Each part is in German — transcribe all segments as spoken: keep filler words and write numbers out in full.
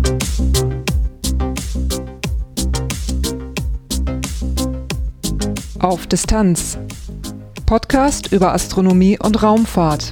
Auf Distanz. Podcast über Astronomie und Raumfahrt.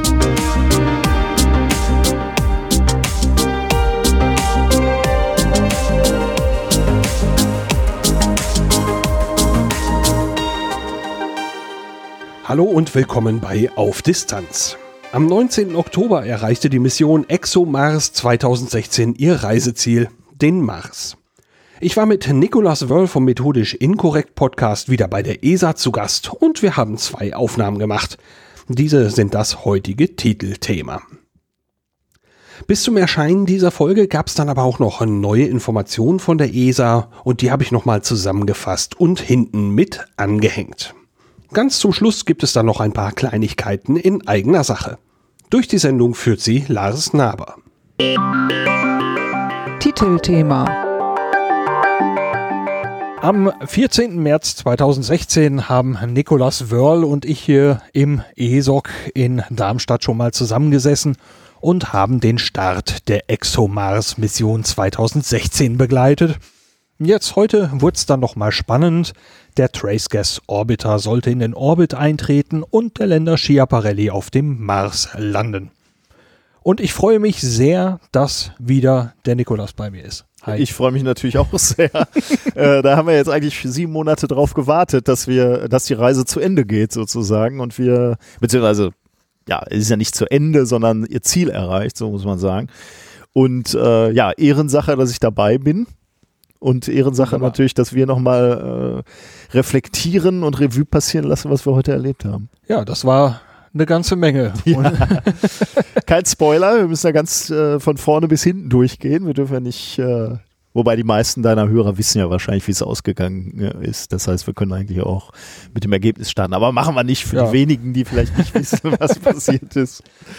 Hallo und willkommen bei Auf Distanz. Am neunzehnten Oktober erreichte die Mission ExoMars zweitausendsechzehn ihr Reiseziel, den Mars. Ich war mit Nicolas Wörl vom Methodisch Inkorrekt Podcast wieder bei der E S A zu Gast und wir haben zwei Aufnahmen gemacht. Diese sind das heutige Titelthema. Bis zum Erscheinen dieser Folge gab es dann aber auch noch neue Informationen von der E S A und die habe ich nochmal zusammengefasst und hinten mit angehängt. Ganz zum Schluss gibt es dann noch ein paar Kleinigkeiten in eigener Sache. Durch die Sendung führt sie Lars Naber. Titelthema. Am vierzehnten März zweitausendsechzehn haben Nicolas Wörl und ich hier im E S O C in Darmstadt schon mal zusammengesessen und haben den Start der ExoMars-Mission zweitausendsechzehn begleitet. Jetzt heute wurde es dann nochmal spannend. Der Trace Gas Orbiter sollte in den Orbit eintreten und der Lander Schiaparelli auf dem Mars landen. Und ich freue mich sehr, dass wieder der Nicolas bei mir ist. Hi. Ich freue mich natürlich auch sehr. äh, da haben wir jetzt eigentlich sieben Monate drauf gewartet, dass wir, dass die Reise zu Ende geht sozusagen und wir, beziehungsweise, ja, es ist ja nicht zu Ende, sondern ihr Ziel erreicht, so muss man sagen. Und äh, ja, Ehrensache, dass ich dabei bin. Und Ehrensache Wunderbar. Natürlich, dass wir nochmal äh, reflektieren und Revue passieren lassen, was wir heute erlebt haben. Ja, das war eine ganze Menge. Ja. Kein Spoiler, wir müssen ja ganz äh, von vorne bis hinten durchgehen. Wir dürfen ja nicht, äh, wobei die meisten deiner Hörer wissen ja wahrscheinlich, wie es ausgegangen äh, ist. Das heißt, wir können eigentlich auch mit dem Ergebnis starten. Aber machen wir nicht für ja. die wenigen, die vielleicht nicht wissen, was passiert ist.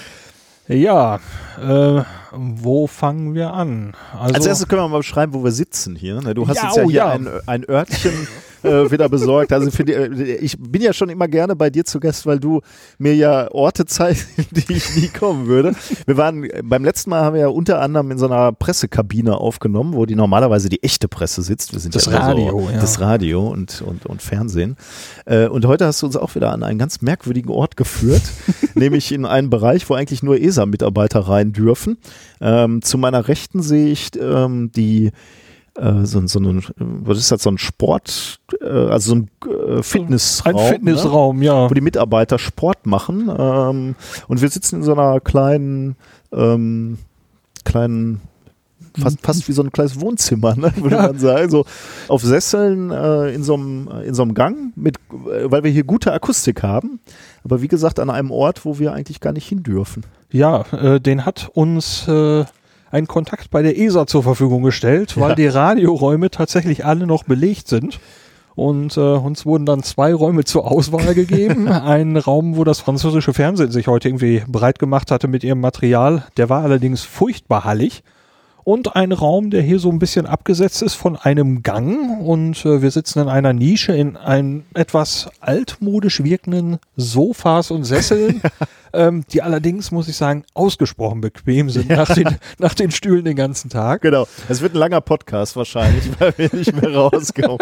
Ja, äh, wo fangen wir an? Also Als erstes können wir mal beschreiben, wo wir sitzen hier. Du hast ja, jetzt ja oh, hier ja. ein, ein Örtchen äh, wieder besorgt. Also für die, ich bin ja schon immer gerne bei dir zu Gast, weil du mir ja Orte zeigst, in die ich nie kommen würde. Wir waren, beim letzten Mal haben wir ja unter anderem in so einer Pressekabine aufgenommen, wo die normalerweise die echte Presse sitzt. Wir sind das ja Radio, so, ja. das Radio und, und, und Fernsehen. Äh, und heute hast du uns auch wieder an einen ganz merkwürdigen Ort geführt, nämlich in einen Bereich, wo eigentlich nur E S A-Mitarbeiter rein dürfen. Ähm, zu meiner Rechten sehe ich ähm, die äh, so, so einen, was ist das, so ein Sport, äh, also so ein äh, Fitnessraum. Ein Fitnessraum, ne? ja. Wo die Mitarbeiter Sport machen. Ähm, und wir sitzen in so einer kleinen, ähm, kleinen Fast, fast wie so ein kleines Wohnzimmer, ne, würde ja. man sagen. So auf Sesseln äh, in so einem in so einem Gang, mit, äh, weil wir hier gute Akustik haben. Aber wie gesagt, an einem Ort, wo wir eigentlich gar nicht hin dürfen. Ja, äh, den hat uns äh, ein Kontakt bei der E S A zur Verfügung gestellt, weil ja. die Radioräume tatsächlich alle noch belegt sind. Und äh, uns wurden dann zwei Räume zur Auswahl gegeben. Ein Raum, wo das französische Fernsehen sich heute irgendwie breit gemacht hatte mit ihrem Material. Der war allerdings furchtbar hallig. Und ein Raum, der hier so ein bisschen abgesetzt ist von einem Gang. Und äh, wir sitzen in einer Nische in ein etwas altmodisch wirkenden Sofas und Sesseln, ähm, die allerdings, muss ich sagen, ausgesprochen bequem sind ja. nach, den, nach den Stühlen den ganzen Tag. Genau, es wird ein langer Podcast wahrscheinlich, weil wir nicht mehr rauskommen.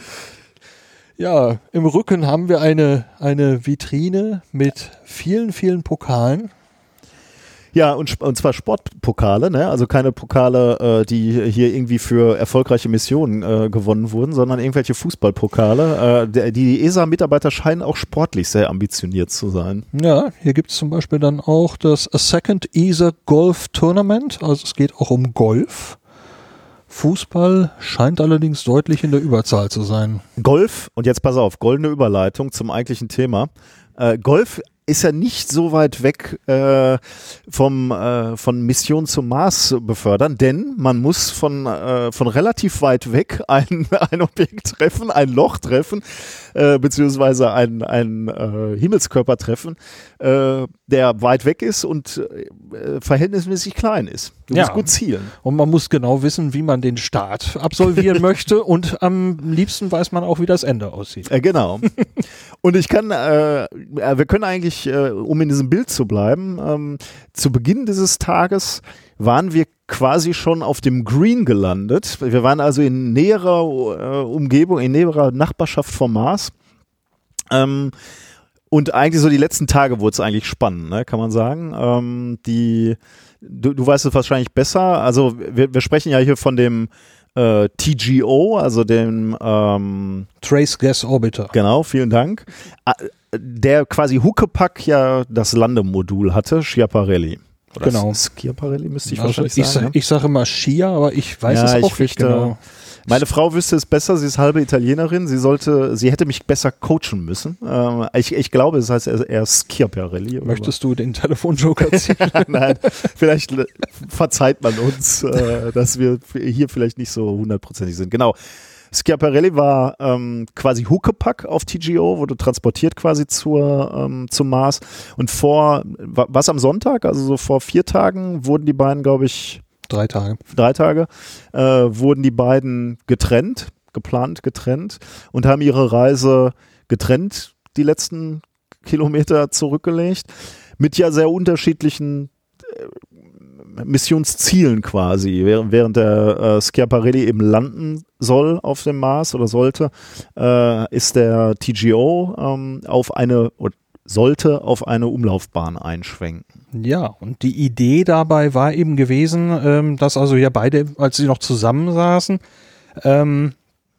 Ja, im Rücken haben wir eine, eine Vitrine mit vielen, vielen Pokalen. Ja, und, und zwar Sportpokale, ne? Also keine Pokale, äh, die hier irgendwie für erfolgreiche Missionen äh, gewonnen wurden, sondern irgendwelche Fußballpokale. Äh, der, die E S A-Mitarbeiter scheinen auch sportlich sehr ambitioniert zu sein. Ja, hier gibt es zum Beispiel dann auch das A Second E S A Golf Tournament, also es geht auch um Golf. Fußball scheint allerdings deutlich in der Überzahl zu sein. Golf, und jetzt pass auf, goldene Überleitung zum eigentlichen Thema. Äh, Golf ist ja nicht so weit weg äh, vom, äh, von Mission zum Mars befördern, denn man muss von, äh, von relativ weit weg ein, ein Objekt treffen, ein Loch treffen, äh, beziehungsweise ein, ein äh, Himmelskörper treffen, äh, der weit weg ist und äh, verhältnismäßig klein ist. Du ja. musst gut zielen. Und man muss genau wissen, wie man den Start absolvieren möchte und am liebsten weiß man auch, wie das Ende aussieht. Äh, genau. Und ich kann, äh, wir können eigentlich, äh, um in diesem Bild zu bleiben, ähm, zu Beginn dieses Tages waren wir quasi schon auf dem Green gelandet. Wir waren also in näherer äh, Umgebung, in näherer Nachbarschaft vom Mars. Ähm, und eigentlich so die letzten Tage wurde es eigentlich spannend, ne, kann man sagen. Ähm, die, du, du weißt es wahrscheinlich besser. Also wir, wir sprechen ja hier von dem äh, T G O, also dem ähm, Trace Gas Orbiter. Genau, vielen Dank. Der quasi Huckepack ja das Landemodul hatte, Schiaparelli. Oder Genau. Schiaparelli müsste ich Also wahrscheinlich ich, sagen. sa- ich sage immer Skia, aber ich weiß Ja, es ich auch nicht fürchte- genau. Meine Frau wüsste es besser, sie ist halbe Italienerin, sie sollte, sie hätte mich besser coachen müssen. Ähm, ich, ich glaube, es heißt eher, eher Schiaparelli. Möchtest du den Telefonjoker ziehen? Nein, vielleicht äh, verzeiht man uns, äh, dass wir hier vielleicht nicht so hundertprozentig sind. Genau. Schiaparelli war ähm, quasi Huckepack auf T G O, wurde transportiert quasi zur, ähm, zum Mars. Und vor, wa- was am Sonntag, also so vor vier Tagen, wurden die beiden, glaube ich, Drei Tage. drei Tage, äh, wurden die beiden getrennt, geplant getrennt und haben ihre Reise getrennt, die letzten Kilometer zurückgelegt, mit ja sehr unterschiedlichen äh, Missionszielen quasi. Während, während der äh, Schiaparelli eben landen soll auf dem Mars oder sollte, äh, ist der T G O ähm, auf eine, oder sollte auf eine Umlaufbahn einschwenken. Ja, und die Idee dabei war eben gewesen, ähm, dass also ja beide, als sie noch zusammensaßen, ähm,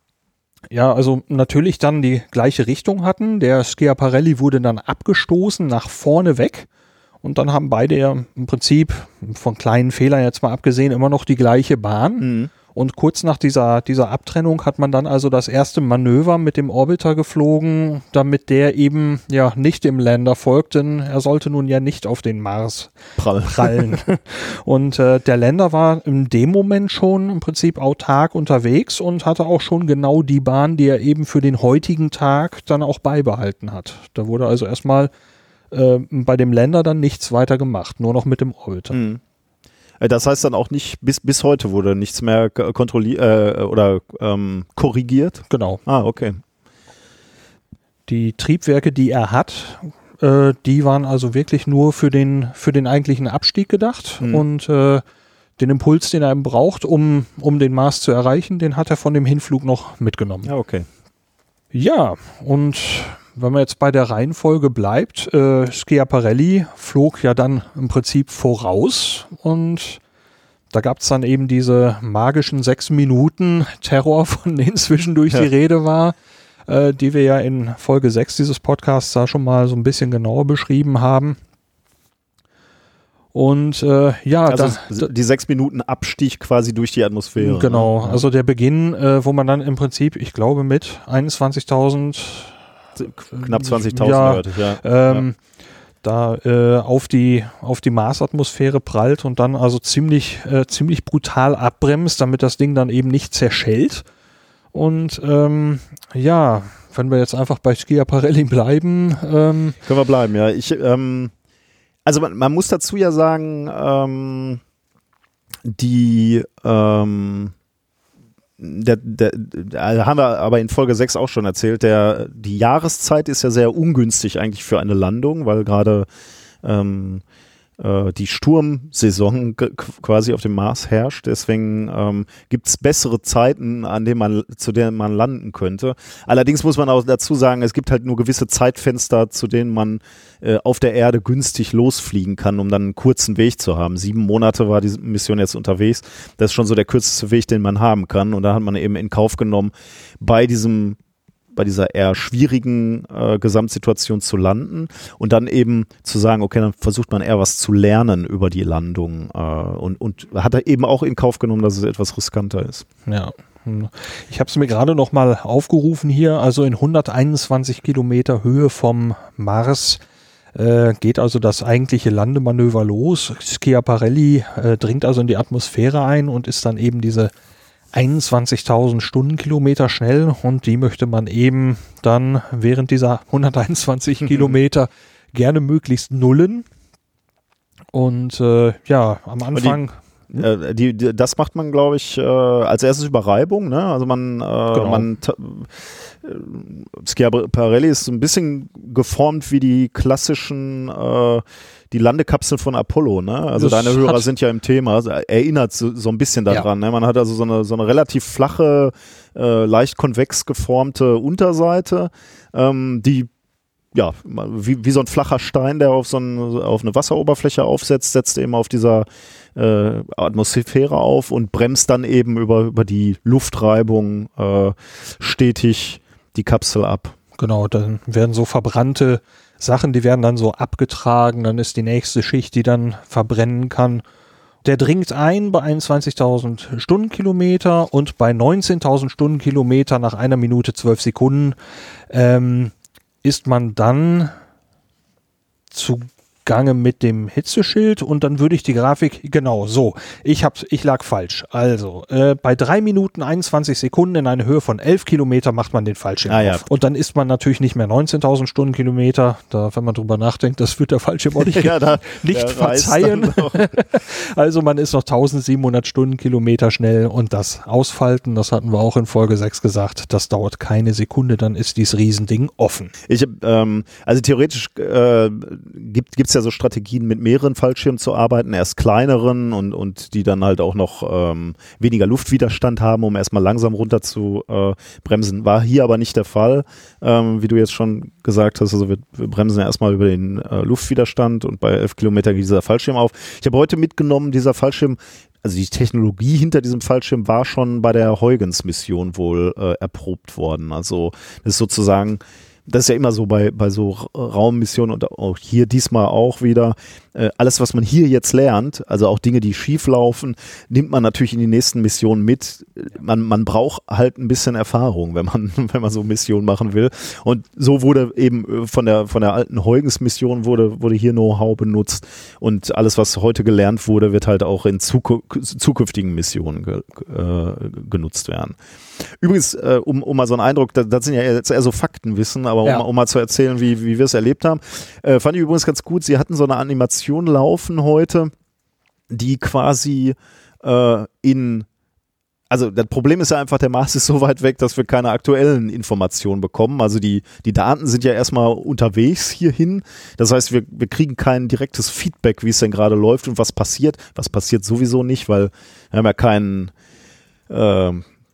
ja, also natürlich dann die gleiche Richtung hatten. Der Schiaparelli wurde dann abgestoßen nach vorne weg und dann haben beide ja im Prinzip von kleinen Fehlern jetzt mal abgesehen immer noch die gleiche Bahn. Mhm. Und kurz nach dieser, dieser Abtrennung hat man dann also das erste Manöver mit dem Orbiter geflogen, damit der eben ja nicht dem Lander folgt, denn er sollte nun ja nicht auf den Mars Prall. prallen. Und äh, der Lander war in dem Moment schon im Prinzip autark unterwegs und hatte auch schon genau die Bahn, die er eben für den heutigen Tag dann auch beibehalten hat. Da wurde also erstmal äh, bei dem Lander dann nichts weiter gemacht, nur noch mit dem Orbiter. Mhm. Das heißt dann auch nicht, bis, bis heute wurde nichts mehr kontrolliert äh, oder ähm, korrigiert? Genau. Ah, okay. Die Triebwerke, die er hat, äh, die waren also wirklich nur für den, für den eigentlichen Abstieg gedacht. Mhm. Und äh, den Impuls, den er eben braucht, um, um den Mars zu erreichen, den hat er von dem Hinflug noch mitgenommen. Ja, okay. Ja, und wenn man jetzt bei der Reihenfolge bleibt, äh, Schiaparelli flog ja dann im Prinzip voraus und da gab es dann eben diese magischen sechs Minuten Terror, von denen zwischendurch Ja. die Rede war, äh, die wir ja in Folge sechs dieses Podcasts da schon mal so ein bisschen genauer beschrieben haben. Und äh, ja, Also da, die sechs Minuten Abstieg quasi durch die Atmosphäre. genau, Ne? also der Beginn, äh, wo man dann im Prinzip, ich glaube mit einundzwanzigtausend Knapp zwanzigtausend ja, hörte ich, ja. ähm, da äh, auf die auf die Marsatmosphäre prallt und dann also ziemlich äh, ziemlich brutal abbremst, damit das Ding dann eben nicht zerschellt. Und ähm, ja, wenn wir jetzt einfach bei Schiaparelli bleiben, ähm, Können wir bleiben, ja. Ich, ähm, also man, man muss dazu ja sagen, ähm, die ähm, Der, der, der, haben wir aber in Folge sechs auch schon erzählt, der, die Jahreszeit ist ja sehr ungünstig eigentlich für eine Landung, weil gerade ähm, äh, die Sturmsaison g- quasi auf dem Mars herrscht. Deswegen ähm, gibt es bessere Zeiten, an denen man, zu denen man landen könnte. Allerdings muss man auch dazu sagen, es gibt halt nur gewisse Zeitfenster, zu denen man äh, auf der Erde günstig losfliegen kann, um dann einen kurzen Weg zu haben. Sieben Monate war die Mission jetzt unterwegs. Das ist schon so der kürzeste Weg, den man haben kann. Und da hat man eben in Kauf genommen, bei diesem bei dieser eher schwierigen äh, Gesamtsituation zu landen und dann eben zu sagen, okay, dann versucht man eher was zu lernen über die Landung äh, und, und hat er eben auch in Kauf genommen, dass es etwas riskanter ist. ja. Ich habe es mir gerade noch mal aufgerufen hier, also in hunderteinundzwanzig Kilometer Höhe vom Mars äh, geht also das eigentliche Landemanöver los. Schiaparelli äh, dringt also in die Atmosphäre ein und ist dann eben diese einundzwanzigtausend Stundenkilometer schnell und die möchte man eben dann während dieser hunderteinundzwanzig Kilometer gerne möglichst nullen. Und äh, ja, am Anfang... Äh, die, die, das macht man, glaube ich, äh, als erstes über Reibung. Ne? Also man, äh, Genau. man äh, Schiaparelli ist so ein bisschen geformt wie die klassischen äh, die Landekapseln von Apollo. Ne? Also Das deine Hörer hat- sind ja im Thema, also erinnert so, so ein bisschen daran. Ne? Man hat also so eine, so eine relativ flache, äh, leicht konvex geformte Unterseite, ähm, die ja, wie, wie so ein flacher Stein, der auf so ein, auf eine Wasseroberfläche aufsetzt, setzt eben auf dieser äh, Atmosphäre auf und bremst dann eben über, über die Luftreibung äh, stetig die Kapsel ab. Genau, dann werden so verbrannte Sachen, die werden dann so abgetragen, dann ist die nächste Schicht, die dann verbrennen kann. Der dringt ein bei einundzwanzigtausend Stundenkilometer und bei neunzehntausend Stundenkilometer nach einer Minute zwölf Sekunden ähm, ist man dann zugange mit dem Hitzeschild und dann würde ich die Grafik, genau so, ich, hab, ich lag falsch. Also äh, bei drei Minuten einundzwanzig Sekunden in einer Höhe von elf Kilometer macht man den Fallschirm Ah, ja. auf. Und dann ist man natürlich nicht mehr neunzehntausend Stundenkilometer, da, wenn man drüber nachdenkt, das wird der Fallschirm auch nicht, Ja, da- nicht der reißt verzeihen. dann noch. Also man ist noch tausendsiebenhundert Stundenkilometer schnell und das Ausfalten, das hatten wir auch in Folge sechs gesagt, das dauert keine Sekunde, dann ist dieses Riesending offen. Ich, ähm, also theoretisch äh, gibt es ja so Strategien, mit mehreren Fallschirmen zu arbeiten, erst kleineren und, und die dann halt auch noch ähm, weniger Luftwiderstand haben, um erstmal langsam runter zu äh, bremsen. War hier aber nicht der Fall, ähm, wie du jetzt schon gesagt hast. Also wir, wir bremsen ja erstmal über den äh, Luftwiderstand und bei elf Kilometern geht dieser Fallschirm auf. Ich habe heute mitgenommen, dieser Fallschirm, also die Technologie hinter diesem Fallschirm war schon bei der Huygens-Mission wohl äh, erprobt worden. Also das ist sozusagen, das ist ja immer so bei, bei so Raummissionen und auch hier diesmal auch wieder, äh, alles, was man hier jetzt lernt, also auch Dinge, die schief laufen, nimmt man natürlich in die nächsten Missionen mit. Man, man braucht halt ein bisschen Erfahrung, wenn man, wenn man so Missionen machen will. Und so wurde eben von der, von der alten Huygens-Mission wurde, wurde hier Know-how benutzt und alles, was heute gelernt wurde, wird halt auch in zuku- zukünftigen Missionen ge, äh, genutzt werden. Übrigens, äh, um, um mal so einen Eindruck, das, das sind ja jetzt eher so Faktenwissen, aber um, Ja. um mal zu erzählen, wie, wie wir es erlebt haben, äh, fand ich übrigens ganz gut, sie hatten so eine Animation laufen heute, die quasi äh, in, also das Problem ist ja einfach, der Mars ist so weit weg, dass wir keine aktuellen Informationen bekommen, also die, die Daten sind ja erstmal unterwegs hierhin, das heißt, wir, wir kriegen kein direktes Feedback, wie es denn gerade läuft und was passiert, was passiert sowieso nicht, weil wir haben ja keinen äh,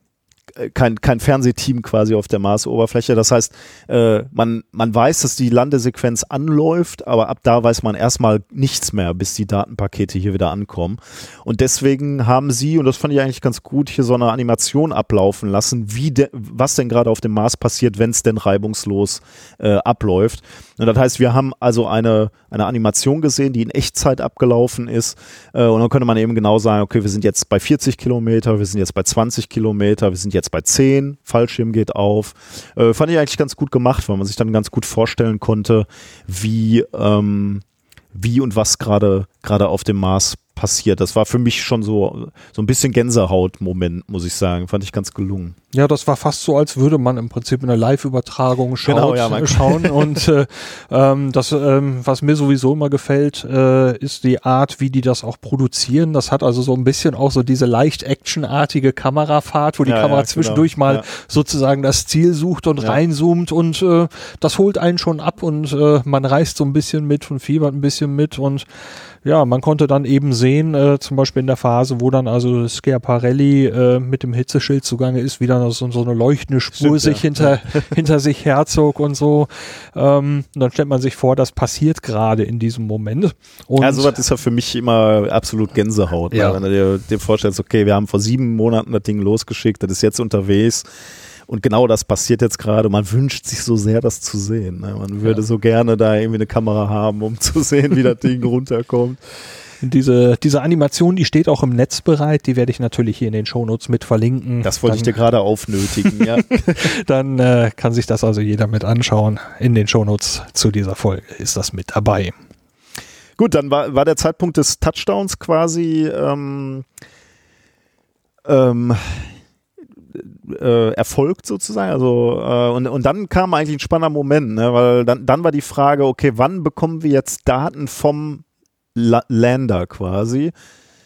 Kein, kein Fernsehteam quasi auf der Marsoberfläche. Das heißt, äh, man, man weiß, dass die Landesequenz anläuft, aber ab da weiß man erstmal nichts mehr, bis die Datenpakete hier wieder ankommen. Und deswegen haben sie, und das fand ich eigentlich ganz gut, hier so eine Animation ablaufen lassen, wie de, was denn gerade auf dem Mars passiert, wenn es denn reibungslos äh, abläuft. Und das heißt, wir haben also eine, eine Animation gesehen, die in Echtzeit abgelaufen ist. Äh, und dann könnte man eben genau sagen, okay, wir sind jetzt bei vierzig Kilometer, wir sind jetzt bei zwanzig Kilometer, wir sind jetzt bei zehn, Fallschirm geht auf. Äh, fand ich eigentlich ganz gut gemacht, weil man sich dann ganz gut vorstellen konnte, wie, ähm, wie und was gerade gerade auf dem Mars passiert. Das war für mich schon so, so ein bisschen Gänsehaut-Moment, muss ich sagen. Fand ich ganz gelungen. Ja, das war fast so, als würde man im Prinzip eine Live-Übertragung schaut, Genau, ja, man- schauen. Und äh, ähm, das, ähm, was mir sowieso immer gefällt, äh, ist die Art, wie die das auch produzieren. Das hat also so ein bisschen auch so diese leicht actionartige Kamerafahrt, wo die Ja, Kamera ja, genau. zwischendurch mal Ja. sozusagen das Ziel sucht und Ja. reinzoomt und äh, das holt einen schon ab und äh, man reist so ein bisschen mit und fiebert ein bisschen mit und ja, man konnte dann eben sehen, äh, zum Beispiel in der Phase, wo dann also Schiaparelli äh, mit dem Hitzeschild zugange ist, wie dann so, so eine leuchtende Spur Stimmt, sich ja. hinter, hinter sich herzog und so. Ähm, und dann stellt man sich vor, das passiert gerade in diesem Moment. Und Ja, sowas ist ja für mich immer absolut Gänsehaut. Ja. Ne? Wenn du dir, dir vorstellst, okay, wir haben vor sieben Monaten das Ding losgeschickt, das ist jetzt unterwegs und genau das passiert jetzt gerade. Man wünscht sich so sehr, das zu sehen. Ne? Man würde Ja. so gerne da irgendwie eine Kamera haben, um zu sehen, wie das Ding runterkommt. diese, diese Animation, die steht auch im Netz bereit, die werde ich natürlich hier in den Shownotes mit verlinken. Das wollte ich dir dann, gerade aufnötigen. Ja. dann äh, kann sich das also jeder mit anschauen. In den Shownotes zu dieser Folge ist das mit dabei. Gut, dann war, war der Zeitpunkt des Touchdowns quasi ähm, ähm, äh, erfolgt sozusagen. Also äh, und, und dann kam eigentlich ein spannender Moment, ne? Weil dann, dann war die Frage, okay, wann bekommen wir jetzt Daten vom La- Lander quasi?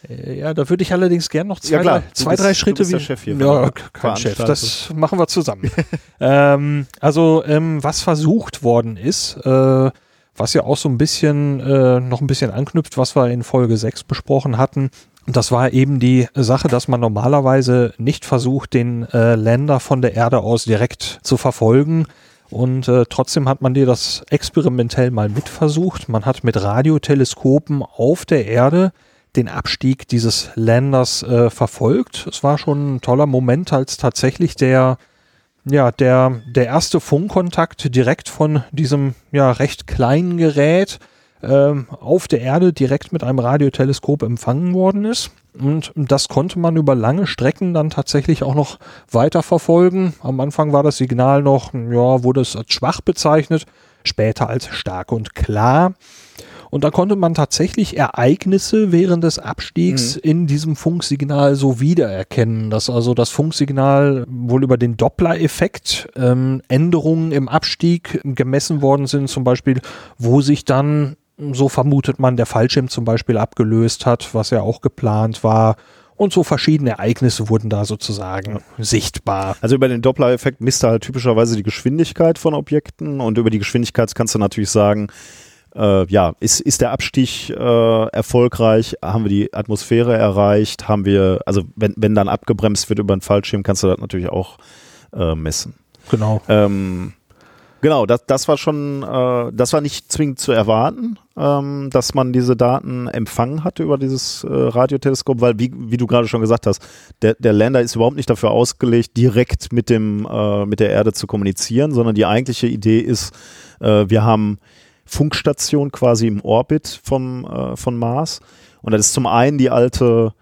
Ja, da würde ich allerdings gern noch zwei, Ja, klar. drei, Du zwei, bist- drei du Schritte. bist der wie- Chef hier Ja, von der kein Chef. Veranstaltung. Das machen wir zusammen. ähm, also, ähm, was versucht worden ist, äh, was ja auch so ein bisschen, äh, noch ein bisschen anknüpft, was wir in Folge sechs besprochen hatten. Das war eben die Sache, dass man normalerweise nicht versucht, den äh, Lander von der Erde aus direkt zu verfolgen. Und äh, trotzdem hat man dir das experimentell mal mitversucht. Man hat mit Radioteleskopen auf der Erde den Abstieg dieses Landers äh, verfolgt. Es war schon ein toller Moment, als tatsächlich der, ja, der, der erste Funkkontakt direkt von diesem ja, recht kleinen Gerät ähm, auf der Erde direkt mit einem Radioteleskop empfangen worden ist. Und das konnte man über lange Strecken dann tatsächlich auch noch weiter verfolgen. Am Anfang war das Signal noch, ja, wurde es als schwach bezeichnet, später als stark und klar. Und da konnte man tatsächlich Ereignisse während des Abstiegs mhm. in diesem Funksignal so wiedererkennen, dass also das Funksignal wohl über den Doppler-Effekt ähm, Änderungen im Abstieg gemessen worden sind, zum Beispiel, wo sich dann, so vermutet man, der Fallschirm zum Beispiel abgelöst hat, was ja auch geplant war. Und so verschiedene Ereignisse wurden da sozusagen sichtbar. Also über den Doppler-Effekt misst er halt typischerweise die Geschwindigkeit von Objekten und über die Geschwindigkeit kannst du natürlich sagen, Äh, ja, ist, ist der Abstieg äh, erfolgreich? Haben wir die Atmosphäre erreicht? Haben wir, also wenn, wenn dann abgebremst wird über einen Fallschirm, kannst du das natürlich auch äh, messen. Genau. Ähm, genau, das, das war schon, äh, das war nicht zwingend zu erwarten, ähm, dass man diese Daten empfangen hat über dieses äh, Radioteleskop, weil wie, wie du gerade schon gesagt hast, der, der Lander ist überhaupt nicht dafür ausgelegt, direkt mit dem, äh, mit der Erde zu kommunizieren, sondern die eigentliche Idee ist, äh, wir haben Funkstation quasi im Orbit vom, äh, von Mars. Und das ist zum einen die alte,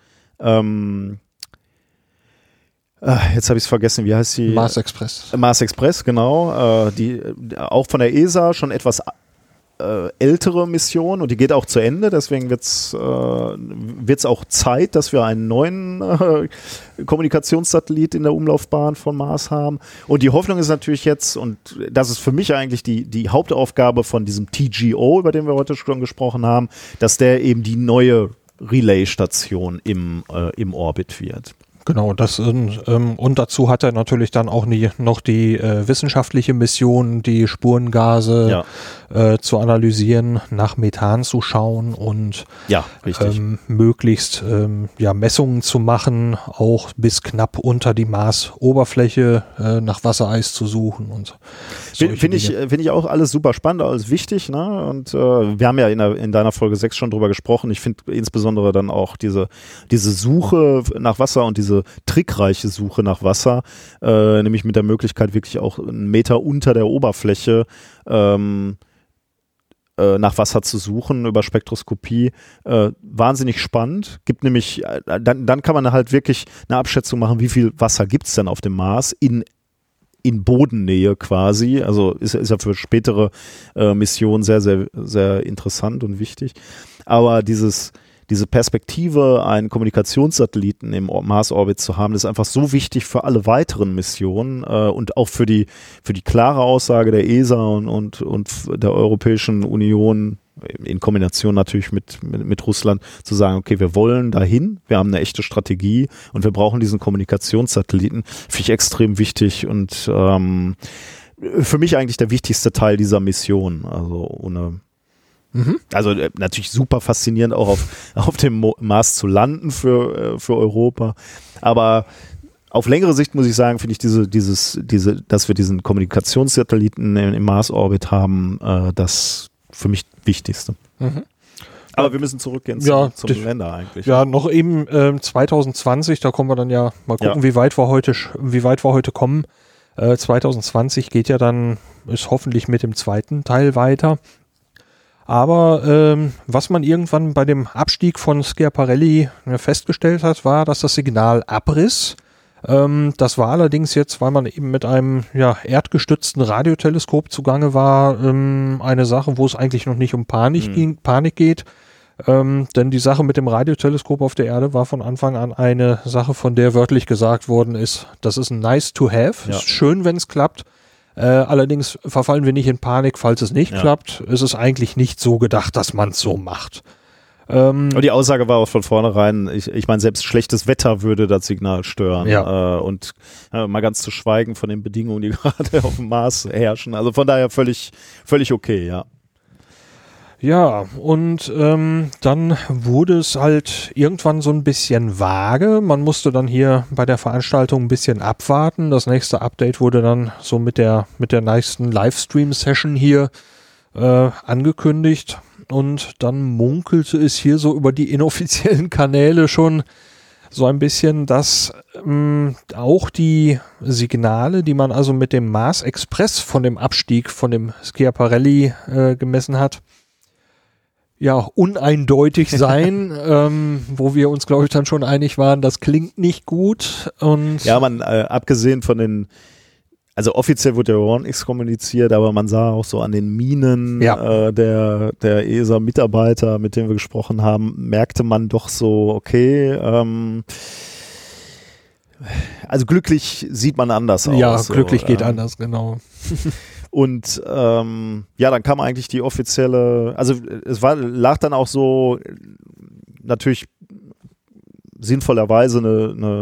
ähm, äh, jetzt habe ich es vergessen, wie heißt die? Mars Express. Mars Express, genau. Äh, die auch von der E S A schon etwas äh, ältere Mission und die geht auch zu Ende. Deswegen wird es äh, wird's auch Zeit, dass wir einen neuen äh, Kommunikationssatellit in der Umlaufbahn von Mars haben. Und die Hoffnung ist natürlich jetzt, und das ist für mich eigentlich die, die Hauptaufgabe von diesem T G O, über den wir heute schon gesprochen haben, dass der eben die neue Relay-Station im, äh, im Orbit wird. Genau, das ähm, und dazu hat er natürlich dann auch nie, noch die äh, wissenschaftliche Mission, die Spurengase ja. äh, zu analysieren, nach Methan zu schauen und ja, richtig. Ähm, möglichst ähm, ja, Messungen zu machen, auch bis knapp unter die Marsoberfläche äh, nach Wassereis zu suchen und Finde ich, find ich auch alles super spannend, alles wichtig, ne? Und äh, wir haben ja in, der, in deiner Folge sechs schon drüber gesprochen. Ich finde insbesondere dann auch diese, diese Suche nach Wasser und diese trickreiche Suche nach Wasser, äh, nämlich mit der Möglichkeit wirklich auch einen Meter unter der Oberfläche ähm, äh, nach Wasser zu suchen über Spektroskopie, äh, wahnsinnig spannend. Gibt nämlich, äh, dann, dann kann man halt wirklich eine Abschätzung machen, wie viel Wasser gibt es denn auf dem Mars in in Bodennähe quasi, also ist, ist ja für spätere äh, Missionen sehr, sehr, sehr interessant und wichtig. Aber dieses, diese Perspektive, einen Kommunikationssatelliten im Mars-Orbit zu haben, ist einfach so wichtig für alle weiteren Missionen äh, und auch für die, für die klare Aussage der E S A und, und, und der Europäischen Union, in Kombination natürlich mit, mit, mit Russland, zu sagen, okay, wir wollen dahin, wir haben eine echte Strategie und wir brauchen diesen Kommunikationssatelliten, finde ich extrem wichtig und ähm, für mich eigentlich der wichtigste Teil dieser Mission. Also ohne mhm. Also äh, natürlich super faszinierend auch auf, auf dem Mo- Mars zu landen für, äh, für Europa, aber auf längere Sicht muss ich sagen, finde ich diese, dieses, diese, dass wir diesen Kommunikationssatelliten im, im Mars-Orbit haben, äh, das für mich Wichtigste. Mhm. Aber wir müssen zurückgehen ja, zum, zum Länder eigentlich. Ja, noch eben ähm, zwanzig zwanzig, da kommen wir dann ja mal gucken, ja. wie weit wir heute, wie weit wir heute kommen. Äh, zwanzig zwanzig geht ja dann, ist hoffentlich mit dem zweiten Teil weiter. Aber ähm, was man irgendwann bei dem Abstieg von Schiaparelli festgestellt hat, war, dass das Signal abriss. Ähm, das war allerdings jetzt, weil man eben mit einem ja, erdgestützten Radioteleskop zugange war, ähm, eine Sache, wo es eigentlich noch nicht um Panik, mhm. ging, Panik geht. Ähm, denn die Sache mit dem Radioteleskop auf der Erde war von Anfang an eine Sache, von der wörtlich gesagt worden ist, das ist ein nice to have, ja. Ist schön, wenn es klappt. Äh, allerdings verfallen wir nicht in Panik, falls es nicht ja. klappt. Es ist eigentlich nicht so gedacht, dass man es so macht. Ähm, Und die Aussage war auch von vornherein, ich, ich meine, selbst schlechtes Wetter würde das Signal stören. Ja. Äh, und äh, mal ganz zu schweigen von den Bedingungen, die gerade auf dem Mars herrschen. Also von daher völlig, völlig okay, ja. Ja, und ähm, dann wurde es halt irgendwann so ein bisschen vage. Man musste dann hier bei der Veranstaltung ein bisschen abwarten. Das nächste Update wurde dann so mit der mit der nächsten Livestream-Session hier äh, angekündigt. Und dann munkelte es hier so über die inoffiziellen Kanäle schon so ein bisschen, dass ähm, auch die Signale, die man also mit dem Mars Express von dem Abstieg von dem Schiaparelli äh, gemessen hat, ja, uneindeutig sein, ähm, wo wir uns, glaube ich, dann schon einig waren, das klingt nicht gut. Und ja, man, äh, abgesehen von den, also offiziell wurde der One X kommuniziert, aber man sah auch so an den Minen ja. äh, der, der E S A-Mitarbeiter, mit denen wir gesprochen haben, merkte man doch so, okay, ähm, also glücklich sieht man anders aus. Ja, so, glücklich geht ähm, anders, genau. Und ähm, ja, dann kam eigentlich die offizielle, also es war, lag dann auch so natürlich sinnvollerweise eine, eine,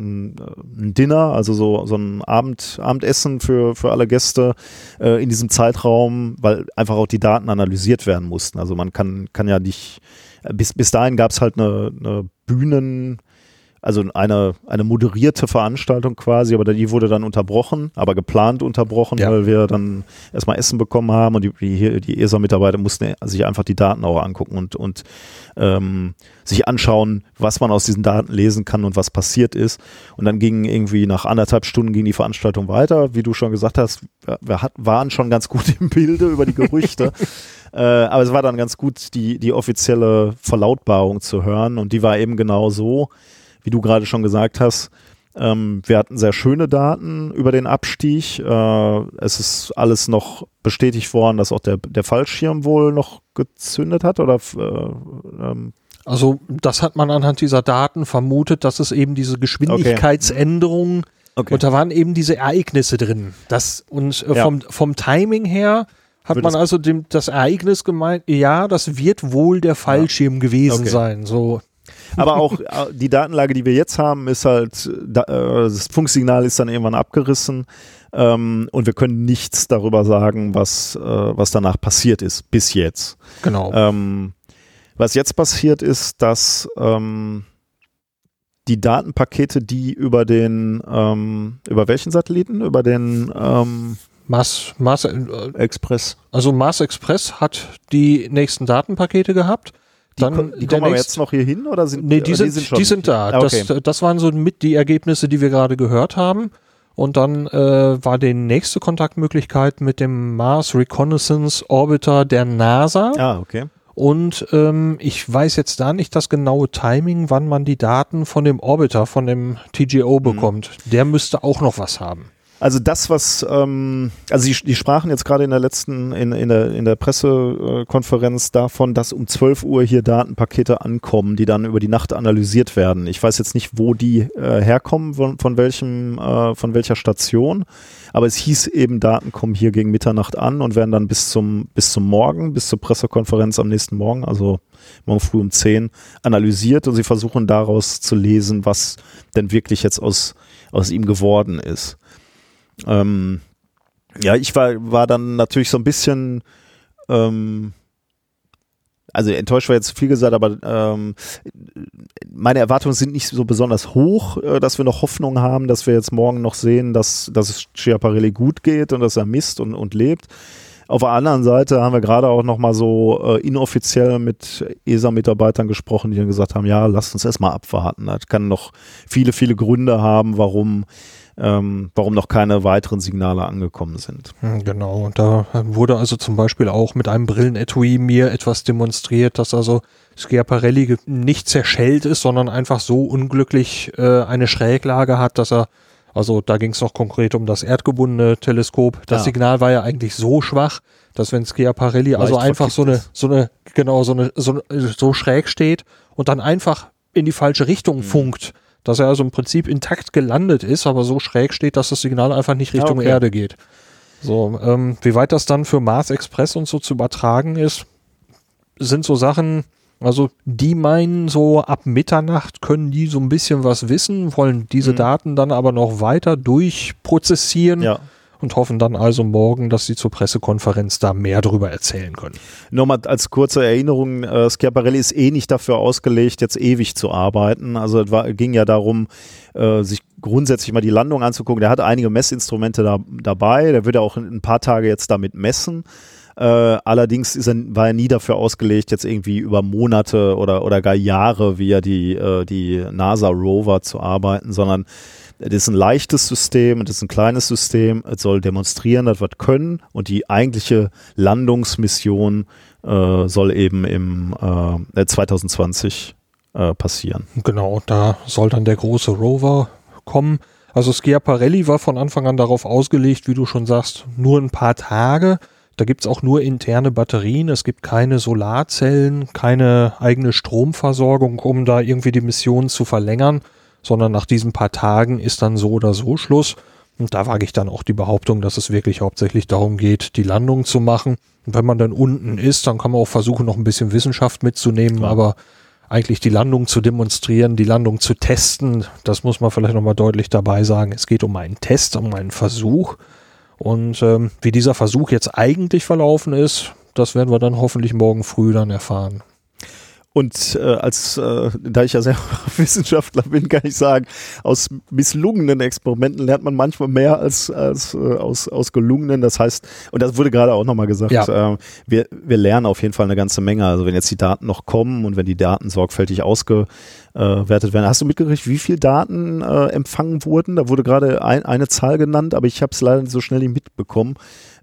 ein Dinner, also so, so ein Abend, Abendessen für, für alle Gäste äh, in diesem Zeitraum, weil einfach auch die Daten analysiert werden mussten. Also man kann, kann ja nicht, bis, bis dahin gab es halt eine, eine Bühnen, also eine, eine moderierte Veranstaltung quasi, aber die wurde dann unterbrochen, aber geplant unterbrochen, ja. weil wir dann erstmal Essen bekommen haben und die, die, die E S A-Mitarbeiter mussten sich einfach die Daten auch angucken und, und ähm, sich anschauen, was man aus diesen Daten lesen kann und was passiert ist. Und dann ging irgendwie nach anderthalb Stunden ging die Veranstaltung weiter. Wie du schon gesagt hast, wir hat, waren schon ganz gut im Bilde über die Gerüchte. äh, aber es war dann ganz gut, die, die offizielle Verlautbarung zu hören und die war eben genau so, wie du gerade schon gesagt hast. Ähm, wir hatten sehr schöne Daten über den Abstieg. Äh, es ist alles noch bestätigt worden, dass auch der, der Fallschirm wohl noch gezündet hat oder äh, ähm, also das hat man anhand dieser Daten vermutet, dass es eben diese Geschwindigkeitsänderungen okay. und da waren eben diese Ereignisse drin. Das, und äh, ja. vom, vom Timing her hat Wird man also dem, das Ereignis gemeint, ja, das wird wohl der Fallschirm ja. gewesen okay. sein. So. Aber auch die Datenlage, die wir jetzt haben, ist halt, das Funksignal ist dann irgendwann abgerissen ähm, und wir können nichts darüber sagen, was, äh, was danach passiert ist, bis jetzt. Genau. Ähm, was jetzt passiert ist, dass ähm, die Datenpakete, die über den, ähm, über welchen Satelliten? Über den ähm, Mars, Mars äh, Express. Also Mars Express hat die nächsten Datenpakete gehabt. Dann die, die kommen aber jetzt noch hier hin oder sind nee, die, oder sind, die sind schon die sind da. Ah, okay. das, das waren so mit die Ergebnisse, die wir gerade gehört haben. Und dann äh, war die nächste Kontaktmöglichkeit mit dem Mars Reconnaissance Orbiter der NASA. Ah, okay. Und ähm, ich weiß jetzt da nicht das genaue Timing, wann man die Daten von dem Orbiter, von dem T G O bekommt. Mhm. Der müsste auch noch was haben. Also das, was, ähm, also die, die sprachen jetzt gerade in der letzten, in, in der, in der Pressekonferenz davon, dass um zwölf Uhr hier Datenpakete ankommen, die dann über die Nacht analysiert werden. Ich weiß jetzt nicht, wo die äh, herkommen, von, von welchem, äh, von welcher Station, aber es hieß eben, Daten kommen hier gegen Mitternacht an und werden dann bis zum, bis zum Morgen, bis zur Pressekonferenz am nächsten Morgen, also morgen früh um zehn, analysiert und sie versuchen daraus zu lesen, was denn wirklich jetzt aus, aus ihm geworden ist. Ähm, ja, ich war, war dann natürlich so ein bisschen, ähm, also enttäuscht war jetzt zu viel gesagt, aber ähm, meine Erwartungen sind nicht so besonders hoch, äh, dass wir noch Hoffnung haben, dass wir jetzt morgen noch sehen, dass, dass es Schiaparelli gut geht und dass er misst und, und lebt. Auf der anderen Seite haben wir gerade auch noch mal so äh, inoffiziell mit E S A-Mitarbeitern gesprochen, die dann gesagt haben, ja, lasst uns erstmal abwarten. Das kann noch viele, viele Gründe haben, warum Ähm, warum noch keine weiteren Signale angekommen sind. Genau, und da wurde also zum Beispiel auch mit einem Brillenetui mir etwas demonstriert, dass also Schiaparelli nicht zerschellt ist, sondern einfach so unglücklich äh, eine Schräglage hat, dass er, also da ging es auch konkret um das erdgebundene Teleskop, das ja. Signal war ja eigentlich so schwach, dass wenn Schiaparelli Leicht also einfach so eine, so eine, genau, so eine, so, so schräg steht und dann einfach in die falsche Richtung mhm. funkt, dass er also im Prinzip intakt gelandet ist, aber so schräg steht, dass das Signal einfach nicht Richtung okay. Erde geht. So, ähm, wie weit das dann für Mars Express und so zu übertragen ist, sind so Sachen, Also die meinen, so ab Mitternacht können die so ein bisschen was wissen, wollen diese mhm. Daten dann aber noch weiter durchprozessieren. Ja. Und hoffen dann also morgen, dass sie zur Pressekonferenz da mehr darüber erzählen können. Nochmal als kurze Erinnerung, äh, Schiaparelli ist eh nicht dafür ausgelegt, jetzt ewig zu arbeiten. Also es war, ging ja darum, äh, sich grundsätzlich mal die Landung anzugucken. Der hat einige Messinstrumente da, dabei, der würde auch ein paar Tage jetzt damit messen. Äh, allerdings ist er, war er nie dafür ausgelegt, jetzt irgendwie über Monate oder, oder gar Jahre wie ja die, äh, die NASA-Rover zu arbeiten, sondern das ist ein leichtes System, das ist ein kleines System, es soll demonstrieren, dass wir es können und die eigentliche Landungsmission äh, soll eben im äh, zwanzig zwanzig äh, passieren. Genau, da soll dann der große Rover kommen. Also Schiaparelli war von Anfang an darauf ausgelegt, wie du schon sagst, nur ein paar Tage. Da gibt es auch nur interne Batterien, es gibt keine Solarzellen, keine eigene Stromversorgung, um da irgendwie die Mission zu verlängern, sondern nach diesen paar Tagen ist dann so oder so Schluss. Und da wage ich dann auch die Behauptung, dass es wirklich hauptsächlich darum geht, die Landung zu machen. Und wenn man dann unten ist, dann kann man auch versuchen, noch ein bisschen Wissenschaft mitzunehmen, ja. aber eigentlich die Landung zu demonstrieren, die Landung zu testen, das muss man vielleicht nochmal deutlich dabei sagen. Es geht um einen Test, um einen Versuch. Und ähm, wie dieser Versuch jetzt eigentlich verlaufen ist, das werden wir dann hoffentlich morgen früh dann erfahren. Und äh, als, äh, da ich ja selber Wissenschaftler bin, kann ich sagen, aus misslungenen Experimenten lernt man manchmal mehr als, als äh, aus, aus gelungenen. Das heißt, und das wurde gerade auch nochmal gesagt, ja. äh, wir, wir lernen auf jeden Fall eine ganze Menge. Also wenn jetzt die Daten noch kommen und wenn die Daten sorgfältig ausgewertet werden. Hast du mitgekriegt, wie viele Daten äh, empfangen wurden? Da wurde gerade ein, eine Zahl genannt, aber ich habe es leider nicht so schnell nicht mitbekommen.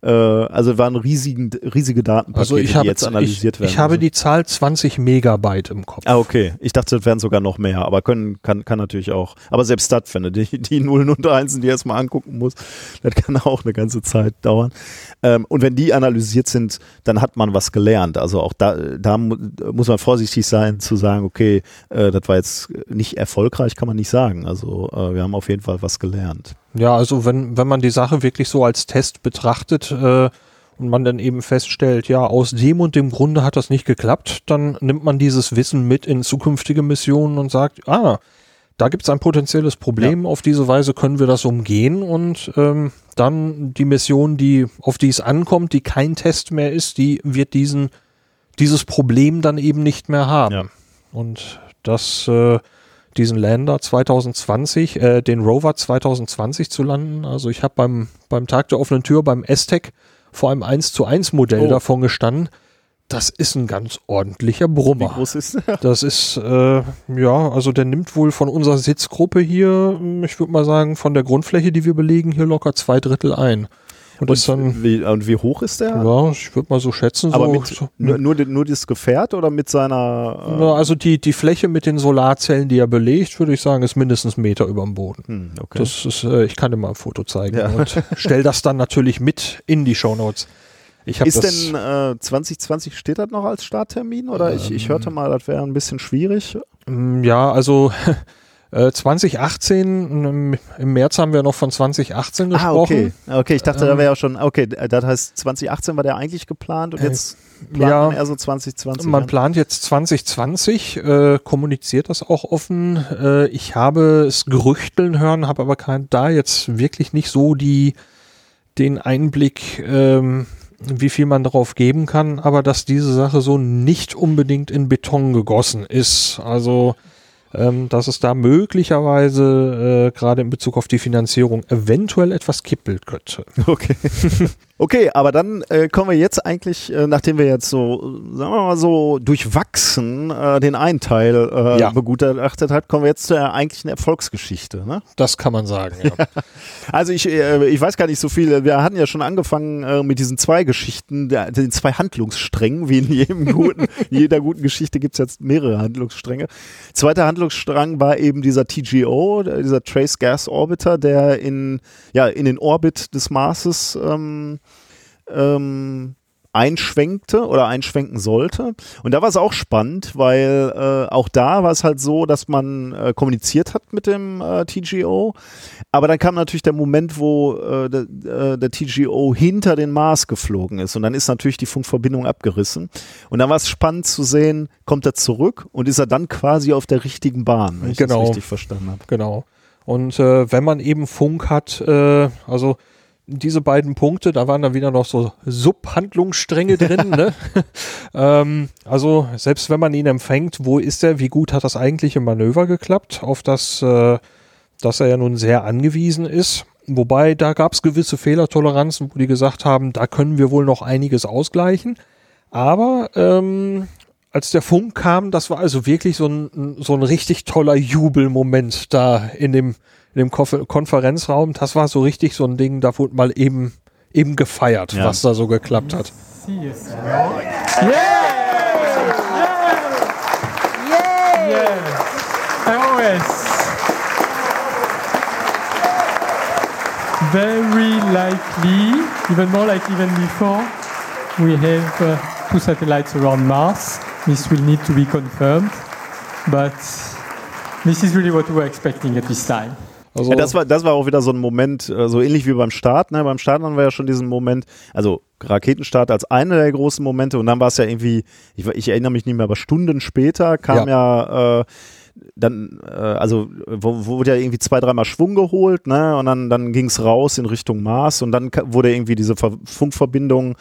Also waren riesigen, riesige Datenpakete, also ich die habe, jetzt analysiert ich, werden. Ich habe die Zahl zwanzig Megabyte im Kopf. Ah, okay. Ich dachte, das wären sogar noch mehr, aber können, kann, kann natürlich auch. Aber selbst das, wenn du die, die Nullen und Einsen, die erstmal angucken musst, das kann auch eine ganze Zeit dauern. Ähm, und wenn die analysiert sind, dann hat man was gelernt. Also auch da, da muss man vorsichtig sein, zu sagen, okay, äh, das war jetzt nicht erfolgreich, kann man nicht sagen. Also äh, wir haben auf jeden Fall was gelernt. Ja, also wenn, wenn man die Sache wirklich so als Test betrachtet äh, und man dann eben feststellt, ja, aus dem und dem Grunde hat das nicht geklappt, dann nimmt man dieses Wissen mit in zukünftige Missionen und sagt, ah, da gibt es ein potenzielles Problem, ja. auf diese Weise können wir das umgehen und ähm, dann die Mission, die auf die es ankommt, die kein Test mehr ist, die wird diesen dieses Problem dann eben nicht mehr haben. Ja. Und das äh, diesen Lander zwanzig zwanzig, äh, den Rover zwanzig zwanzig zu landen. Also ich habe beim, beim Tag der offenen Tür, beim Aztec, vor einem eins zu eins Modell oh. davon gestanden. Das ist ein ganz ordentlicher Brummer. Wie groß ist der? Das ist, äh, ja, also der nimmt wohl von unserer Sitzgruppe hier, ich würde mal sagen, von der Grundfläche, die wir belegen, hier locker zwei Drittel ein. Und, und, dann, wie, und wie hoch ist der? Ja, ich würde mal so schätzen. Aber so, mit, so, nur, nur, nur das Gefährt oder mit seiner... Äh ja, also die, die Fläche mit den Solarzellen, die er belegt, würde ich sagen, ist mindestens einen Meter über dem Boden. Hm, okay. Das ist, äh, ich kann dir mal ein Foto zeigen ja. und stell das dann natürlich mit in die Shownotes. Ich ist denn äh, zwanzig zwanzig, steht das noch als Starttermin? Oder ähm, ich, ich hörte mal, das wäre ein bisschen schwierig. Ja, also... zwanzig achtzehn, im März haben wir noch von zwanzig achtzehn gesprochen. Ah, okay. Okay, ich dachte, ähm, da wäre ja schon, okay, das heißt zwanzig achtzehn war der eigentlich geplant und jetzt plant ja, man eher so zwanzig zwanzig. Man an. plant jetzt zwanzig zwanzig, äh, kommuniziert das auch offen. Äh, ich habe es gerüchteln hören, habe aber kein, da jetzt wirklich nicht so die, den Einblick, ähm, wie viel man darauf geben kann, aber dass diese Sache so nicht unbedingt in Beton gegossen ist. Also Ähm, dass es da möglicherweise äh, gerade in Bezug auf die Finanzierung eventuell etwas kippeln könnte. Okay. Okay, aber dann äh, kommen wir jetzt eigentlich, äh, nachdem wir jetzt so, sagen wir mal so, durchwachsen äh, den einen Teil äh, ja. begutachtet hat, kommen wir jetzt zur eigentlichen Erfolgsgeschichte. Ne? Das kann man sagen, ja. Also ich, äh, ich weiß gar nicht so viel, wir hatten ja schon angefangen äh, mit diesen zwei Geschichten, der, den zwei Handlungssträngen, wie in jedem guten, jeder guten Geschichte gibt es jetzt mehrere Handlungsstränge. Zweiter Handlungsstrang war eben dieser T G O, dieser Trace Gas Orbiter, der in, ja, in den Orbit des Marses ähm, ähm, einschwenkte oder einschwenken sollte. Und da war es auch spannend, weil äh, auch da war es halt so, dass man äh, kommuniziert hat mit dem äh, T G O, aber dann kam natürlich der Moment, wo äh, der, äh, der T G O hinter den Mars geflogen ist und dann ist natürlich die Funkverbindung abgerissen. Und dann war es spannend zu sehen, kommt er zurück und ist er dann quasi auf der richtigen Bahn, wenn ich genau. das richtig verstanden habe. Genau. Und äh, wenn man eben Funk hat, äh, also diese beiden Punkte, da waren dann wieder noch so Subhandlungsstränge drin. Ne? ähm, also selbst wenn man ihn empfängt, wo ist er, wie gut hat das eigentliche Manöver geklappt, auf das, äh, dass er ja nun sehr angewiesen ist. Wobei, da gab es gewisse Fehlertoleranzen, wo die gesagt haben, da können wir wohl noch einiges ausgleichen. Aber ähm, als der Funk kam, das war also wirklich so ein, so ein richtig toller Jubelmoment da in dem in dem Konfer- Konferenzraum. Das war so richtig so ein Ding, da wurde mal eben, eben gefeiert, ja. was da so geklappt hat. Yes! Yeah! Yeah! Yeah! R O S! Very likely, even more likely than before, we have uh, two satellites around Mars. This will need to be confirmed, but this is really what we were expecting at this time. Also ja, das war, das war auch wieder so ein Moment, äh, so ähnlich wie beim Start. Ne? Beim Start haben wir ja schon diesen Moment, also Raketenstart als einer der großen Momente und dann war es ja irgendwie, ich, ich erinnere mich nicht mehr, aber Stunden später kam ja, ja äh, dann, äh, also wo, wo wurde ja irgendwie zwei, dreimal Schwung geholt, ne? Und dann, dann ging es raus in Richtung Mars und dann wurde irgendwie diese Ver- Funkverbindung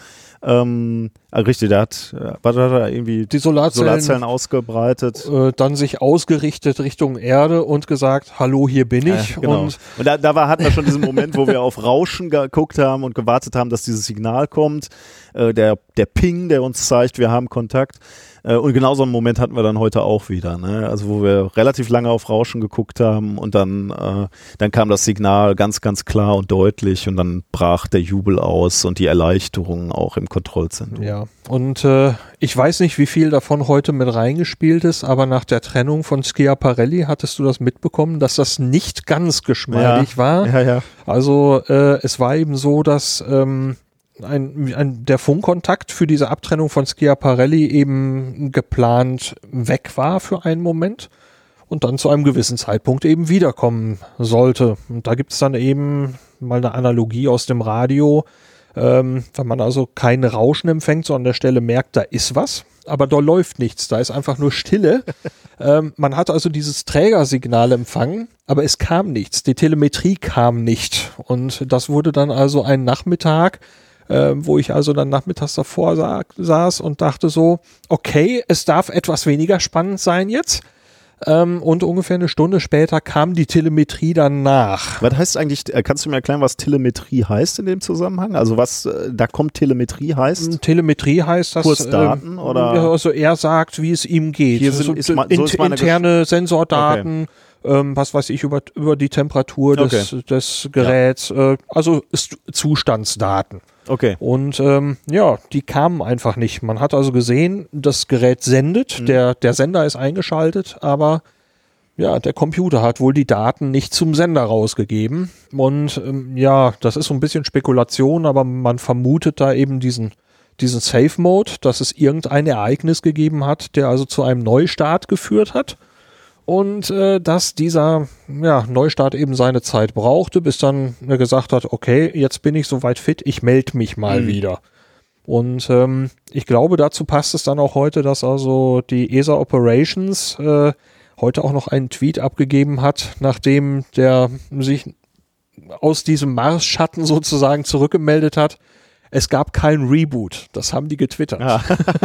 Ähm, ah, richtig, der hat, was hat er irgendwie die Solarzellen, Solarzellen ausgebreitet. Äh, dann sich ausgerichtet Richtung Erde und gesagt, hallo, hier bin ich. Ja, genau. Und, und da, da war, hatten wir schon diesen Moment, wo wir auf Rauschen geguckt haben und gewartet haben, dass dieses Signal kommt. Äh, der, der Ping, der uns zeigt, wir haben Kontakt. Äh, und genau so einen Moment hatten wir dann heute auch wieder. Ne? Also wo wir relativ lange auf Rauschen geguckt haben und dann, äh, dann kam das Signal ganz, ganz klar und deutlich und dann brach der Jubel aus und die Erleichterung auch im Kontrollzentrum. Ja, und äh, ich weiß nicht, wie viel davon heute mit reingespielt ist, aber nach der Trennung von Schiaparelli hattest du das mitbekommen, dass das nicht ganz geschmeidig ja. war. Ja, ja. Also äh, es war eben so, dass ähm, ein, ein, der Funkkontakt für diese Abtrennung von Schiaparelli eben geplant weg war für einen Moment und dann zu einem gewissen Zeitpunkt eben wiederkommen sollte. Und da gibt es dann eben mal eine Analogie aus dem Radio, ähm, wenn man also kein Rauschen empfängt, so an der Stelle merkt, da ist was, aber da läuft nichts, da ist einfach nur Stille. ähm, man hat also dieses Trägersignal empfangen, aber es kam nichts, die Telemetrie kam nicht und das wurde dann also ein Nachmittag, äh, wo ich also dann nachmittags davor sa- saß und dachte so, okay, es darf etwas weniger spannend sein jetzt. Ähm, und ungefähr eine Stunde später kam die Telemetrie dann nach. Was heißt eigentlich, kannst du mir erklären, was Telemetrie heißt in dem Zusammenhang? Also was, da kommt Telemetrie heißt? Telemetrie heißt, dass Kurzdaten, ähm, oder? Also er sagt, wie es ihm geht. Hier sind, also, ist ma, so in, ist meine interne Sensordaten, okay. ähm, was weiß ich, über, über die Temperatur des, okay. des Geräts, ja. äh, also ist Zustandsdaten. Okay. Und ähm, ja, die kamen einfach nicht. Man hat also gesehen, das Gerät sendet, mhm. der, der Sender ist eingeschaltet, aber ja, der Computer hat wohl die Daten nicht zum Sender rausgegeben. Und ähm, ja, das ist so ein bisschen Spekulation, aber man vermutet da eben diesen, diesen Safe Mode, dass es irgendein Ereignis gegeben hat, der also zu einem Neustart geführt hat. Und äh, dass dieser ja, Neustart eben seine Zeit brauchte, bis dann er gesagt hat, okay, jetzt bin ich soweit fit, ich melde mich mal mhm. wieder. Und ähm, ich glaube, dazu passt es dann auch heute, dass also die E S A Operations äh, heute auch noch einen Tweet abgegeben hat, nachdem der sich aus diesem Mars-Schatten sozusagen zurückgemeldet hat. Es gab kein Reboot, das haben die getwittert. Ja.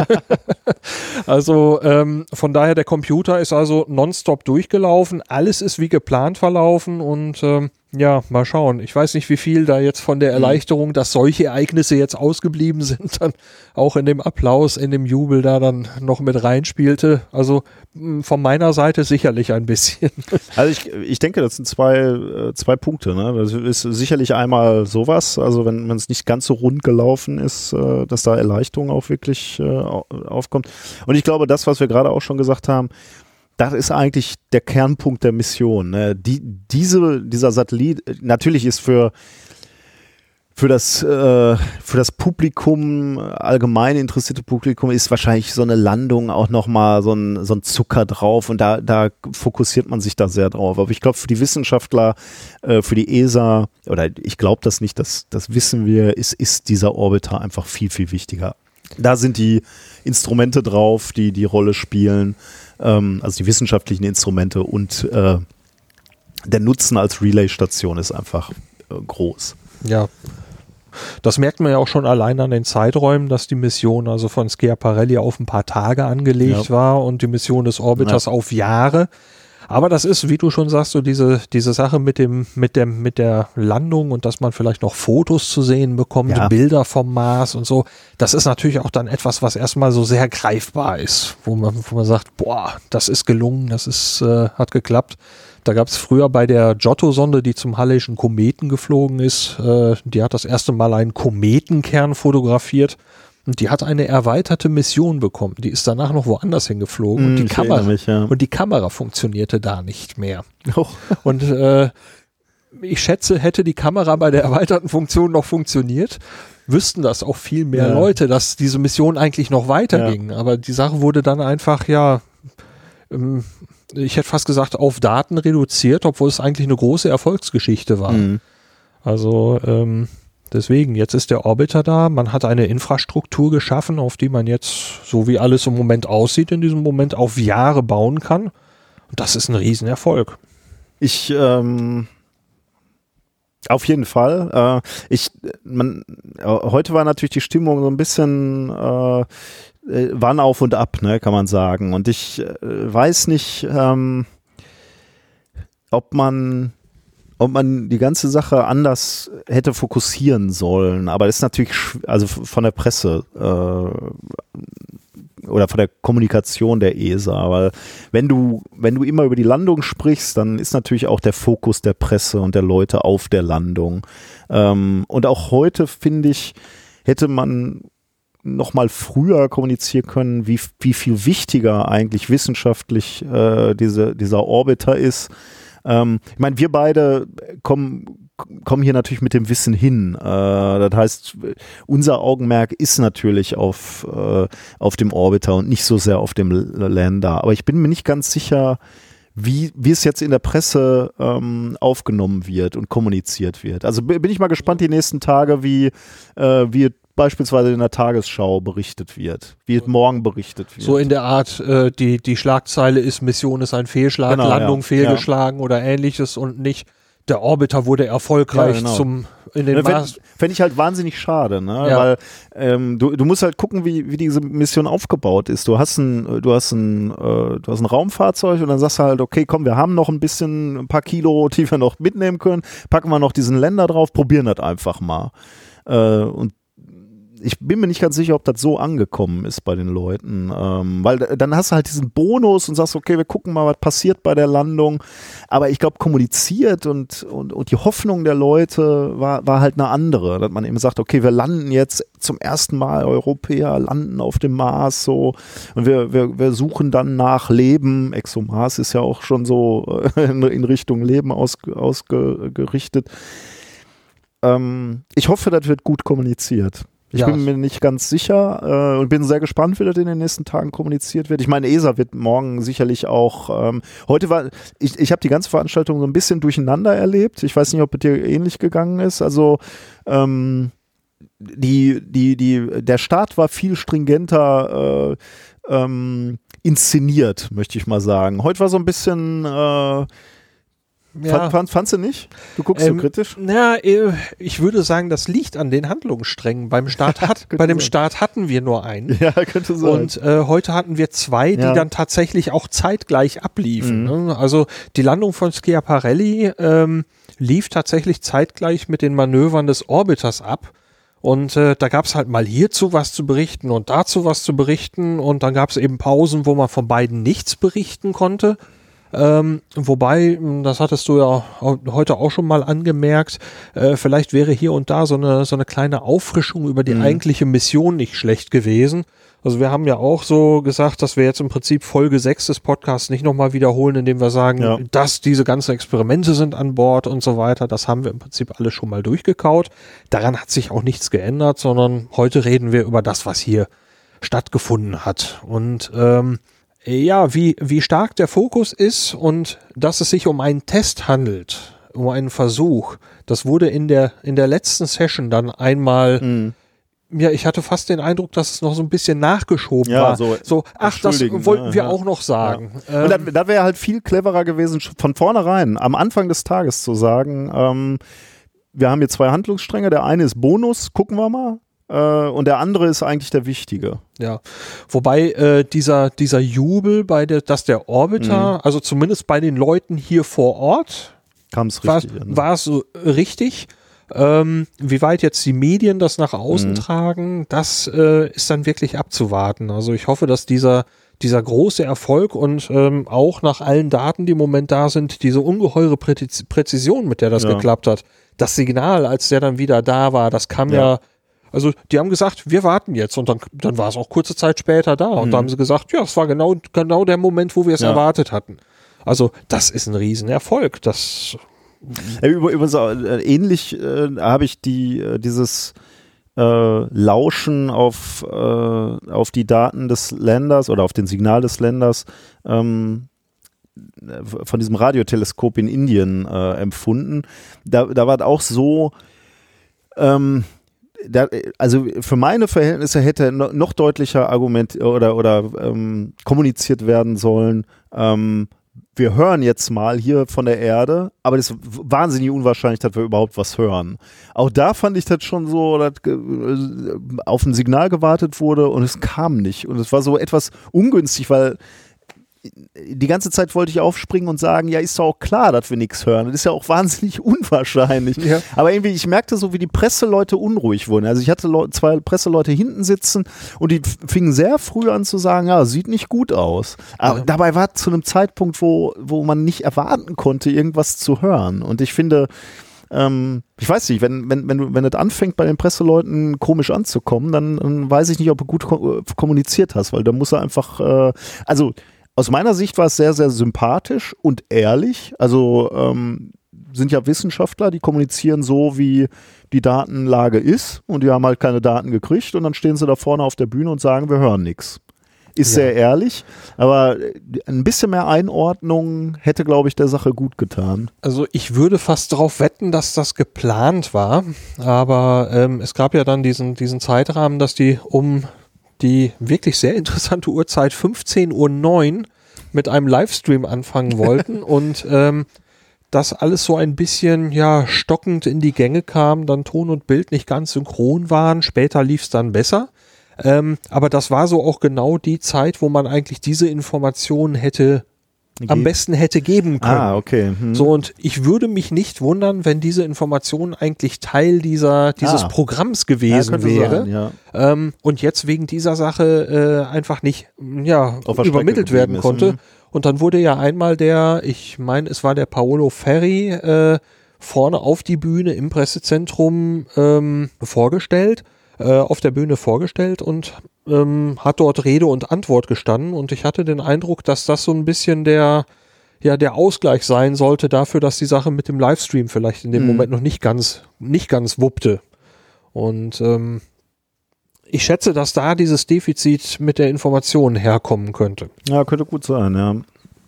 Also ähm, von daher, der Computer ist also nonstop durchgelaufen, alles ist wie geplant verlaufen und ähm, ja, mal schauen. Ich weiß nicht, wie viel da jetzt von der Erleichterung, dass solche Ereignisse jetzt ausgeblieben sind, dann auch in dem Applaus, in dem Jubel da dann noch mit reinspielte. Also mh, von meiner Seite sicherlich ein bisschen. Also ich, ich denke, das sind zwei, äh, zwei Punkte. Ne? Das ist sicherlich einmal sowas, also wenn es nicht ganz so rund gelaufen ist, äh, dass da Erleichterung auch wirklich äh, aufkommt. Und ich glaube, das, was wir gerade auch schon gesagt haben, das ist eigentlich der Kernpunkt der Mission. Ne? Die, diese, dieser Satellit, natürlich ist für, Für das, äh, für das Publikum, allgemein interessierte Publikum, ist wahrscheinlich so eine Landung auch nochmal so ein, so ein Zucker drauf und da, da fokussiert man sich da sehr drauf. Aber ich glaube, für die Wissenschaftler, äh, für die E S A, oder ich glaube das nicht, das, das wissen wir, ist, ist dieser Orbiter einfach viel, viel wichtiger. Da sind die Instrumente drauf, die die Rolle spielen, ähm, also die wissenschaftlichen Instrumente und äh, der Nutzen als Relay-Station ist einfach äh, groß. Ja. Das merkt man ja auch schon allein an den Zeiträumen, dass die Mission also von Schiaparelli auf ein paar Tage angelegt ja. war und die Mission des Orbiters ja. auf Jahre. Aber das ist, wie du schon sagst, so diese, diese Sache mit dem, mit dem, mit der Landung und dass man vielleicht noch Fotos zu sehen bekommt, ja. Bilder vom Mars und so. Das ist natürlich auch dann etwas, was erstmal so sehr greifbar ist, wo man, wo man sagt, boah, das ist gelungen, das ist, äh, hat geklappt. Da gab es früher bei der Giotto-Sonde, die zum Halleyschen Kometen geflogen ist, äh, die hat das erste Mal einen Kometenkern fotografiert und die hat eine erweiterte Mission bekommen. Die ist danach noch woanders hingeflogen mm, und, die Kamera, mich, ja. und die Kamera funktionierte da nicht mehr. Oh. Und äh, ich schätze, hätte die Kamera bei der erweiterten Funktion noch funktioniert, wüssten das auch viel mehr ja. Leute, dass diese Mission eigentlich noch weiterging. Ja. Aber die Sache wurde dann einfach, ja... Ähm, ich hätte fast gesagt, auf Daten reduziert, obwohl es eigentlich eine große Erfolgsgeschichte war. Mhm. Also ähm, deswegen, jetzt ist der Orbiter da, man hat eine Infrastruktur geschaffen, auf die man jetzt, so wie alles im Moment aussieht, in diesem Moment auf Jahre bauen kann. Und das ist ein Riesenerfolg. Ich, ähm, auf jeden Fall. Äh, ich, man, heute war natürlich die Stimmung so ein bisschen... Äh, waren auf und ab, ne, kann man sagen. Und ich äh, weiß nicht, ähm, ob man, ob man die ganze Sache anders hätte fokussieren sollen. Aber das ist natürlich, also von der Presse äh, oder von der Kommunikation der E S A. Weil wenn du, wenn du immer über die Landung sprichst, dann ist natürlich auch der Fokus der Presse und der Leute auf der Landung. Ähm, und auch heute, finde ich, hätte man noch mal früher kommunizieren können, wie, wie viel wichtiger eigentlich wissenschaftlich äh, diese, dieser Orbiter ist. Ähm, ich meine, wir beide kommen, kommen hier natürlich mit dem Wissen hin. Äh, das heißt, unser Augenmerk ist natürlich auf, äh, auf dem Orbiter und nicht so sehr auf dem Lander. Aber ich bin mir nicht ganz sicher, wie, wie es jetzt in der Presse ähm, aufgenommen wird und kommuniziert wird. Also bin ich mal gespannt die nächsten Tage, wie, äh, wie beispielsweise in der Tagesschau berichtet wird, wie es morgen berichtet wird. So in der Art, äh, die, die Schlagzeile ist, Mission ist ein Fehlschlag, genau, Landung ja. fehlgeschlagen ja. oder ähnliches und nicht, der Orbiter wurde erfolgreich ja, genau. zum in den Mars. Fände ich halt wahnsinnig schade, ne? Ja. Weil ähm, du, du musst halt gucken, wie, wie diese Mission aufgebaut ist. Du hast ein, du hast ein, äh, du hast ein Raumfahrzeug und dann sagst du halt, okay, komm, wir haben noch ein bisschen, ein paar Kilo, die wir noch mitnehmen können, packen wir noch diesen Länder drauf, probieren das einfach mal. Äh, und ich bin mir nicht ganz sicher, ob das so angekommen ist bei den Leuten, ähm, weil dann hast du halt diesen Bonus und sagst, okay, wir gucken mal, was passiert bei der Landung, aber ich glaube, kommuniziert und, und, und die Hoffnung der Leute war, war halt eine andere, dass man eben sagt, okay, wir landen jetzt zum ersten Mal, Europäer landen auf dem Mars, so, und wir, wir, wir suchen dann nach Leben. ExoMars ist ja auch schon so in, in Richtung Leben ausgerichtet. Ausge, ähm, ich hoffe, das wird gut kommuniziert. Ich ja. bin mir nicht ganz sicher äh, und bin sehr gespannt, wie das in den nächsten Tagen kommuniziert wird. Ich meine, E S A wird morgen sicherlich auch, ähm, heute war, ich, ich habe die ganze Veranstaltung so ein bisschen durcheinander erlebt. Ich weiß nicht, ob es dir ähnlich gegangen ist. Also ähm, die, die, die, der Start war viel stringenter äh, ähm, inszeniert, möchte ich mal sagen. Heute war so ein bisschen äh, Ja. Fand, fandst du nicht? Du guckst ähm, so kritisch? Na, ich würde sagen, das liegt an den Handlungssträngen. Beim Start hat, bei dem sein. Start hatten wir nur einen. Ja, könnte sein. Und äh, heute hatten wir zwei, die ja. dann tatsächlich auch zeitgleich abliefen. Mhm. Ne? Also die Landung von Schiaparelli ähm, lief tatsächlich zeitgleich mit den Manövern des Orbiters ab. Und äh, da gab es halt mal hierzu was zu berichten und dazu was zu berichten. Und dann gab es eben Pausen, wo man von beiden nichts berichten konnte. Ähm, wobei, das hattest du ja heute auch schon mal angemerkt, äh, vielleicht wäre hier und da so eine, so eine kleine Auffrischung über die mhm. eigentliche Mission nicht schlecht gewesen. Also wir haben ja auch so gesagt, dass wir jetzt im Prinzip Folge sechs des Podcasts nicht nochmal wiederholen, indem wir sagen, ja. dass diese ganzen Experimente sind an Bord und so weiter. Das haben wir im Prinzip alles schon mal durchgekaut. Daran hat sich auch nichts geändert, sondern heute reden wir über das, was hier stattgefunden hat. Und ähm, ja, wie, wie stark der Fokus ist und dass es sich um einen Test handelt, um einen Versuch, das wurde in der, in der letzten Session dann einmal mhm. ja, ich hatte fast den Eindruck, dass es noch so ein bisschen nachgeschoben ja, war. So, so ach, das wollten wir ja. auch noch sagen. Ja. Und ähm, da wäre halt viel cleverer gewesen, von vornherein, am Anfang des Tages zu sagen, ähm, wir haben hier zwei Handlungsstränge, der eine ist Bonus, gucken wir mal, äh, und der andere ist eigentlich der wichtige. Ja, wobei äh, dieser, dieser Jubel, bei der, dass der Orbiter, mhm. also zumindest bei den Leuten hier vor Ort, kam es richtig. War es so richtig. Ähm, wie weit jetzt die Medien das nach außen mhm. tragen, das äh, ist dann wirklich abzuwarten. Also ich hoffe, dass dieser, dieser große Erfolg und ähm, auch nach allen Daten, die im Moment da sind, diese ungeheure Präzision, Präzision, mit der das ja. geklappt hat, das Signal, als der dann wieder da war, das kam ja, ja also die haben gesagt, wir warten jetzt und dann, dann war es auch kurze Zeit später da und mhm. da haben sie gesagt, ja, es war genau, genau der Moment, wo wir es ja. erwartet hatten. Also das ist ein Riesenerfolg, das Übrigens äh, ähnlich äh, habe ich die äh, dieses äh, Lauschen auf, äh, auf die Daten des Landers oder auf den Signal des Landers ähm, von diesem Radioteleskop in Indien äh, empfunden. Da, da war es auch so, ähm, da, also für meine Verhältnisse hätte no, noch deutlicher argument oder, oder ähm, kommuniziert werden sollen, ähm, wir hören jetzt mal hier von der Erde, aber das ist wahnsinnig unwahrscheinlich, dass wir überhaupt was hören. Auch da fand ich das schon so, dass auf ein Signal gewartet wurde und es kam nicht. Und es war so etwas ungünstig, weil die ganze Zeit wollte ich aufspringen und sagen, ja, ist doch auch klar, dass wir nichts hören. Das ist ja auch wahnsinnig unwahrscheinlich. Ja. Aber irgendwie, ich merkte so, wie die Presseleute unruhig wurden. Also ich hatte Le- zwei Presseleute hinten sitzen und die fingen sehr früh an zu sagen, ja, sieht nicht gut aus. Aber ja. dabei war zu einem Zeitpunkt, wo, wo man nicht erwarten konnte, irgendwas zu hören. Und ich finde, ähm, ich weiß nicht, wenn, wenn, wenn, du, wenn das anfängt, bei den Presseleuten komisch anzukommen, dann, dann weiß ich nicht, ob du gut ko- kommuniziert hast, weil da muss er einfach, äh, also aus meiner Sicht war es sehr, sehr sympathisch und ehrlich. Also ähm, sind ja Wissenschaftler, die kommunizieren so, wie die Datenlage ist und die haben halt keine Daten gekriegt und dann stehen sie da vorne auf der Bühne und sagen, wir hören nichts. Ist ja. sehr ehrlich, aber ein bisschen mehr Einordnung hätte, glaube ich, der Sache gut getan. Also ich würde fast darauf wetten, dass das geplant war, aber ähm, es gab ja dann diesen, diesen Zeitrahmen, dass die um die wirklich sehr interessante Uhrzeit fünfzehn Uhr neun mit einem Livestream anfangen wollten und ähm, das alles so ein bisschen ja stockend in die Gänge kam, dann Ton und Bild nicht ganz synchron waren, später lief es dann besser, ähm, aber das war so auch genau die Zeit, wo man eigentlich diese Informationen hätte Ge- am besten hätte geben können. Ah, okay. Hm. So, und ich würde mich nicht wundern, wenn diese Information eigentlich Teil dieser dieses ah. Programms gewesen ja, wäre sein, ja. ähm, und jetzt wegen dieser Sache äh, einfach nicht ja übermittelt werden konnte. Hm. Und dann wurde ja einmal der, ich meine, es war der Paolo Ferri äh, vorne auf die Bühne im Pressezentrum ähm, vorgestellt, äh, auf der Bühne vorgestellt und Ähm, hat dort Rede und Antwort gestanden und ich hatte den Eindruck, dass das so ein bisschen der, ja, der Ausgleich sein sollte dafür, dass die Sache mit dem Livestream vielleicht in dem mhm. Moment noch nicht ganz, nicht ganz wuppte. Und ähm, ich schätze, dass da dieses Defizit mit der Information herkommen könnte. Ja, könnte gut sein, ja.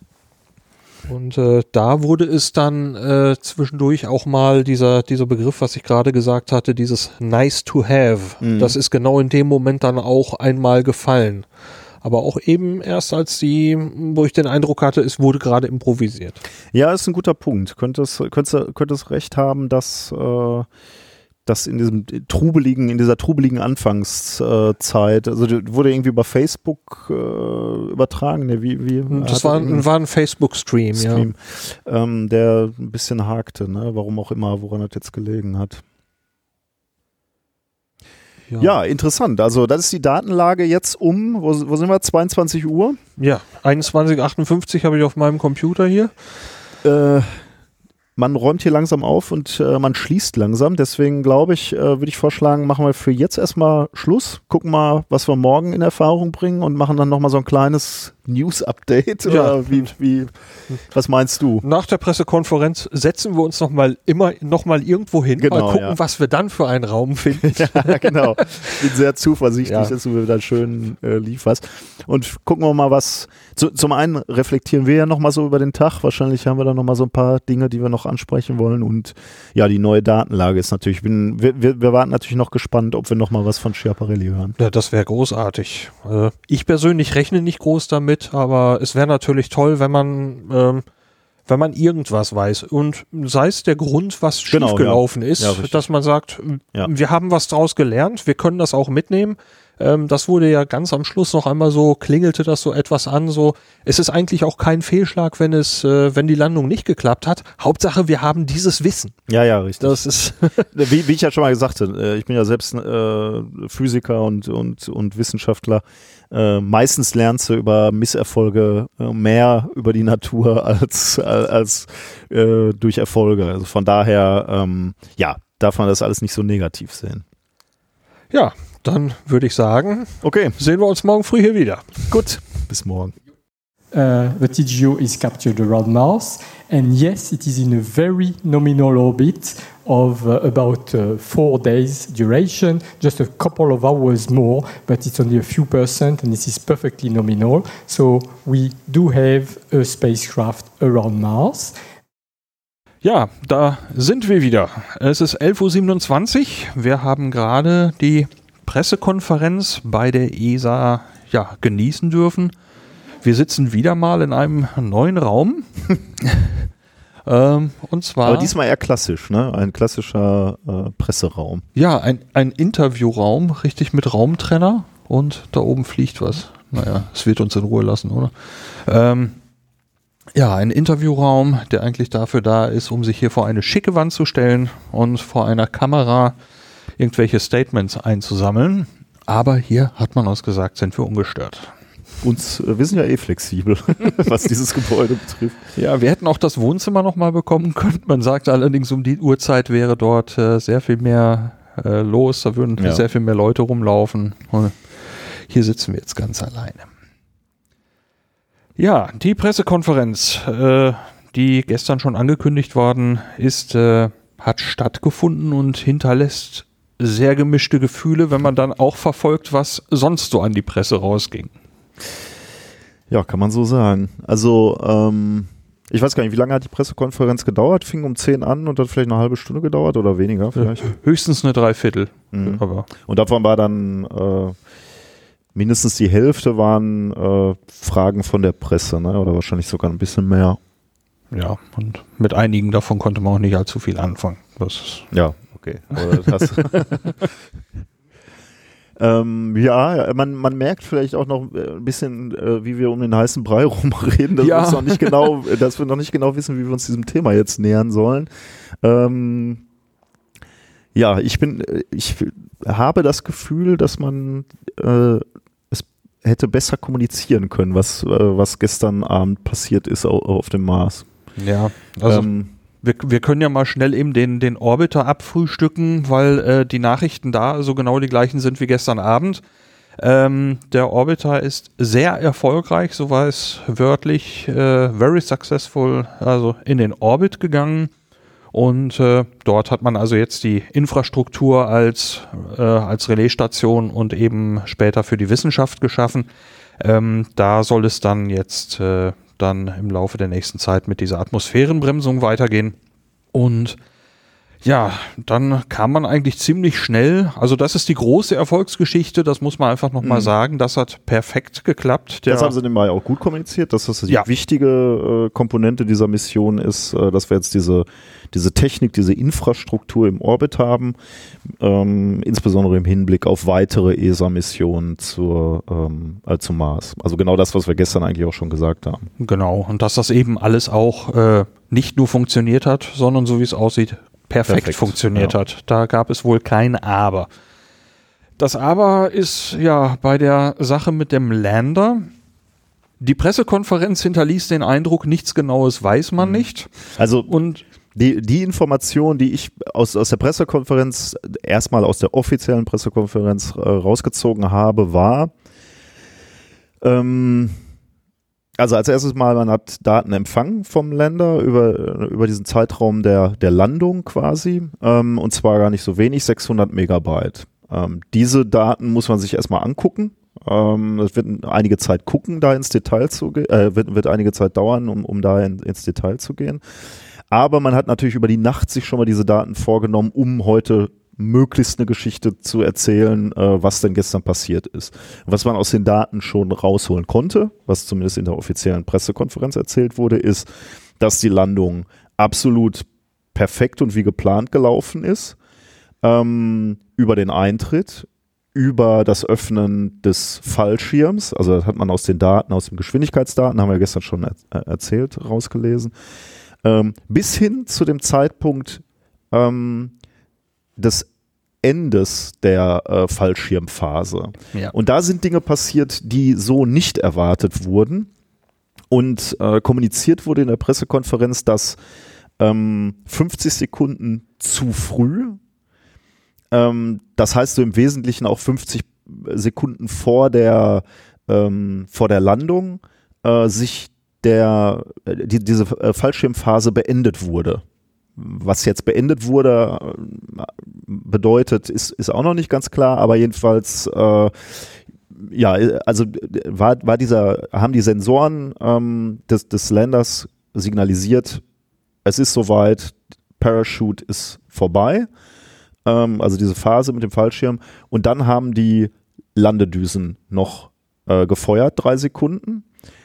Und äh, da wurde es dann äh, zwischendurch auch mal dieser, dieser Begriff, was ich gerade gesagt hatte, dieses nice to have. Mhm. Das ist genau in dem Moment dann auch einmal gefallen. Aber auch eben erst als die, wo ich den Eindruck hatte, es wurde gerade improvisiert. Ja, ist ein guter Punkt. Könntest, könntest, könntest recht haben, dass äh das in diesem trubeligen, in dieser trubeligen Anfangszeit, also wurde irgendwie über Facebook äh, übertragen, ne? wie, wie das war ein, war ein Facebook-Stream, Stream, ja. ähm, der ein bisschen hakte, ne? Warum auch immer, woran das jetzt gelegen hat. Ja. ja, interessant. Also das ist die Datenlage jetzt um, wo, wo sind wir, zweiundzwanzig Uhr? Ja, einundzwanzig Uhr achtundfünfzig habe ich auf meinem Computer hier. Äh, man räumt hier langsam auf und äh, man schließt langsam. Deswegen glaube ich, äh, würde ich vorschlagen, machen wir für jetzt erstmal Schluss. Gucken mal, was wir morgen in Erfahrung bringen und machen dann nochmal so ein kleines News-Update. Ja. Oder wie, wie, was meinst du? Nach der Pressekonferenz setzen wir uns nochmal immer nochmal irgendwo hin, Genau, mal gucken, ja. was wir dann für einen Raum finden. Ja, genau. Ich bin sehr zuversichtlich, Ja. dass du mir dann schön äh, lieferst. Und gucken wir mal, was. Zu, zum einen reflektieren wir ja nochmal so über den Tag. Wahrscheinlich haben wir da nochmal so ein paar Dinge, die wir noch ansprechen wollen. Und ja, die neue Datenlage ist natürlich. Bin, wir, wir, wir warten natürlich noch gespannt, ob wir nochmal was von Schiaparelli hören. Ja, das wäre großartig. Äh, ich persönlich rechne nicht groß damit, aber es wäre natürlich toll, wenn man, ähm, wenn man irgendwas weiß. Und sei es der Grund, was Genau, schiefgelaufen ja. ist, Ja, richtig. dass man sagt, Ja. wir haben was draus gelernt, wir können das auch mitnehmen. Ähm, das wurde ja ganz am Schluss noch einmal so, klingelte das so etwas an, so, es ist eigentlich auch kein Fehlschlag, wenn es, äh, wenn die Landung nicht geklappt hat. Hauptsache, wir haben dieses Wissen. Ja, ja, richtig. Das ist, Wie, wie ich ja schon mal gesagt habe, äh, ich bin ja selbst äh, Physiker und, und, und Wissenschaftler. Äh, meistens lernst du über Misserfolge äh, mehr über die Natur als, als, als äh, durch Erfolge. Also von daher, ähm, ja, darf man das alles nicht so negativ sehen. ja, dann würde ich sagen, Okay, sehen wir uns morgen früh hier wieder. gut. Bis morgen. Uh, the T G O is captured around Mars, and yes, it is in a very nominal orbit of uh, about uh, four days duration, just a couple of hours more, but it's only a few percent, and this is perfectly nominal. So we do have a spacecraft around Mars. Ja, da sind wir wieder. Es ist elf Uhr siebenundzwanzig. Wir haben gerade die Pressekonferenz bei der E S A ja, genießen dürfen. Wir sitzen wieder mal in einem neuen Raum. ähm, und zwar. Aber diesmal eher klassisch, ne? Ein klassischer äh, Presseraum. Ja, ein, ein Interviewraum, richtig mit Raumtrenner. Und da oben fliegt was. Naja, es wird uns in Ruhe lassen, oder? Ähm, ja, ein Interviewraum, der eigentlich dafür da ist, um sich hier vor eine schicke Wand zu stellen und vor einer Kamera irgendwelche Statements einzusammeln. Aber hier hat man uns gesagt, sind wir ungestört. Uns, äh, wir sind ja eh flexibel, was dieses Gebäude betrifft. Ja, wir hätten auch das Wohnzimmer nochmal bekommen können. Man sagt allerdings, um die Uhrzeit wäre dort äh, sehr viel mehr äh, los. Da würden Ja. sehr viel mehr Leute rumlaufen. Und hier sitzen wir jetzt ganz alleine. Ja, die Pressekonferenz, äh, die gestern schon angekündigt worden ist, äh, hat stattgefunden und hinterlässt sehr gemischte Gefühle, wenn man dann auch verfolgt, was sonst so an die Presse rausging. Ja, kann man so sagen. Also, ähm, ich weiß gar nicht, wie lange hat die Pressekonferenz gedauert? Fing um zehn an und hat vielleicht eine halbe Stunde gedauert oder weniger vielleicht. Höchstens eine Dreiviertel. Mhm. Aber Und davon war dann äh, mindestens die Hälfte waren äh, Fragen von der Presse, ne? Oder wahrscheinlich sogar ein bisschen mehr. ja, und mit einigen davon konnte man auch nicht allzu viel anfangen. Das ist Ja, okay. Aber das ähm, ja, man, man merkt vielleicht auch noch ein bisschen, äh, wie wir um den heißen Brei rumreden, dass, Ja. wir uns noch nicht genau, dass wir noch nicht genau wissen, wie wir uns diesem Thema jetzt nähern sollen. Ähm, ja, ich bin, ich habe das Gefühl, dass man äh, es hätte besser kommunizieren können, was, äh, was gestern Abend passiert ist au- auf dem Mars. ja, also ähm, wir, wir können ja mal schnell eben den, den Orbiter abfrühstücken, weil äh, die Nachrichten da so genau die gleichen sind wie gestern Abend. Ähm, der Orbiter ist sehr erfolgreich, so war es wörtlich, äh, very successful, also in den Orbit gegangen. Und äh, dort hat man also jetzt die Infrastruktur als, äh, als Relaisstation und eben später für die Wissenschaft geschaffen. Ähm, da soll es dann jetzt äh, dann im Laufe der nächsten Zeit mit dieser Atmosphärenbremsung weitergehen. Und ja, dann kam man eigentlich ziemlich schnell, also das ist die große Erfolgsgeschichte, das muss man einfach nochmal Mhm. sagen, das hat perfekt geklappt. Der, Das haben sie dem Mai auch gut kommuniziert, dass das die Ja. wichtige äh, Komponente dieser Mission ist, äh, dass wir jetzt diese, diese Technik, diese Infrastruktur im Orbit haben, ähm, insbesondere im Hinblick auf weitere E S A-Missionen zur, ähm, äh, zum Mars. Also genau das, was wir gestern eigentlich auch schon gesagt haben. Genau, und dass das eben alles auch äh, nicht nur funktioniert hat, sondern so wie es aussieht, perfekt, Perfekt, funktioniert ja. hat. Da gab es wohl kein Aber. Das Aber ist ja bei der Sache mit dem Lander. Die Pressekonferenz hinterließ den Eindruck, nichts Genaues weiß man nicht. Also und die, die Information, die ich aus, aus der Pressekonferenz, erstmal aus der offiziellen Pressekonferenz äh, rausgezogen habe, war, ähm, also als erstes Mal, man hat Daten empfangen vom Lander über, über diesen Zeitraum der, der Landung quasi, ähm, und zwar gar nicht so wenig, sechshundert Megabyte. Ähm, diese Daten muss man sich erstmal angucken. Ähm, es wird einige Zeit gucken, da ins Detail zu gehen, äh, wird, wird einige Zeit dauern, um, um da in, ins Detail zu gehen. Aber man hat natürlich über die Nacht sich schon mal diese Daten vorgenommen, um heute möglichst eine Geschichte zu erzählen, äh, was denn gestern passiert ist. Was man aus den Daten schon rausholen konnte, was zumindest in der offiziellen Pressekonferenz erzählt wurde, ist, dass die Landung absolut perfekt und wie geplant gelaufen ist. Ähm, über den Eintritt, über das Öffnen des Fallschirms, also das hat man aus den Daten, aus den Geschwindigkeitsdaten, haben wir gestern schon er- erzählt, rausgelesen, ähm, bis hin zu dem Zeitpunkt ähm, des Endes der äh, Fallschirmphase. Ja. Und da sind Dinge passiert, die so nicht erwartet wurden. Und äh, kommuniziert wurde in der Pressekonferenz, dass ähm, fünfzig Sekunden zu früh, ähm, das heißt so im Wesentlichen auch fünfzig Sekunden vor der, ähm, vor der Landung, äh, sich der, die, diese äh, Fallschirmphase beendet wurde. Was jetzt beendet wurde, äh, bedeutet, ist, ist auch noch nicht ganz klar, aber jedenfalls, äh, ja, also war, war dieser, haben die Sensoren ähm, des, des Landers signalisiert, es ist soweit, Parachute ist vorbei, ähm, also diese Phase mit dem Fallschirm, und dann haben die Landedüsen noch äh, gefeuert, drei Sekunden.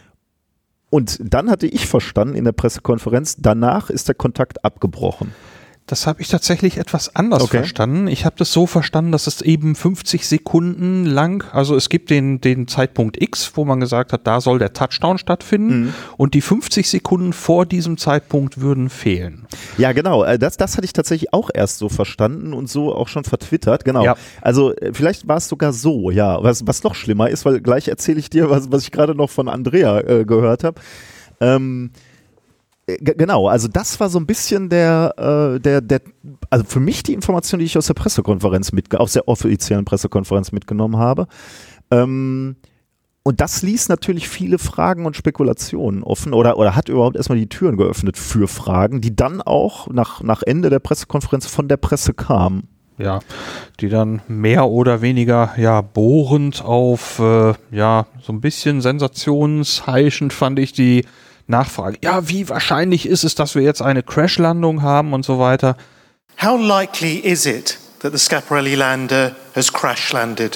Und dann hatte ich verstanden in der Pressekonferenz, danach ist der Kontakt abgebrochen. das habe ich tatsächlich etwas anders Okay. verstanden. Ich habe das so verstanden, dass es eben fünfzig Sekunden lang, also es gibt den, den Zeitpunkt X, wo man gesagt hat, da soll der Touchdown stattfinden, Mhm. und die fünfzig Sekunden vor diesem Zeitpunkt würden fehlen. Ja, genau. Äh, Das, das hatte ich tatsächlich auch erst so verstanden und so auch schon vertwittert. Genau. Ja. Also äh, vielleicht war es sogar so, ja. Was, was noch schlimmer ist, weil gleich erzähle ich dir, was, was ich gerade noch von Andrea äh, gehört habe. Ähm, G- Genau, also das war so ein bisschen der, äh, der, der, also für mich die Information, die ich aus der Pressekonferenz mitge- aus der offiziellen Pressekonferenz mitgenommen habe. Ähm, und das ließ natürlich viele Fragen und Spekulationen offen oder, oder hat überhaupt erstmal die Türen geöffnet für Fragen, die dann auch nach, nach Ende der Pressekonferenz von der Presse kamen. Ja, die dann mehr oder weniger ja bohrend auf äh, ja so ein bisschen sensationsheischend fand ich die Nachfrage. Ja, wie wahrscheinlich ist es, dass wir jetzt eine Crashlandung haben und so weiter? How likely is it that the Schiaparelli lander has crash landed?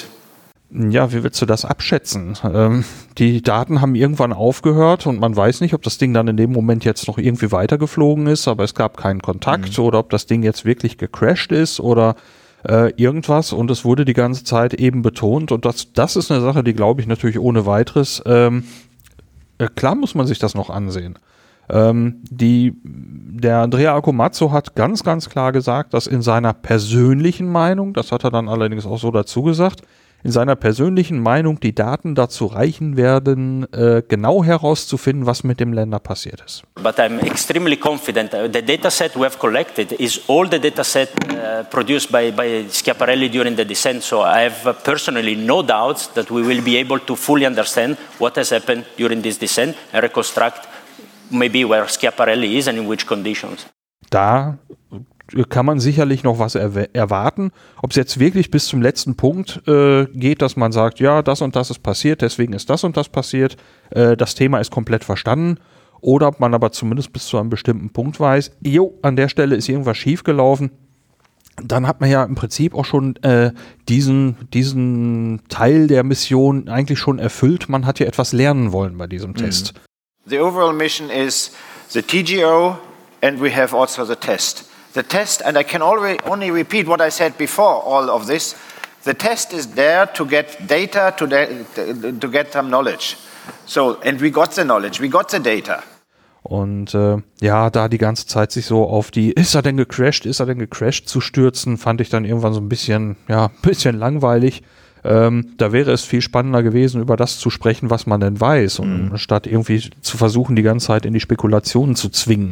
Ja, wie willst du das abschätzen? Ähm, die Daten haben irgendwann aufgehört und man weiß nicht, ob das Ding dann in dem Moment jetzt noch irgendwie weitergeflogen ist, aber es gab keinen Kontakt mhm. oder ob das Ding jetzt wirklich gecrashed ist oder äh, irgendwas, und es wurde die ganze Zeit eben betont, und das, das ist eine Sache, die glaube ich natürlich ohne weiteres ähm, äh, klar muss man sich das noch ansehen. Ähm, die, der Andrea Accomazzo hat ganz, ganz klar gesagt, dass in seiner persönlichen Meinung, das hat er dann allerdings auch so dazu gesagt, in seiner persönlichen Meinung die Daten dazu reichen werden, äh, genau herauszufinden, was mit dem Länder passiert ist. But I'm extremely confident. Uh, The dataset we have collected is all the dataset uh, produced by, by Schiaparelli during the descent. So I have uh, personally no doubts that we will be able to fully understand what has happened during this descent and reconstruct maybe where Schiaparelli is and in which conditions. Da kann man sicherlich noch was erw- erwarten. Ob es jetzt wirklich bis zum letzten Punkt äh, geht, dass man sagt, ja, das und das ist passiert, deswegen ist das und das passiert, äh, das Thema ist komplett verstanden, oder ob man aber zumindest bis zu einem bestimmten Punkt weiß, jo, an der Stelle ist irgendwas schiefgelaufen, dann hat man ja im Prinzip auch schon äh, diesen, diesen Teil der Mission eigentlich schon erfüllt. Man hat ja etwas lernen wollen bei diesem Test. The overall mission is the T G O, and we have also the test. The test, and I can already only repeat what I said before all of this, the test is there to get data, to, de- to get some knowledge. So, and we got the knowledge, we got the data. Und äh, ja, da die ganze Zeit sich so auf die, ist er denn gecrashed, ist er denn gecrashed zu stürzen, fand ich dann irgendwann so ein bisschen, ja, ein bisschen langweilig. Ähm, da wäre es viel spannender gewesen, über das zu sprechen, was man denn weiß, und mhm. statt irgendwie zu versuchen, die ganze Zeit in die Spekulationen zu zwingen.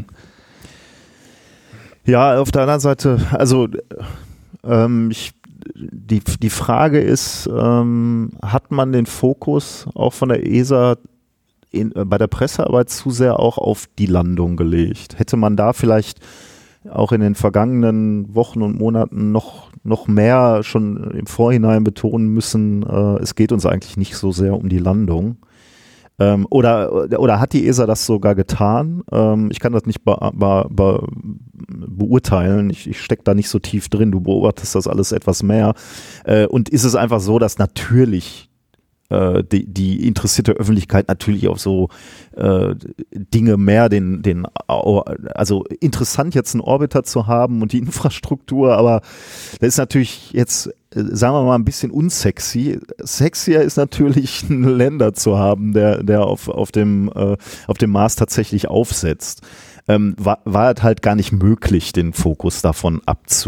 Ja, auf der anderen Seite, also ähm, ich, die, die Frage ist, ähm, hat man den Fokus auch von der E S A in, äh, bei der Pressearbeit zu sehr auch auf die Landung gelegt? Hätte man da vielleicht auch in den vergangenen Wochen und Monaten noch, noch mehr schon im Vorhinein betonen müssen, äh, es geht uns eigentlich nicht so sehr um die Landung? Ähm, oder, oder hat die E S A das sogar getan? Ähm, ich kann das nicht be be be beurteilen. Ich, ich stecke da nicht so tief drin. Du beobachtest das alles etwas mehr. Äh, und ist es einfach so, dass natürlich äh, die, die interessierte Öffentlichkeit natürlich auf so äh, Dinge mehr den, den, also interessant jetzt einen Orbiter zu haben und die Infrastruktur, aber das ist natürlich jetzt, sagen wir mal, ein bisschen unsexy. Sexier ist natürlich, einen Länder zu haben, der, der auf, auf, dem, äh, auf dem Mars tatsächlich aufsetzt. Ähm, war, war halt gar nicht möglich, den Fokus davon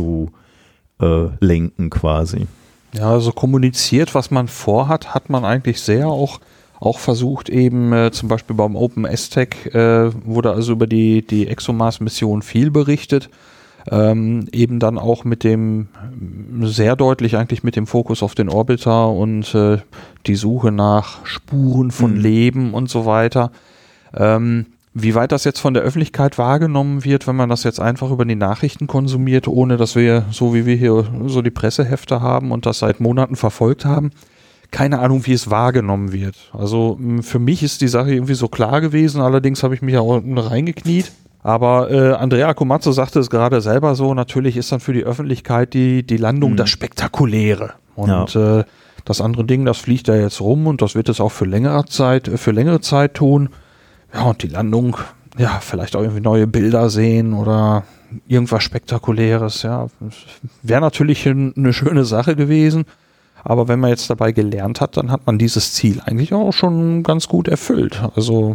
abzulenken quasi. Ja, also kommuniziert, was man vorhat, hat man eigentlich sehr auch, auch versucht, eben äh, zum Beispiel beim OpenStack äh, wurde also über die, die ExoMars-Mission viel berichtet. Ähm, eben dann auch mit dem, sehr deutlich eigentlich mit dem Fokus auf den Orbiter und äh, die Suche nach Spuren von mhm. Leben und so weiter. Ähm, wie weit das jetzt von der Öffentlichkeit wahrgenommen wird, wenn man das jetzt einfach über die Nachrichten konsumiert, ohne dass wir, so wie wir hier so die Pressehefte haben und das seit Monaten verfolgt haben, keine Ahnung, wie es wahrgenommen wird. Also für mich ist die Sache irgendwie so klar gewesen, allerdings habe ich mich auch reingekniet. Aber äh, Andrea Komazzo sagte es gerade selber so, natürlich ist dann für die Öffentlichkeit die, die Landung mhm. das Spektakuläre. Und ja. äh, das andere Ding, das fliegt da jetzt rum und das wird es auch für längere Zeit, für längere Zeit tun. Ja, und die Landung, ja, vielleicht auch irgendwie neue Bilder sehen oder irgendwas Spektakuläres, ja. Wäre natürlich eine schöne Sache gewesen. Aber wenn man jetzt dabei gelernt hat, dann hat man dieses Ziel eigentlich auch schon ganz gut erfüllt. Also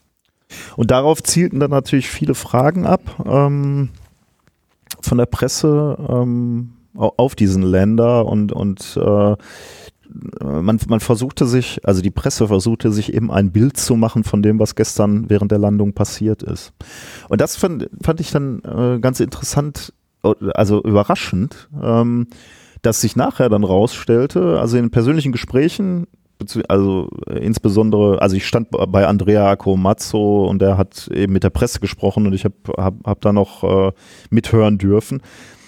und darauf zielten dann natürlich viele Fragen ab ähm, von der Presse ähm, auf diesen Länder und, und äh, man, man versuchte sich, also die Presse versuchte sich eben ein Bild zu machen von dem, was gestern während der Landung passiert ist. Und das fand, fand ich dann äh, ganz interessant, also überraschend, ähm, dass sich nachher dann rausstellte, also in persönlichen Gesprächen, also insbesondere, also ich stand bei Andrea Komazzo und der hat eben mit der Presse gesprochen und ich habe hab, hab da noch äh, mithören dürfen.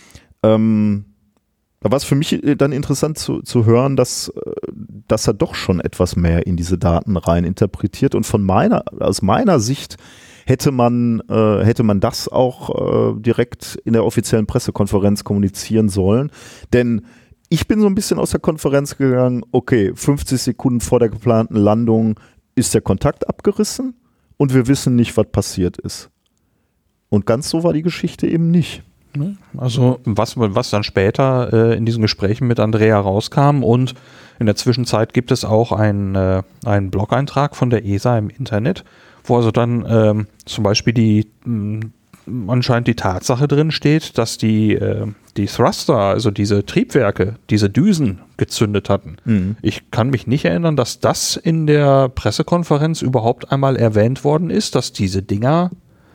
Ähm, da war es für mich dann interessant zu, zu hören, dass, dass er doch schon etwas mehr in diese Daten rein interpretiert und von meiner, aus meiner Sicht hätte man, äh, hätte man das auch äh, direkt in der offiziellen Pressekonferenz kommunizieren sollen, denn ich bin so ein bisschen aus der Konferenz gegangen, okay, fünfzig Sekunden vor der geplanten Landung ist der Kontakt abgerissen und wir wissen nicht, was passiert ist. Und ganz so war die Geschichte eben nicht. Also was, was dann später äh, in diesen Gesprächen mit Andrea rauskam, und in der Zwischenzeit gibt es auch einen, äh, einen Blog-Eintrag von der E S A im Internet, wo also dann ähm, zum Beispiel die mh, anscheinend die Tatsache drin steht, dass die, äh, die Thruster, also diese Triebwerke, diese Düsen gezündet hatten. Mhm. Ich kann mich nicht erinnern, dass das in der Pressekonferenz überhaupt einmal erwähnt worden ist, dass diese Dinger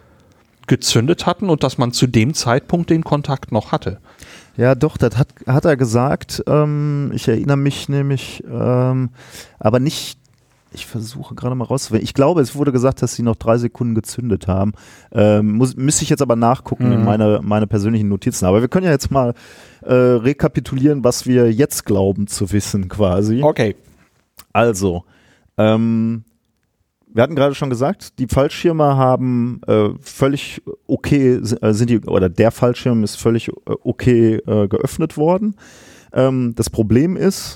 gezündet hatten und dass man zu dem Zeitpunkt den Kontakt noch hatte. Ja, doch, das hat, hat er gesagt. Ähm, ich erinnere mich nämlich, ähm, aber nicht. Ich versuche gerade mal rauszufinden. Ich glaube, es wurde gesagt, dass sie noch drei Sekunden gezündet haben. Ähm, muss, müsste ich jetzt aber nachgucken mhm. in meine, meine persönlichen Notizen. Aber wir können ja jetzt mal äh, rekapitulieren, was wir jetzt glauben zu wissen quasi. Okay. Also, ähm, wir hatten gerade schon gesagt, die Fallschirme haben äh, völlig okay, sind die, oder der Fallschirm ist völlig okay äh, geöffnet worden. Ähm, das Problem ist,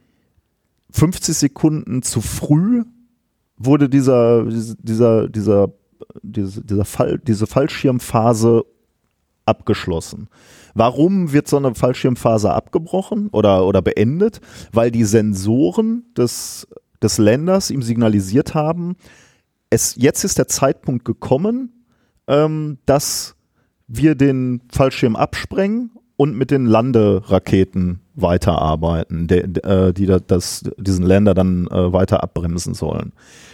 fünfzig Sekunden zu früh wurde dieser, dieser, dieser, dieser, dieser Fall, diese Fallschirmphase abgeschlossen. Warum wird so eine Fallschirmphase abgebrochen oder, oder beendet? Weil die Sensoren des, des Länders ihm signalisiert haben, es, jetzt ist der Zeitpunkt gekommen, ähm, dass wir den Fallschirm absprengen und mit den Landeraketen weiterarbeiten, de, de, äh, die das, diesen Lander dann äh, weiter abbremsen sollen.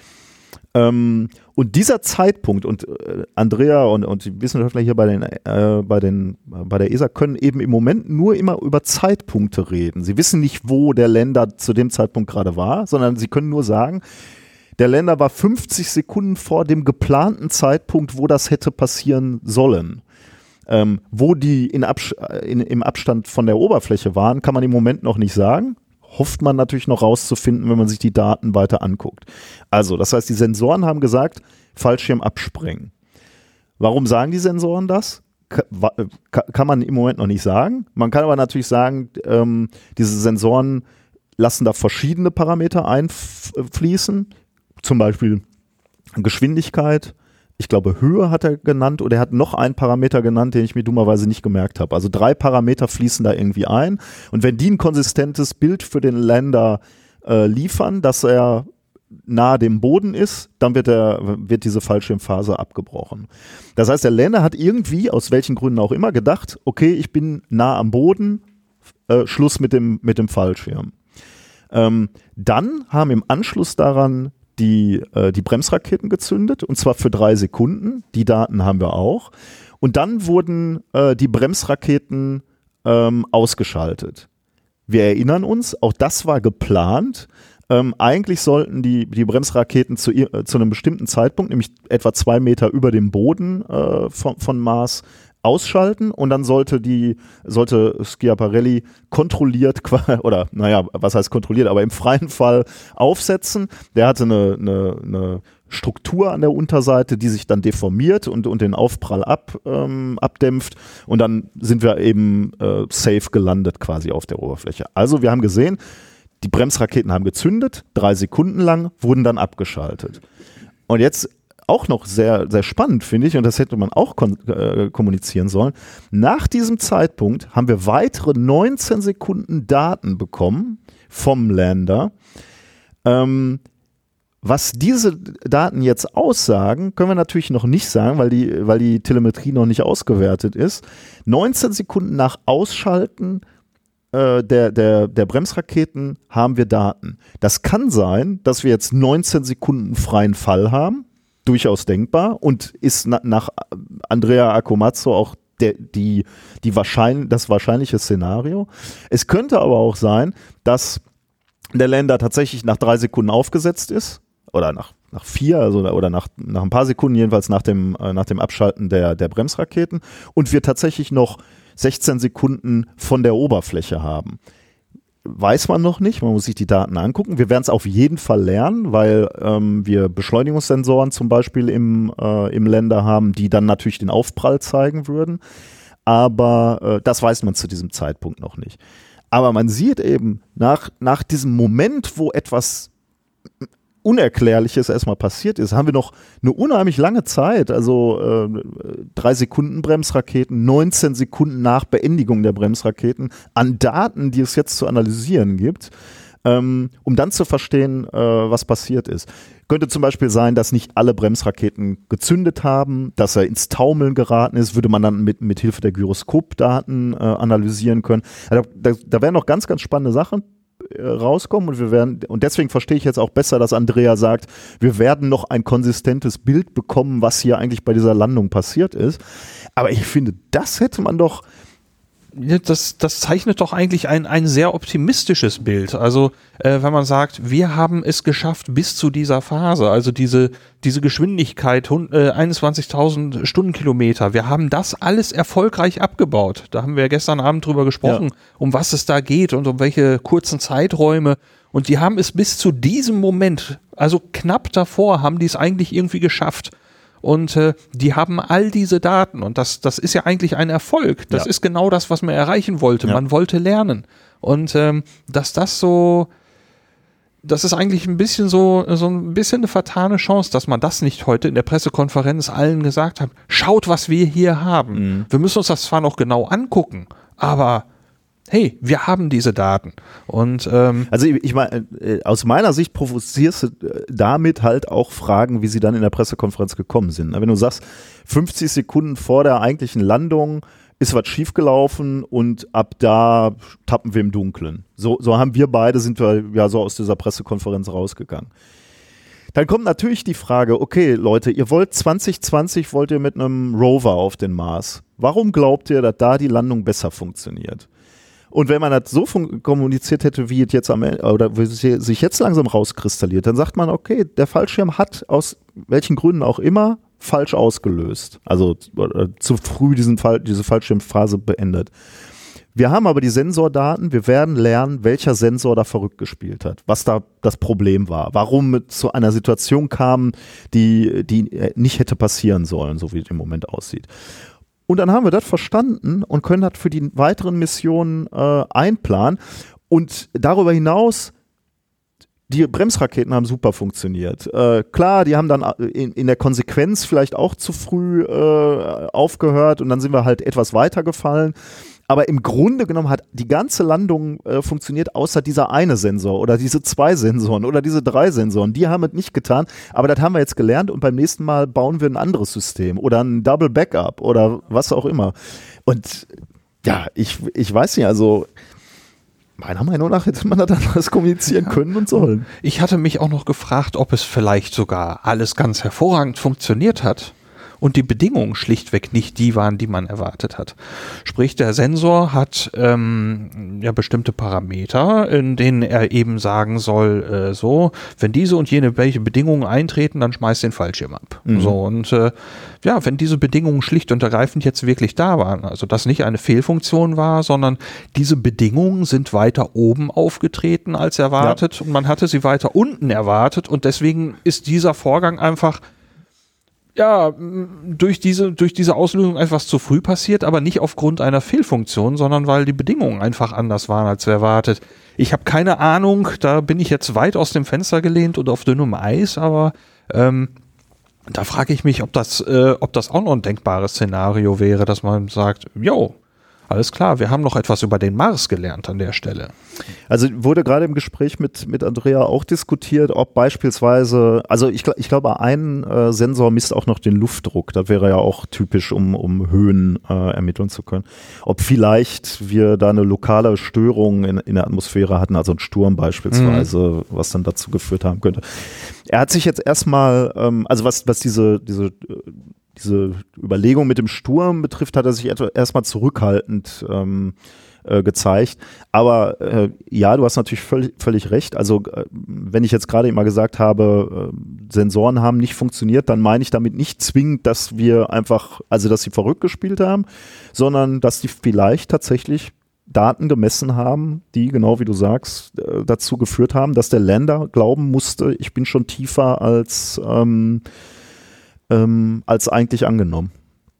Ähm, und dieser Zeitpunkt, und äh, Andrea und, und die Wissenschaftler hier bei, den, äh, bei, den, äh, bei der E S A können eben im Moment nur immer über Zeitpunkte reden. Sie wissen nicht, wo der Lander zu dem Zeitpunkt gerade war, sondern sie können nur sagen, der Lander war fünfzig Sekunden vor dem geplanten Zeitpunkt, wo das hätte passieren sollen. Ähm, wo die in Abs- in, im Abstand von der Oberfläche waren, kann man im Moment noch nicht sagen. Hofft man natürlich noch rauszufinden, wenn man sich die Daten weiter anguckt. Also, das heißt, die Sensoren haben gesagt, Fallschirm absprengen. Warum sagen die Sensoren das? Ka- kann man im Moment noch nicht sagen. Man kann aber natürlich sagen, ähm, diese Sensoren lassen da verschiedene Parameter einfließen. Zum Beispiel Geschwindigkeit, ich glaube Höhe hat er genannt, oder er hat noch einen Parameter genannt, den ich mir dummerweise nicht gemerkt habe. Also drei Parameter fließen da irgendwie ein, und wenn die ein konsistentes Bild für den Lander äh, liefern, dass er nahe dem Boden ist, dann wird, er, wird diese Fallschirmphase abgebrochen. Das heißt, der Lander hat irgendwie, aus welchen Gründen auch immer, gedacht, okay, ich bin nah am Boden, äh, Schluss mit dem, mit dem Fallschirm. Ähm, dann haben im Anschluss daran die, äh, die Bremsraketen gezündet, und zwar für drei Sekunden. Die Daten haben wir auch. Und dann wurden äh, die Bremsraketen ähm, ausgeschaltet. Wir erinnern uns, auch das war geplant. Ähm, eigentlich sollten die, die Bremsraketen zu, äh, zu einem bestimmten Zeitpunkt, nämlich etwa zwei Meter über dem Boden äh, von, von Mars, ausschalten, und dann sollte die, sollte Schiaparelli kontrolliert, oder naja, was heißt kontrolliert, aber im freien Fall aufsetzen. Der hatte eine, eine, eine Struktur an der Unterseite, die sich dann deformiert und, und den Aufprall ab, ähm, abdämpft, und dann sind wir eben äh, safe gelandet quasi auf der Oberfläche. Also wir haben gesehen, die Bremsraketen haben gezündet, drei Sekunden lang, wurden dann abgeschaltet. Und jetzt auch noch sehr, sehr spannend, finde ich, und das hätte man auch kon- äh, kommunizieren sollen. Nach diesem Zeitpunkt haben wir weitere neunzehn Sekunden Daten bekommen vom Lander. Ähm, was diese Daten jetzt aussagen, können wir natürlich noch nicht sagen, weil die, weil die Telemetrie noch nicht ausgewertet ist. neunzehn Sekunden nach Ausschalten äh, der, der, der Bremsraketen haben wir Daten. Das kann sein, dass wir jetzt neunzehn Sekunden freien Fall haben. Durchaus denkbar, und ist na, nach Andrea Accomazzo auch der, die, die wahrscheinlich, das wahrscheinliche Szenario. Es könnte aber auch sein, dass der Lander tatsächlich nach drei Sekunden aufgesetzt ist, oder nach, nach vier, also, oder nach, nach ein paar Sekunden, jedenfalls nach dem, äh, nach dem Abschalten der, der Bremsraketen, und wir tatsächlich noch sechzehn Sekunden von der Oberfläche haben. Weiß man noch nicht, man muss sich die Daten angucken. Wir werden es auf jeden Fall lernen, weil ähm, wir Beschleunigungssensoren zum Beispiel im, äh, im Lander haben, die dann natürlich den Aufprall zeigen würden. Aber äh, das weiß man zu diesem Zeitpunkt noch nicht. Aber man sieht eben, nach, nach diesem Moment, wo etwas Unerklärliches erstmal passiert ist, haben wir noch eine unheimlich lange Zeit, also äh, drei Sekunden Bremsraketen, neunzehn Sekunden nach Beendigung der Bremsraketen, an Daten, die es jetzt zu analysieren gibt, ähm, um dann zu verstehen, äh, was passiert ist. Könnte zum Beispiel sein, dass nicht alle Bremsraketen gezündet haben, dass er ins Taumeln geraten ist, würde man dann mit, mit Hilfe der Gyroskopdaten äh, analysieren können. Also, da, da wären noch ganz, ganz spannende Sachen rauskommen, und wir werden, und deswegen verstehe ich jetzt auch besser, dass Andrea sagt, wir werden noch ein konsistentes Bild bekommen, was hier eigentlich bei dieser Landung passiert ist. Aber ich finde, das hätte man doch. Das, das zeichnet doch eigentlich ein, ein sehr optimistisches Bild. Also äh, wenn man sagt, wir haben es geschafft bis zu dieser Phase, also diese, diese Geschwindigkeit, äh, einundzwanzigtausend Stundenkilometer, wir haben das alles erfolgreich abgebaut. Da haben wir gestern Abend drüber gesprochen, ja, um was es da geht und um welche kurzen Zeiträume. Und die haben es bis zu diesem Moment, also knapp davor, haben die es eigentlich irgendwie geschafft. Und äh, die haben all diese Daten, und das, das ist ja eigentlich ein Erfolg. Das ja. ist genau das, was man erreichen wollte. Ja. Man wollte lernen. Und ähm, dass das so, das ist eigentlich ein bisschen so, so ein bisschen eine vertane Chance, dass man das nicht heute in der Pressekonferenz allen gesagt hat. Schaut, was wir hier haben. Mhm. Wir müssen uns das zwar noch genau angucken, aber hey, wir haben diese Daten. Und ähm, also ich, ich meine, aus meiner Sicht provozierst du damit halt auch Fragen, wie sie dann in der Pressekonferenz gekommen sind. Wenn du sagst, fünfzig Sekunden vor der eigentlichen Landung ist was schiefgelaufen und ab da tappen wir im Dunkeln. So, so haben wir beide, sind wir ja so aus dieser Pressekonferenz rausgegangen. Dann kommt natürlich die Frage, okay Leute, ihr wollt zwanzig zwanzig, wollt ihr mit einem Rover auf den Mars. Warum glaubt ihr, dass da die Landung besser funktioniert? Und wenn man das so kommuniziert hätte, wie es jetzt am Ende, oder wie es sich jetzt langsam rauskristalliert, dann sagt man, okay, der Fallschirm hat aus welchen Gründen auch immer falsch ausgelöst. Also äh, zu früh diesen Fall, diese Fallschirmphase beendet. Wir haben aber die Sensordaten, wir werden lernen, welcher Sensor da verrückt gespielt hat, was da das Problem war, warum es zu einer Situation kam, die, die nicht hätte passieren sollen, so wie es im Moment aussieht. Und dann haben wir das verstanden und können das für die weiteren Missionen äh, einplanen. Und darüber hinaus, die Bremsraketen haben super funktioniert. Äh, klar, die haben dann in, in der Konsequenz vielleicht auch zu früh äh, aufgehört und dann sind wir halt etwas weitergefallen. Aber im Grunde genommen hat die ganze Landung äh, funktioniert, außer dieser eine Sensor oder diese zwei Sensoren oder diese drei Sensoren. Die haben es nicht getan, aber das haben wir jetzt gelernt und beim nächsten Mal bauen wir ein anderes System oder ein Double Backup oder was auch immer. Und ja, ich, ich weiß nicht, also meiner Meinung nach hätte man das anders kommunizieren können und sollen. Ich hatte mich auch noch gefragt, ob es vielleicht sogar alles ganz hervorragend funktioniert hat und die Bedingungen schlichtweg nicht die waren, die man erwartet hat. Sprich, der Sensor hat ähm, ja bestimmte Parameter, in denen er eben sagen soll, äh, so, wenn diese und jene welche Bedingungen eintreten, dann schmeißt den Fallschirm ab. Mhm. So, und äh, ja, wenn diese Bedingungen schlicht und ergreifend jetzt wirklich da waren, also das nicht eine Fehlfunktion war, sondern diese Bedingungen sind weiter oben aufgetreten als erwartet ja. und man hatte sie weiter unten erwartet und deswegen ist dieser Vorgang einfach ja, durch diese, durch diese Auslösung etwas zu früh passiert, aber nicht aufgrund einer Fehlfunktion, sondern weil die Bedingungen einfach anders waren als erwartet. Ich habe keine Ahnung, da bin ich jetzt weit aus dem Fenster gelehnt und auf dünnem Eis, aber ähm, da frage ich mich, ob das, äh, ob das auch noch ein denkbares Szenario wäre, dass man sagt, jo, alles klar, wir haben noch etwas über den Mars gelernt an der Stelle. Also wurde gerade im Gespräch mit, mit Andrea auch diskutiert, ob beispielsweise, also ich, ich glaube, ein äh, Sensor misst auch noch den Luftdruck. Das wäre ja auch typisch, um, um Höhen äh, ermitteln zu können. Ob vielleicht wir da eine lokale Störung in, in der Atmosphäre hatten, also ein Sturm beispielsweise, mhm. was dann dazu geführt haben könnte. Er hat sich jetzt erstmal, ähm, also was, was diese, diese Diese Überlegung mit dem Sturm betrifft, hat er sich erstmal zurückhaltend ähm, äh, gezeigt. Aber äh, ja, du hast natürlich völlig, völlig recht. Also äh, wenn ich jetzt gerade immer gesagt habe, äh, Sensoren haben nicht funktioniert, dann meine ich damit nicht zwingend, dass wir einfach, also dass sie verrückt gespielt haben, sondern dass die vielleicht tatsächlich Daten gemessen haben, die, genau wie du sagst, äh, dazu geführt haben, dass der Lander glauben musste, ich bin schon tiefer als ähm, Ähm, als eigentlich angenommen.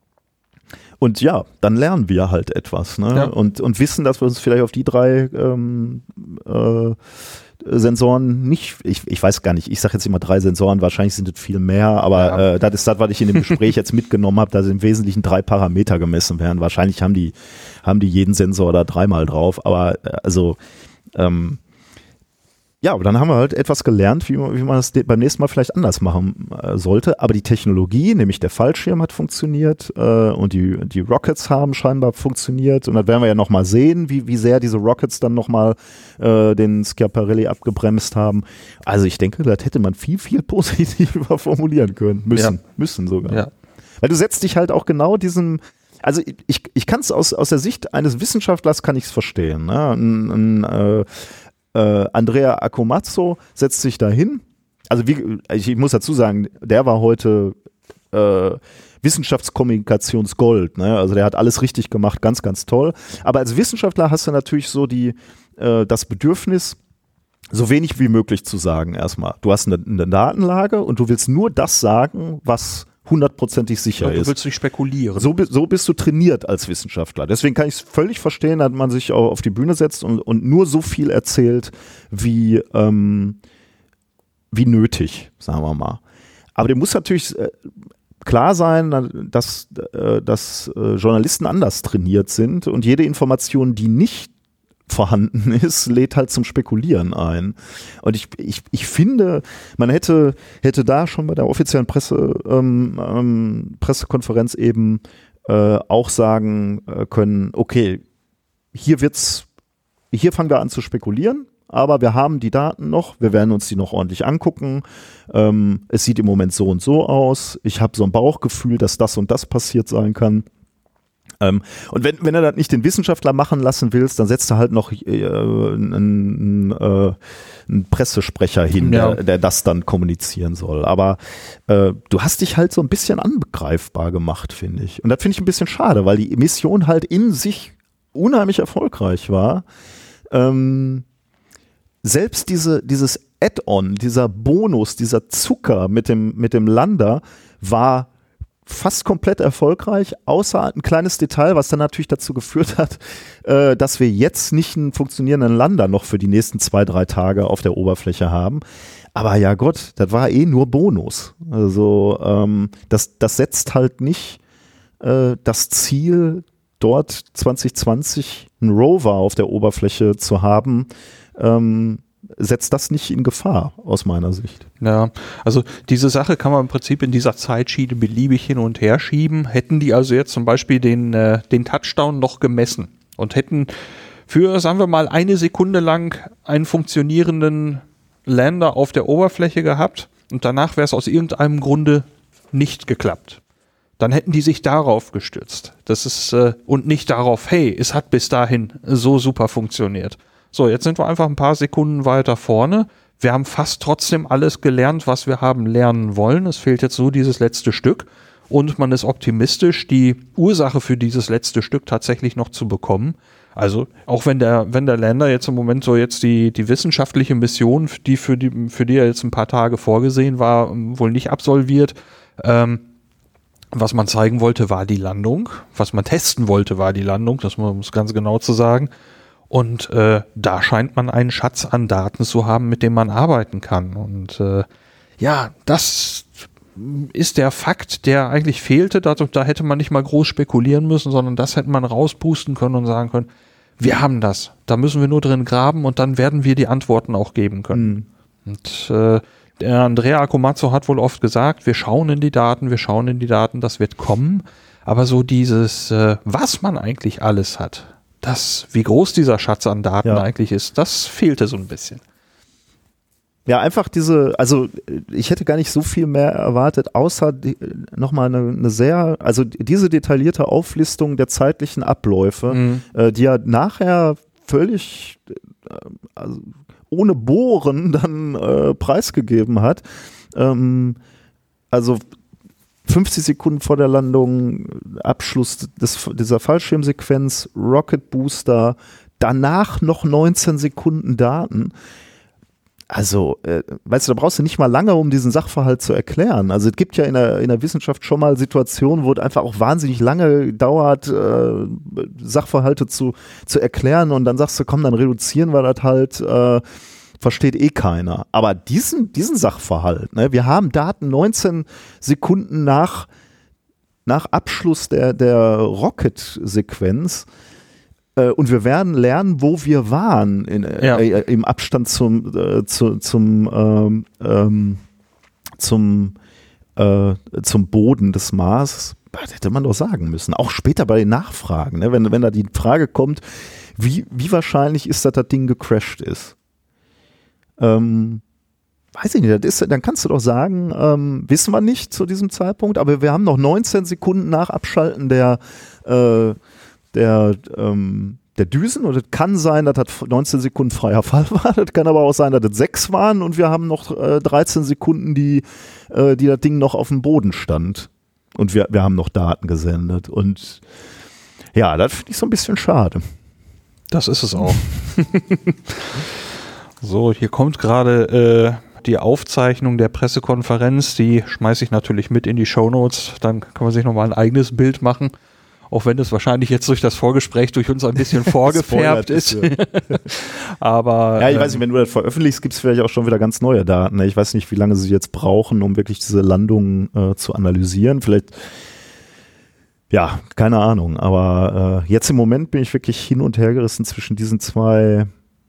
Und ja, dann lernen wir halt etwas, ne? Ja. Und, und wissen, dass wir uns vielleicht auf die drei ähm, äh, Sensoren nicht, ich, ich weiß gar nicht, ich sage jetzt immer drei Sensoren, wahrscheinlich sind es viel mehr, aber ja. äh, das ist das, was ich in dem Gespräch jetzt mitgenommen habe, dass im Wesentlichen drei Parameter gemessen werden. Wahrscheinlich haben die, haben die jeden Sensor da dreimal drauf, aber äh, also ähm, ja, aber dann haben wir halt etwas gelernt, wie man, wie man das beim nächsten Mal vielleicht anders machen äh, sollte. Aber die Technologie, nämlich der Fallschirm hat funktioniert äh, und die, die Rockets haben scheinbar funktioniert. Und dann werden wir ja nochmal sehen, wie, wie sehr diese Rockets dann nochmal äh, den Schiaparelli abgebremst haben. Also ich denke, das hätte man viel, viel positiver formulieren können. Müssen, ja. müssen sogar. Ja. Weil du setzt dich halt auch genau diesem, also ich, ich kann es aus, aus der Sicht eines Wissenschaftlers kann ich es verstehen. Ne? Ein, ein, äh, Äh, Andrea Accomazzo setzt sich da hin. Also wie, ich, ich muss dazu sagen, der war heute äh, Wissenschaftskommunikationsgold. Ne? Also der hat alles richtig gemacht, ganz, ganz toll. Aber als Wissenschaftler hast du natürlich so die, äh, das Bedürfnis, so wenig wie möglich zu sagen erstmal. Du hast eine, eine Datenlage und du willst nur das sagen, was hundertprozentig sicher ja, du ist. Du willst nicht spekulieren. So, so bist du trainiert als Wissenschaftler. Deswegen kann ich es völlig verstehen, dass man sich auch auf die Bühne setzt und, und nur so viel erzählt, wie, ähm, wie nötig, sagen wir mal. Aber dem muss natürlich äh, klar sein, dass, äh, dass äh, Journalisten anders trainiert sind und jede Information, die nicht vorhanden ist, lädt halt zum Spekulieren ein. Und ich, ich, ich finde, man hätte, hätte da schon bei der offiziellen Presse, ähm, ähm, Pressekonferenz eben äh, auch sagen äh, können, okay, hier wird's, hier fangen wir an zu spekulieren, aber wir haben die Daten noch, wir werden uns die noch ordentlich angucken. Ähm, es sieht im Moment so und so aus. Ich habe so ein Bauchgefühl, dass das und das passiert sein kann. Ähm, und wenn, wenn du das nicht den Wissenschaftler machen lassen willst, dann setzt du halt noch äh, einen, äh, einen Pressesprecher hin, ja. der, der das dann kommunizieren soll. Aber äh, du hast dich halt so ein bisschen angreifbar gemacht, finde ich. Und das finde ich ein bisschen schade, weil die Mission halt in sich unheimlich erfolgreich war. Ähm, selbst diese, dieses Add-on, dieser Bonus, dieser Zucker mit dem, mit dem Lander war fast komplett erfolgreich, außer ein kleines Detail, was dann natürlich dazu geführt hat, äh, dass wir jetzt nicht einen funktionierenden Lander noch für die nächsten zwei, drei Tage auf der Oberfläche haben. Aber ja Gott, das war eh nur Bonus. Also ähm, das, das setzt halt nicht äh, das Ziel, dort zwanzig zwanzig einen Rover auf der Oberfläche zu haben, ähm, setzt das nicht in Gefahr, aus meiner Sicht. Ja, also diese Sache kann man im Prinzip in dieser Zeitschiene beliebig hin und her schieben. Hätten die also jetzt zum Beispiel den, äh, den Touchdown noch gemessen und hätten für, sagen wir mal, eine Sekunde lang einen funktionierenden Lander auf der Oberfläche gehabt und danach wäre es aus irgendeinem Grunde nicht geklappt, dann hätten die sich darauf gestützt. Das ist äh, und nicht darauf, hey, es hat bis dahin so super funktioniert. So, jetzt sind wir einfach ein paar Sekunden weiter vorne. Wir haben fast trotzdem alles gelernt, was wir haben lernen wollen. Es fehlt jetzt nur dieses letzte Stück. Und man ist optimistisch, die Ursache für dieses letzte Stück tatsächlich noch zu bekommen. Also, auch wenn der, wenn der Lander jetzt im Moment so jetzt die, die wissenschaftliche Mission, die für die, für die er jetzt ein paar Tage vorgesehen war, wohl nicht absolviert, ähm, was man zeigen wollte, war die Landung. Was man testen wollte, war die Landung. Das muss ganz genau zu sagen. Und äh, da scheint man einen Schatz an Daten zu haben, mit dem man arbeiten kann. Und äh, ja, das ist der Fakt, der eigentlich fehlte. Da, da hätte man nicht mal groß spekulieren müssen, sondern das hätte man rauspusten können und sagen können, wir haben das. Da müssen wir nur drin graben und dann werden wir die Antworten auch geben können. Mhm. Und äh, der Andrea Accomazzo hat wohl oft gesagt, wir schauen in die Daten, wir schauen in die Daten, das wird kommen. Aber so dieses, äh, was man eigentlich alles hat, das, wie groß dieser Schatz an Daten ja. eigentlich ist, das fehlte so ein bisschen. Ja, einfach diese, also ich hätte gar nicht so viel mehr erwartet, außer die, nochmal eine, eine sehr, also diese detaillierte Auflistung der zeitlichen Abläufe, mhm. äh, die ja nachher völlig äh, also ohne Bohren dann äh, preisgegeben hat. Ähm, also fünfzig Sekunden vor der Landung, Abschluss des, dieser Fallschirmsequenz, Rocket Booster, danach noch neunzehn Sekunden Daten. Also, äh, weißt du, da brauchst du nicht mal lange, um diesen Sachverhalt zu erklären. Also es gibt ja in der, in der Wissenschaft schon mal Situationen, wo es einfach auch wahnsinnig lange dauert, äh, Sachverhalte zu, zu erklären und dann sagst du, komm, dann reduzieren wir das halt, äh, versteht eh keiner. Aber diesen, diesen Sachverhalt, ne, wir haben Daten neunzehn Sekunden nach, nach Abschluss der, der Rocket-Sequenz äh, und wir werden lernen, wo wir waren in, ja. äh, im Abstand zum, äh, zu, zum, ähm, ähm, zum, äh, zum Boden des Mars. Das hätte man doch sagen müssen. Auch später bei den Nachfragen, ne, wenn, wenn da die Frage kommt, wie, wie wahrscheinlich ist, dass das Ding gecrashed ist. Ähm, weiß ich nicht, das ist, dann kannst du doch sagen, ähm, wissen wir nicht zu diesem Zeitpunkt, aber wir haben noch neunzehn Sekunden nach Abschalten der, äh, der, ähm, der Düsen und es kann sein, dass das neunzehn Sekunden freier Fall war, das kann aber auch sein, dass das sechs waren und wir haben noch äh, dreizehn Sekunden, die, äh, die das Ding noch auf dem Boden stand und wir, wir haben noch Daten gesendet und ja, das finde ich so ein bisschen schade. Das ist es auch. So, hier kommt gerade äh, die Aufzeichnung der Pressekonferenz, die schmeiße ich natürlich mit in die Shownotes, dann kann man sich nochmal ein eigenes Bild machen, auch wenn es wahrscheinlich jetzt durch das Vorgespräch durch uns ein bisschen vorgefärbt ist. Aber ja, ich weiß nicht, wenn du das veröffentlichst, gibt es vielleicht auch schon wieder ganz neue Daten. Ich weiß nicht, wie lange sie jetzt brauchen, um wirklich diese Landung äh, zu analysieren. Vielleicht Ja, keine Ahnung, aber äh, jetzt im Moment bin ich wirklich hin und her gerissen zwischen diesen zwei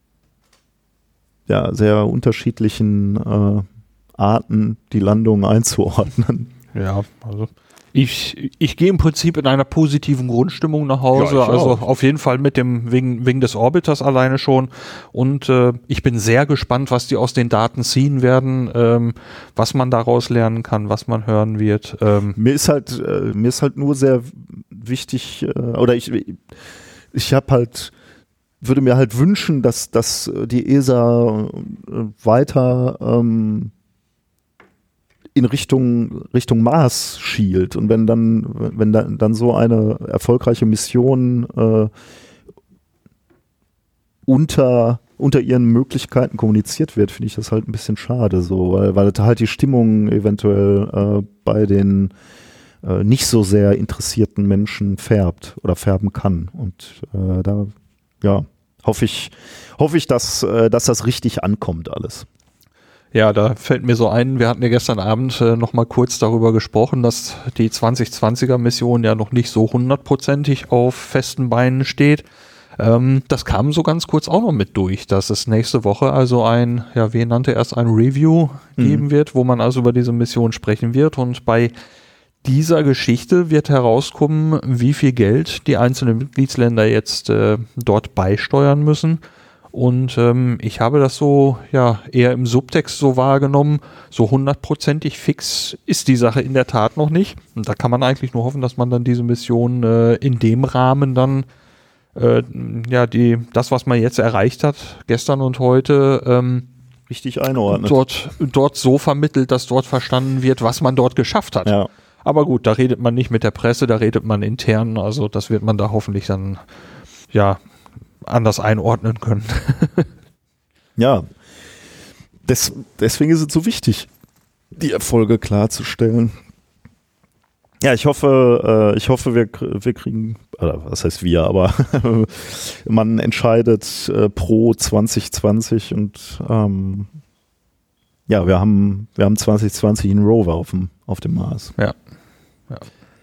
ja, sehr unterschiedlichen äh, Arten, die Landung einzuordnen. Ja, also ich, ich gehe im Prinzip in einer positiven Grundstimmung nach Hause, Ja, ich also auch. auf jeden Fall mit dem wegen, wegen des Orbiters alleine schon, und äh, ich bin sehr gespannt, was die aus den Daten ziehen werden, ähm, was man daraus lernen kann, was man hören wird. Ähm. Mir ist halt äh, mir ist halt nur sehr wichtig, äh, oder ich ich habe halt würde mir halt wünschen, dass dass die E S A äh, weiter ähm, in Richtung Richtung Mars schielt, und wenn dann wenn dann, dann so eine erfolgreiche Mission äh, unter unter ihren Möglichkeiten kommuniziert wird, finde ich das halt ein bisschen schade, so, weil weil halt die Stimmung eventuell äh, bei den äh, nicht so sehr interessierten Menschen färbt oder färben kann, und äh, da ja hoffe ich hoffe ich, dass äh, dass das richtig ankommt alles. Ja, da fällt mir so ein, wir hatten ja gestern Abend äh, noch mal kurz darüber gesprochen, dass die zwanzig zwanziger Mission ja noch nicht so hundertprozentig auf festen Beinen steht. Ähm, das kam so ganz kurz auch noch mit durch, dass es nächste Woche also ein, ja, wie nannte erst ein Review Mhm. geben wird, wo man also über diese Mission sprechen wird, und bei dieser Geschichte wird herauskommen, wie viel Geld die einzelnen Mitgliedsländer jetzt äh, dort beisteuern müssen. Und ähm, ich habe das so ja eher im Subtext so wahrgenommen, so hundertprozentig fix ist die Sache in der Tat noch nicht. Und da kann man eigentlich nur hoffen, dass man dann diese Mission äh, in dem Rahmen dann äh, ja die das, was man jetzt erreicht hat, gestern und heute, ähm, Richtig einordnet. dort dort so vermittelt, dass dort verstanden wird, was man dort geschafft hat. Ja. Aber gut, da redet man nicht mit der Presse, da redet man intern, also das wird man da hoffentlich dann ja anders einordnen können. Ja, Des, deswegen ist es so wichtig, die Erfolge klarzustellen. Ja, ich hoffe, äh, ich hoffe, wir, wir kriegen, oder was heißt wir, aber man entscheidet äh, pro zwanzig zwanzig, und ähm, ja, wir haben, wir haben zwanzig zwanzig einen Rover auf dem, auf dem Mars. Ja. Ja.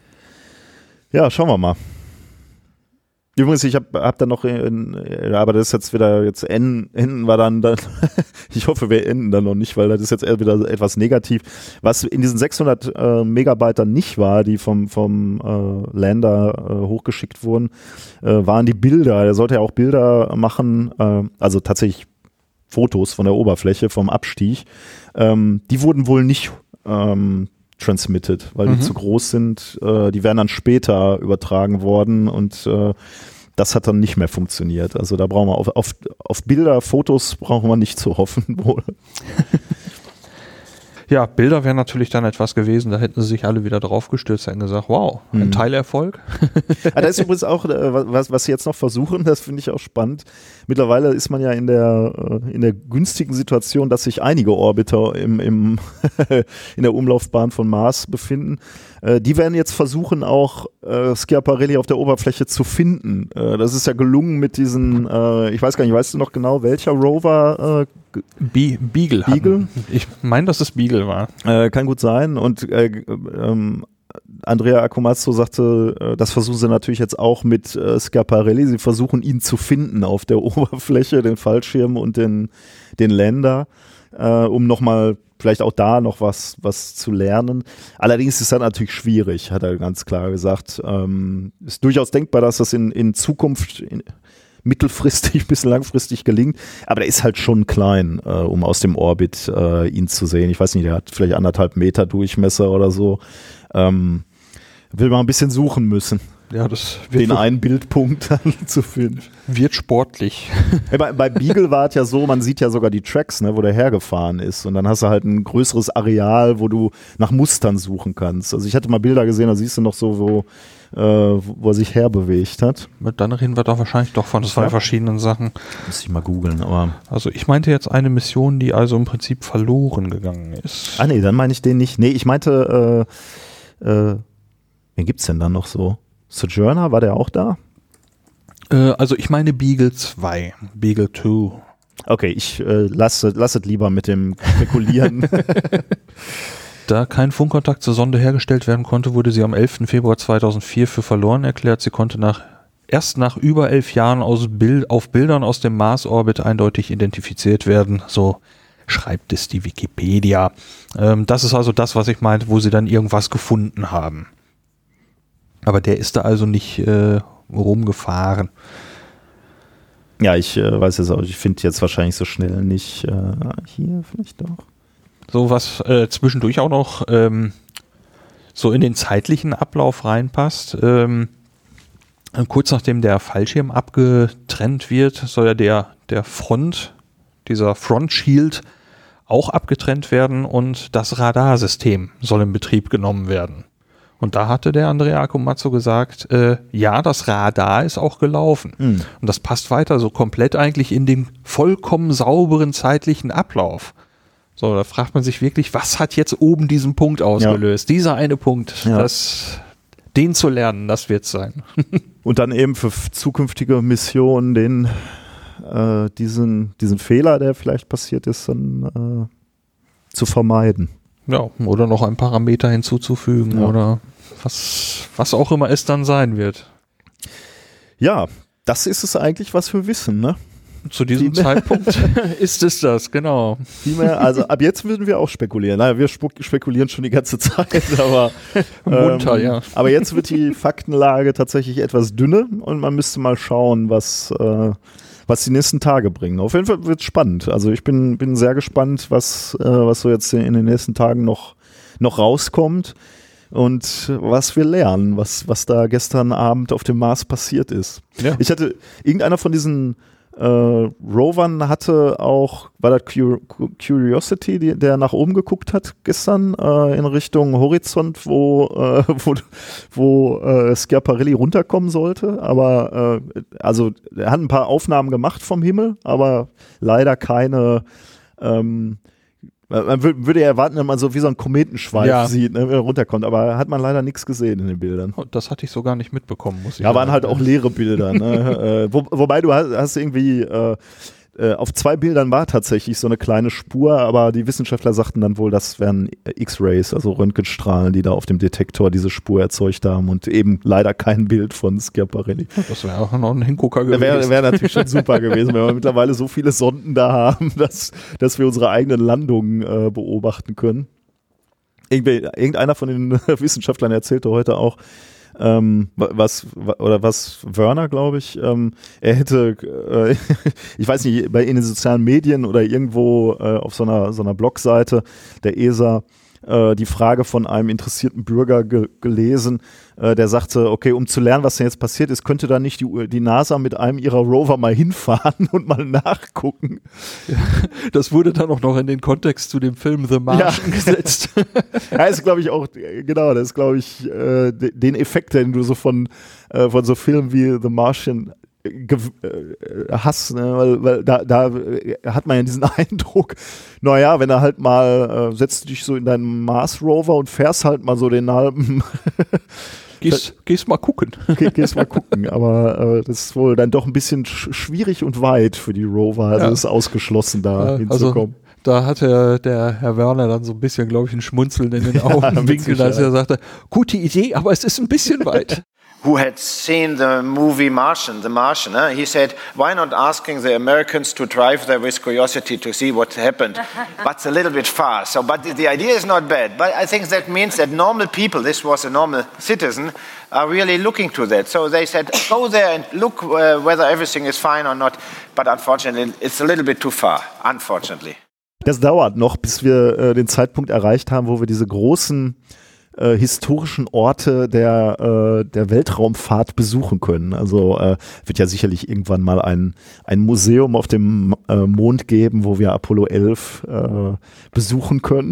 Ja, schauen wir mal. Übrigens, ich habe hab da noch, in, ja, aber das ist jetzt wieder, jetzt enden, enden wir dann, dann ich hoffe, wir enden dann noch nicht, weil das ist jetzt eher wieder etwas negativ. Was in diesen sechshundert äh, Megabyte dann nicht war, die vom, vom äh, Lander äh, hochgeschickt wurden, äh, waren die Bilder. Er sollte ja auch Bilder machen, äh, also tatsächlich Fotos von der Oberfläche, vom Abstieg. Ähm, die wurden wohl nicht ähm, transmitted, weil Mhm. die zu groß sind. Äh, die werden dann später übertragen worden, und äh, das hat dann nicht mehr funktioniert. Also da brauchen wir auf, auf, auf Bilder, Fotos brauchen wir nicht zu hoffen wohl. Ja, Bilder wären natürlich dann etwas gewesen, da hätten sie sich alle wieder drauf gestürzt, hätten gesagt, wow, ein Mhm. Teilerfolg. Ah, das ist übrigens auch, äh, was, was sie jetzt noch versuchen, das finde ich auch spannend. Mittlerweile ist man ja in der, äh, in der günstigen Situation, dass sich einige Orbiter im, im in der Umlaufbahn von Mars befinden. Äh, die werden jetzt versuchen, auch äh, Schiaparelli auf der Oberfläche zu finden. Äh, das ist ja gelungen mit diesen, äh, ich weiß gar nicht, weißt du noch genau, welcher Rover? Äh, Be Beagle. Beagle? Hatten. Ich meine, dass es Beagle war. Äh, kann gut sein. Und äh, ähm, Andrea Accomazzo sagte, äh, das versuchen sie natürlich jetzt auch mit äh, Schiaparelli. Sie versuchen, ihn zu finden auf der Oberfläche, den Fallschirm und den, den Lander, äh, um nochmal vielleicht auch da noch was, was zu lernen. Allerdings ist das natürlich schwierig, hat er ganz klar gesagt. Ähm, ist durchaus denkbar, dass das in, in Zukunft in, mittelfristig bis langfristig gelingt, aber der ist halt schon klein, äh, um aus dem Orbit äh, ihn zu sehen. Ich weiß nicht, der hat vielleicht anderthalb Meter Durchmesser oder so. Ähm, will man ein bisschen suchen müssen, Ja, das wird, den einen Bildpunkt dann zu finden. wird sportlich. Ja, bei, bei Beagle war es ja so, man sieht ja sogar die Tracks, ne, wo der hergefahren ist, und dann hast du halt ein größeres Areal, wo du nach Mustern suchen kannst. Also ich hatte mal Bilder gesehen, da siehst du noch so, wo, äh, wo er sich herbewegt hat. Dann reden wir da wahrscheinlich doch von zwei Ja. verschiedenen Sachen. Muss ich mal googeln, aber... Also ich meinte jetzt eine Mission, die also im Prinzip verloren gegangen ist. Ah nee, dann meine ich den nicht. Nee, ich meinte, äh, äh, wen gibt's denn dann noch so? Sojourner, war der auch da? Äh, also ich meine Beagle zwei, Beagle zwei. Okay, ich äh, lasse lass es lieber mit dem Spekulieren. Da kein Funkkontakt zur Sonde hergestellt werden konnte, wurde sie am elften Februar zweitausendvier für verloren erklärt. Sie konnte nach, erst nach über elf Jahren aus Bild, auf Bildern aus dem Mars-Orbit eindeutig identifiziert werden. So schreibt es die Wikipedia. Ähm, das ist also das, was ich meinte, wo sie dann irgendwas gefunden haben. Aber der ist da also nicht äh, rumgefahren. Ja, ich äh, weiß jetzt auch, ich finde jetzt wahrscheinlich so schnell nicht äh, hier vielleicht doch. So was äh, zwischendurch auch noch ähm, so in den zeitlichen Ablauf reinpasst. Ähm, kurz nachdem der Fallschirm abgetrennt wird, soll ja der, der Front, dieser Front Shield auch abgetrennt werden und das Radarsystem soll in Betrieb genommen werden. Und da hatte der Andrea Akumatsu gesagt, äh, ja, das Radar ist auch gelaufen. Mhm. Und das passt weiter so komplett eigentlich in den vollkommen sauberen zeitlichen Ablauf. So, da fragt man sich wirklich, was hat jetzt oben diesen Punkt ausgelöst? Ja. Dieser eine Punkt, ja. das, den zu lernen, das wird es sein. Und dann eben für zukünftige Missionen den, äh, diesen, diesen Fehler, der vielleicht passiert ist, dann äh, zu vermeiden. Ja, oder noch ein Parameter hinzuzufügen ja. oder was, was auch immer es dann sein wird. Ja, das ist es eigentlich, was wir wissen, ne? Zu diesem Die Zeitpunkt ist es das, genau. Mehr, also ab jetzt würden wir auch spekulieren. Naja, wir spekulieren schon die ganze Zeit, aber munter, ähm, ja. Aber jetzt wird die Faktenlage tatsächlich etwas dünner und man müsste mal schauen, was äh, was die nächsten Tage bringen. Auf jeden Fall wird es spannend. Also ich bin, bin sehr gespannt, was, äh, was so jetzt in den nächsten Tagen noch, noch rauskommt und was wir lernen, was, was da gestern Abend auf dem Mars passiert ist. Ja. Ich hatte, irgendeiner von diesen äh, Rovern hatte auch, war das Cur- Curiosity, die, der nach oben geguckt hat gestern äh, in Richtung Horizont, wo, äh, wo, wo äh, Schiaparelli runterkommen sollte. Aber äh, also er hat ein paar Aufnahmen gemacht vom Himmel, aber leider keine. Ähm, man w- würde ja erwarten, wenn man so wie so einen Kometenschweif ja. sieht, ne, wenn er runterkommt, aber hat man leider nichts gesehen in den Bildern. Das hatte ich so gar nicht mitbekommen, muss ich Ja, sagen. Waren halt auch leere Bilder. Ne? äh, wo, wobei du hast, hast irgendwie äh, äh, auf zwei Bildern war tatsächlich so eine kleine Spur, aber die Wissenschaftler sagten dann wohl, das wären X-Rays, also Röntgenstrahlen, die da auf dem Detektor diese Spur erzeugt haben und eben leider kein Bild von Schiaparelli. Das wäre auch noch ein Hingucker gewesen. Wäre wär natürlich schon super gewesen, wenn wir mittlerweile so viele Sonden da haben, dass, dass wir unsere eigenen Landungen äh, beobachten können. Irgendwie, irgendeiner von den Wissenschaftlern erzählte heute auch, Ähm, was oder was Werner, glaube ich, ähm, er hätte, äh, ich weiß nicht, bei in den sozialen Medien oder irgendwo äh, auf so einer so einer Blogseite der E S A äh, die Frage von einem interessierten Bürger ge- gelesen, äh, der sagte, okay, um zu lernen, was denn jetzt passiert ist, könnte da nicht die, die NASA mit einem ihrer Rover mal hinfahren und mal nachgucken. Ja, das wurde dann auch noch in den Kontext zu dem Film The Martian ja. gesetzt. Ja, ist glaube ich auch, genau, das ist glaube ich äh, den Effekt, den du so von, äh, von so Filmen wie The Martian Ge- äh, Hass, ne? weil, weil da, da hat man ja diesen Eindruck, naja, wenn er halt mal, äh, setzt du dich so in deinen Mars Rover und fährst halt mal so den halben Gehst, gehst mal gucken. Ge- gehst mal gucken, aber äh, das ist wohl dann doch ein bisschen sch- schwierig und weit für die Rover, also ja. ist ausgeschlossen da ja, hinzukommen. Also da hatte der Herr Werner dann so ein bisschen, glaube ich, ein Schmunzeln in den Augenwinkeln, ja, als er sagte, gute Idee, aber es ist ein bisschen weit. Who had seen the movie Martian, The Martian, eh? He said, why not asking the Americans to drive there with Curiosity to see what happened? But it's a little bit far. So, but the idea is not bad. But I think that means that normal people, this was a normal citizen, are really looking to that. So they said, go there and look uh, whether everything is fine or not. But unfortunately, it's a little bit too far, unfortunately. Das dauert noch, bis wir äh, den Zeitpunkt erreicht haben, wo wir diese großen Äh, historischen Orte der, äh, der Weltraumfahrt besuchen können. Also äh, wird ja sicherlich irgendwann mal ein, ein Museum auf dem äh, Mond geben, wo wir Apollo elf äh, besuchen können,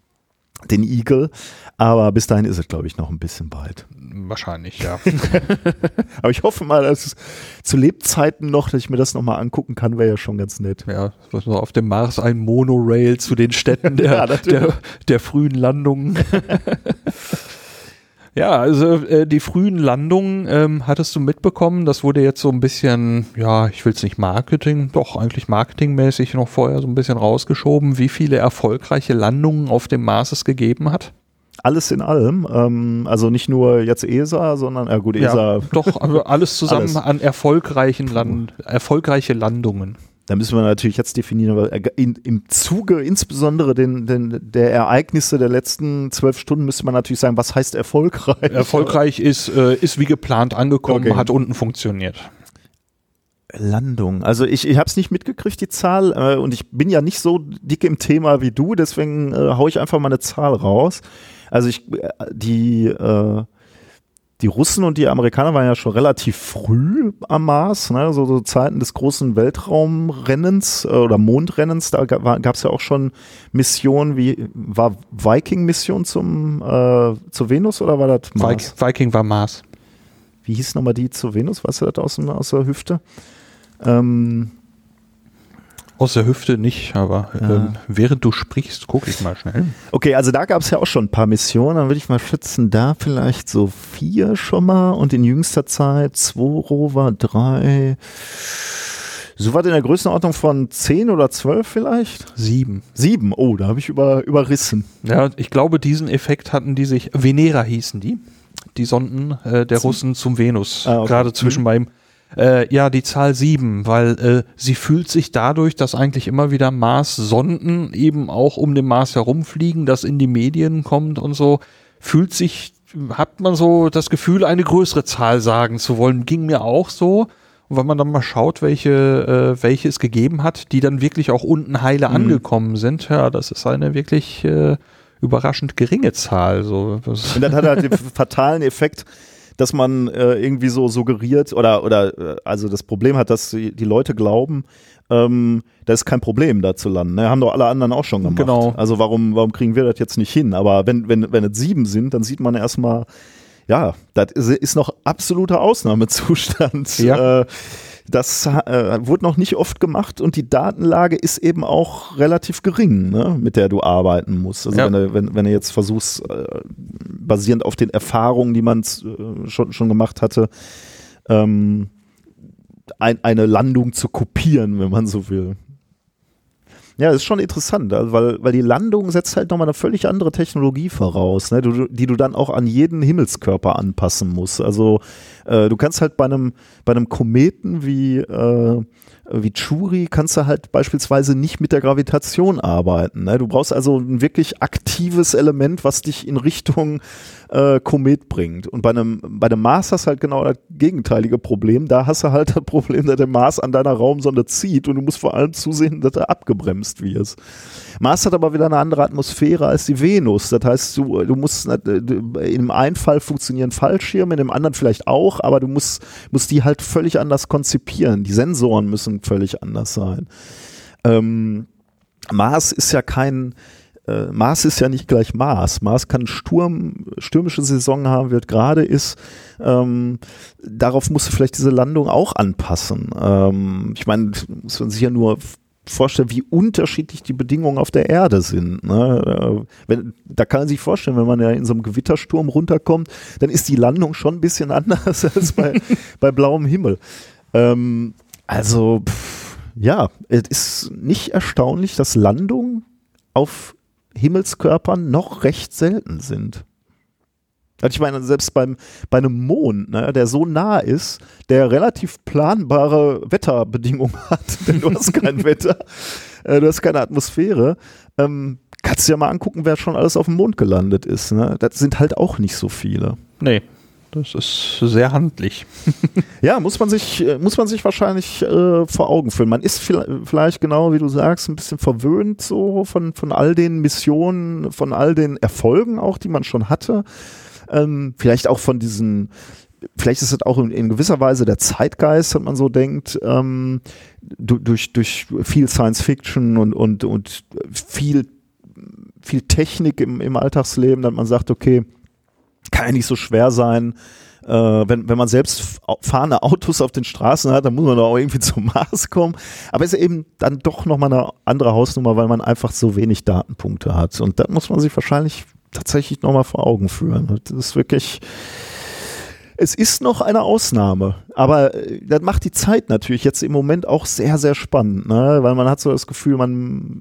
den Eagle. Aber bis dahin ist es, glaube ich, noch ein bisschen weit. Wahrscheinlich, ja. Aber ich hoffe mal, dass es zu Lebzeiten noch, dass ich mir das nochmal angucken kann, wäre ja schon ganz nett. Ja, auf dem Mars ein Monorail zu den Städten der, ja, der, der frühen Landungen. Ja, also äh, die frühen Landungen ähm, hattest du mitbekommen, das wurde jetzt so ein bisschen, ja, ich will es nicht Marketing, doch eigentlich marketingmäßig noch vorher so ein bisschen rausgeschoben, wie viele erfolgreiche Landungen auf dem Mars es gegeben hat. Alles in allem, ähm, also nicht nur jetzt E S A, sondern, ja gut, E S A. Ja, doch, also alles zusammen alles. an erfolgreichen Land, erfolgreiche Landungen. Da müssen wir natürlich jetzt definieren, aber in, im Zuge insbesondere den, den, der Ereignisse der letzten zwölf Stunden müsste man natürlich sagen, was heißt erfolgreich? Erfolgreich ist, äh, ist wie geplant angekommen, Okay. hat unten funktioniert. Landung. Also ich, ich habe es nicht mitgekriegt, die Zahl, äh, und ich bin ja nicht so dick im Thema wie du, deswegen äh, haue ich einfach mal eine Zahl raus. Also ich, äh, die, äh, die Russen und die Amerikaner waren ja schon relativ früh am Mars, ne? so, so Zeiten des großen Weltraumrennens äh, oder Mondrennens, da gab es ja auch schon Missionen, wie war Viking-Mission zum äh, zur Venus oder war das Mars? Viking war Mars. Wie hieß nochmal die zur Venus? Weißt du das aus, dem, aus der Hüfte? Ähm, Aus der Hüfte nicht, aber Ja. ähm, während du sprichst, gucke ich mal schnell. okay, also da gab es ja auch schon ein paar Missionen. Dann würde ich mal schätzen, da vielleicht so vier schon mal und in jüngster Zeit zwei Rover, drei. So was in der Größenordnung von zehn oder zwölf vielleicht? Sieben. Sieben, oh, da habe ich über, überrissen. Ja, ich glaube, diesen Effekt hatten die sich, Venera hießen die, die Sonden äh, der Zum- Russen zum Venus, Ah, okay. gerade zwischen Mhm. beim, äh, ja, die Zahl sieben, weil äh, sie fühlt sich dadurch, dass eigentlich immer wieder Mars-Sonden eben auch um den Mars herumfliegen, das in die Medien kommt und so, fühlt sich, hat man so das Gefühl, eine größere Zahl sagen zu wollen, ging mir auch so. Und wenn man dann mal schaut, welche, äh, welche es gegeben hat, die dann wirklich auch unten heile Mhm. angekommen sind, ja, das ist eine wirklich äh, überraschend geringe Zahl. So. Das Und dann hat er halt den fatalen Effekt, dass man äh, irgendwie so suggeriert oder, oder äh, also das Problem hat, dass die, die Leute glauben, ähm, da ist kein Problem, da zu landen. Ne? Haben doch alle anderen auch schon gemacht. Genau. Also warum, warum kriegen wir das jetzt nicht hin? Aber wenn, wenn, wenn es sieben sind, dann sieht man erstmal, ja, das ist, ist noch absoluter Ausnahmezustand. Ja. Äh, das äh, wurde noch nicht oft gemacht und die Datenlage ist eben auch relativ gering, ne, mit der du arbeiten musst. Also Ja. wenn, du, wenn, wenn du jetzt versuchst, äh, basierend auf den Erfahrungen, die man äh, schon, schon gemacht hatte, ähm, ein, eine Landung zu kopieren, wenn man so will. Ja, das ist schon interessant, also weil, weil die Landung setzt halt nochmal eine völlig andere Technologie voraus, ne, du, die du dann auch an jeden Himmelskörper anpassen musst. Also äh, du kannst halt bei einem, bei einem Kometen wie, äh, wie Chury kannst du halt beispielsweise nicht mit der Gravitation arbeiten. Ne? Du brauchst also ein wirklich aktives Element, was dich in Richtung äh, Komet bringt. Und bei einem, bei einem Mars hast du halt genau das gegenteilige Problem. Da hast du halt das Problem, dass der Mars an deiner Raumsonde zieht und du musst vor allem zusehen, dass er abgebremst wird. Mars hat aber wieder eine andere Atmosphäre als die Venus. Das heißt, du, du musst, in dem einen Fall funktionieren Fallschirme, in dem anderen vielleicht auch, aber du musst, musst die halt völlig anders konzipieren. Die Sensoren müssen völlig anders sein. Ähm, Mars ist ja kein, äh, Mars ist ja nicht gleich Mars. Mars kann Sturm, stürmische Saison haben, wie es gerade ist. Ähm, darauf musst du vielleicht diese Landung auch anpassen. Ähm, ich meine, muss man sich ja nur vorstellen, wie unterschiedlich die Bedingungen auf der Erde sind. Ne? Wenn, da kann man sich vorstellen, wenn man ja in so einem Gewittersturm runterkommt, dann ist die Landung schon ein bisschen anders als bei, bei blauem Himmel. Ähm, also, pff, ja, es ist nicht erstaunlich, dass Landungen auf Himmelskörpern noch recht selten sind. Also ich meine, selbst beim, bei einem Mond, ne, der so nah ist, der relativ planbare Wetterbedingungen hat, denn du hast kein Wetter, äh, du hast keine Atmosphäre, ähm, kannst du ja mal angucken, wer schon alles auf dem Mond gelandet ist. Ne? Das sind halt auch nicht so viele. nee, das ist sehr handlich. Ja, muss man sich, äh, muss man sich wahrscheinlich äh, vor Augen führen. Man ist vielleicht, genau wie du sagst, ein bisschen verwöhnt so von, von all den Missionen, von all den Erfolgen auch, die man schon hatte. Ähm, vielleicht auch von diesen, vielleicht ist es auch in, in gewisser Weise der Zeitgeist, wenn man so denkt, ähm, du, durch, durch viel Science Fiction und, und, und viel, viel Technik im, im Alltagsleben, dass man sagt, okay, kann ja nicht so schwer sein, äh, wenn, wenn man selbst fahrende Autos auf den Straßen hat, dann muss man doch auch irgendwie zum Mars kommen. Aber es ist eben dann doch nochmal eine andere Hausnummer, weil man einfach so wenig Datenpunkte hat. Und da muss man sich wahrscheinlich tatsächlich nochmal vor Augen führen. Das ist wirklich, es ist noch eine Ausnahme, aber das macht die Zeit natürlich jetzt im Moment auch sehr, sehr spannend, ne? Weil man hat so das Gefühl, man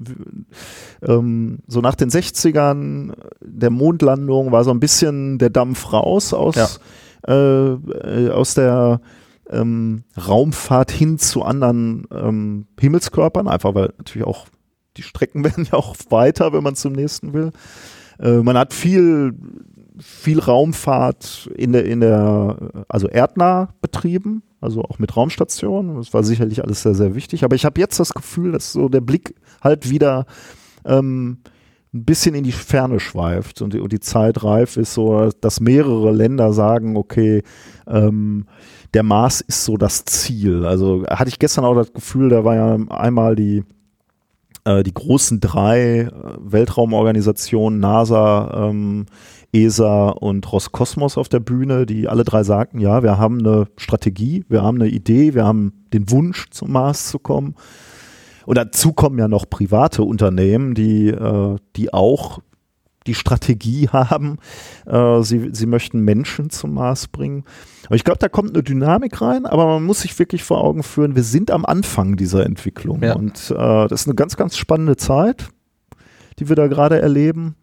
ähm, so nach den sechzigern der Mondlandung war so ein bisschen der Dampf raus aus, ja. äh, aus der ähm, Raumfahrt hin zu anderen ähm, Himmelskörpern, einfach weil natürlich auch die Strecken werden ja auch weiter, wenn man zum nächsten will. Äh, man hat viel, viel Raumfahrt in der, in der, also erdnah betrieben, also auch mit Raumstationen. Das war sicherlich alles sehr, sehr wichtig. Aber ich habe jetzt das Gefühl, dass so der Blick halt wieder ähm, ein bisschen in die Ferne schweift und die, und die Zeit reif ist, so, dass mehrere Länder sagen, okay, ähm, der Mars ist so das Ziel. Also hatte ich gestern auch das Gefühl, da war ja einmal die die großen drei Weltraumorganisationen, NASA, ähm, E S A und Roskosmos auf der Bühne, die alle drei sagten, ja, wir haben eine Strategie, wir haben eine Idee, wir haben den Wunsch, zum Mars zu kommen. Und dazu kommen ja noch private Unternehmen, die, äh, die auch die Strategie haben, äh, sie, sie möchten Menschen zum Mars bringen. Und ich glaube, da kommt eine Dynamik rein, aber man muss sich wirklich vor Augen führen, wir sind am Anfang dieser Entwicklung. Ja. Und äh, das ist eine ganz, ganz spannende Zeit, die wir da gerade erleben.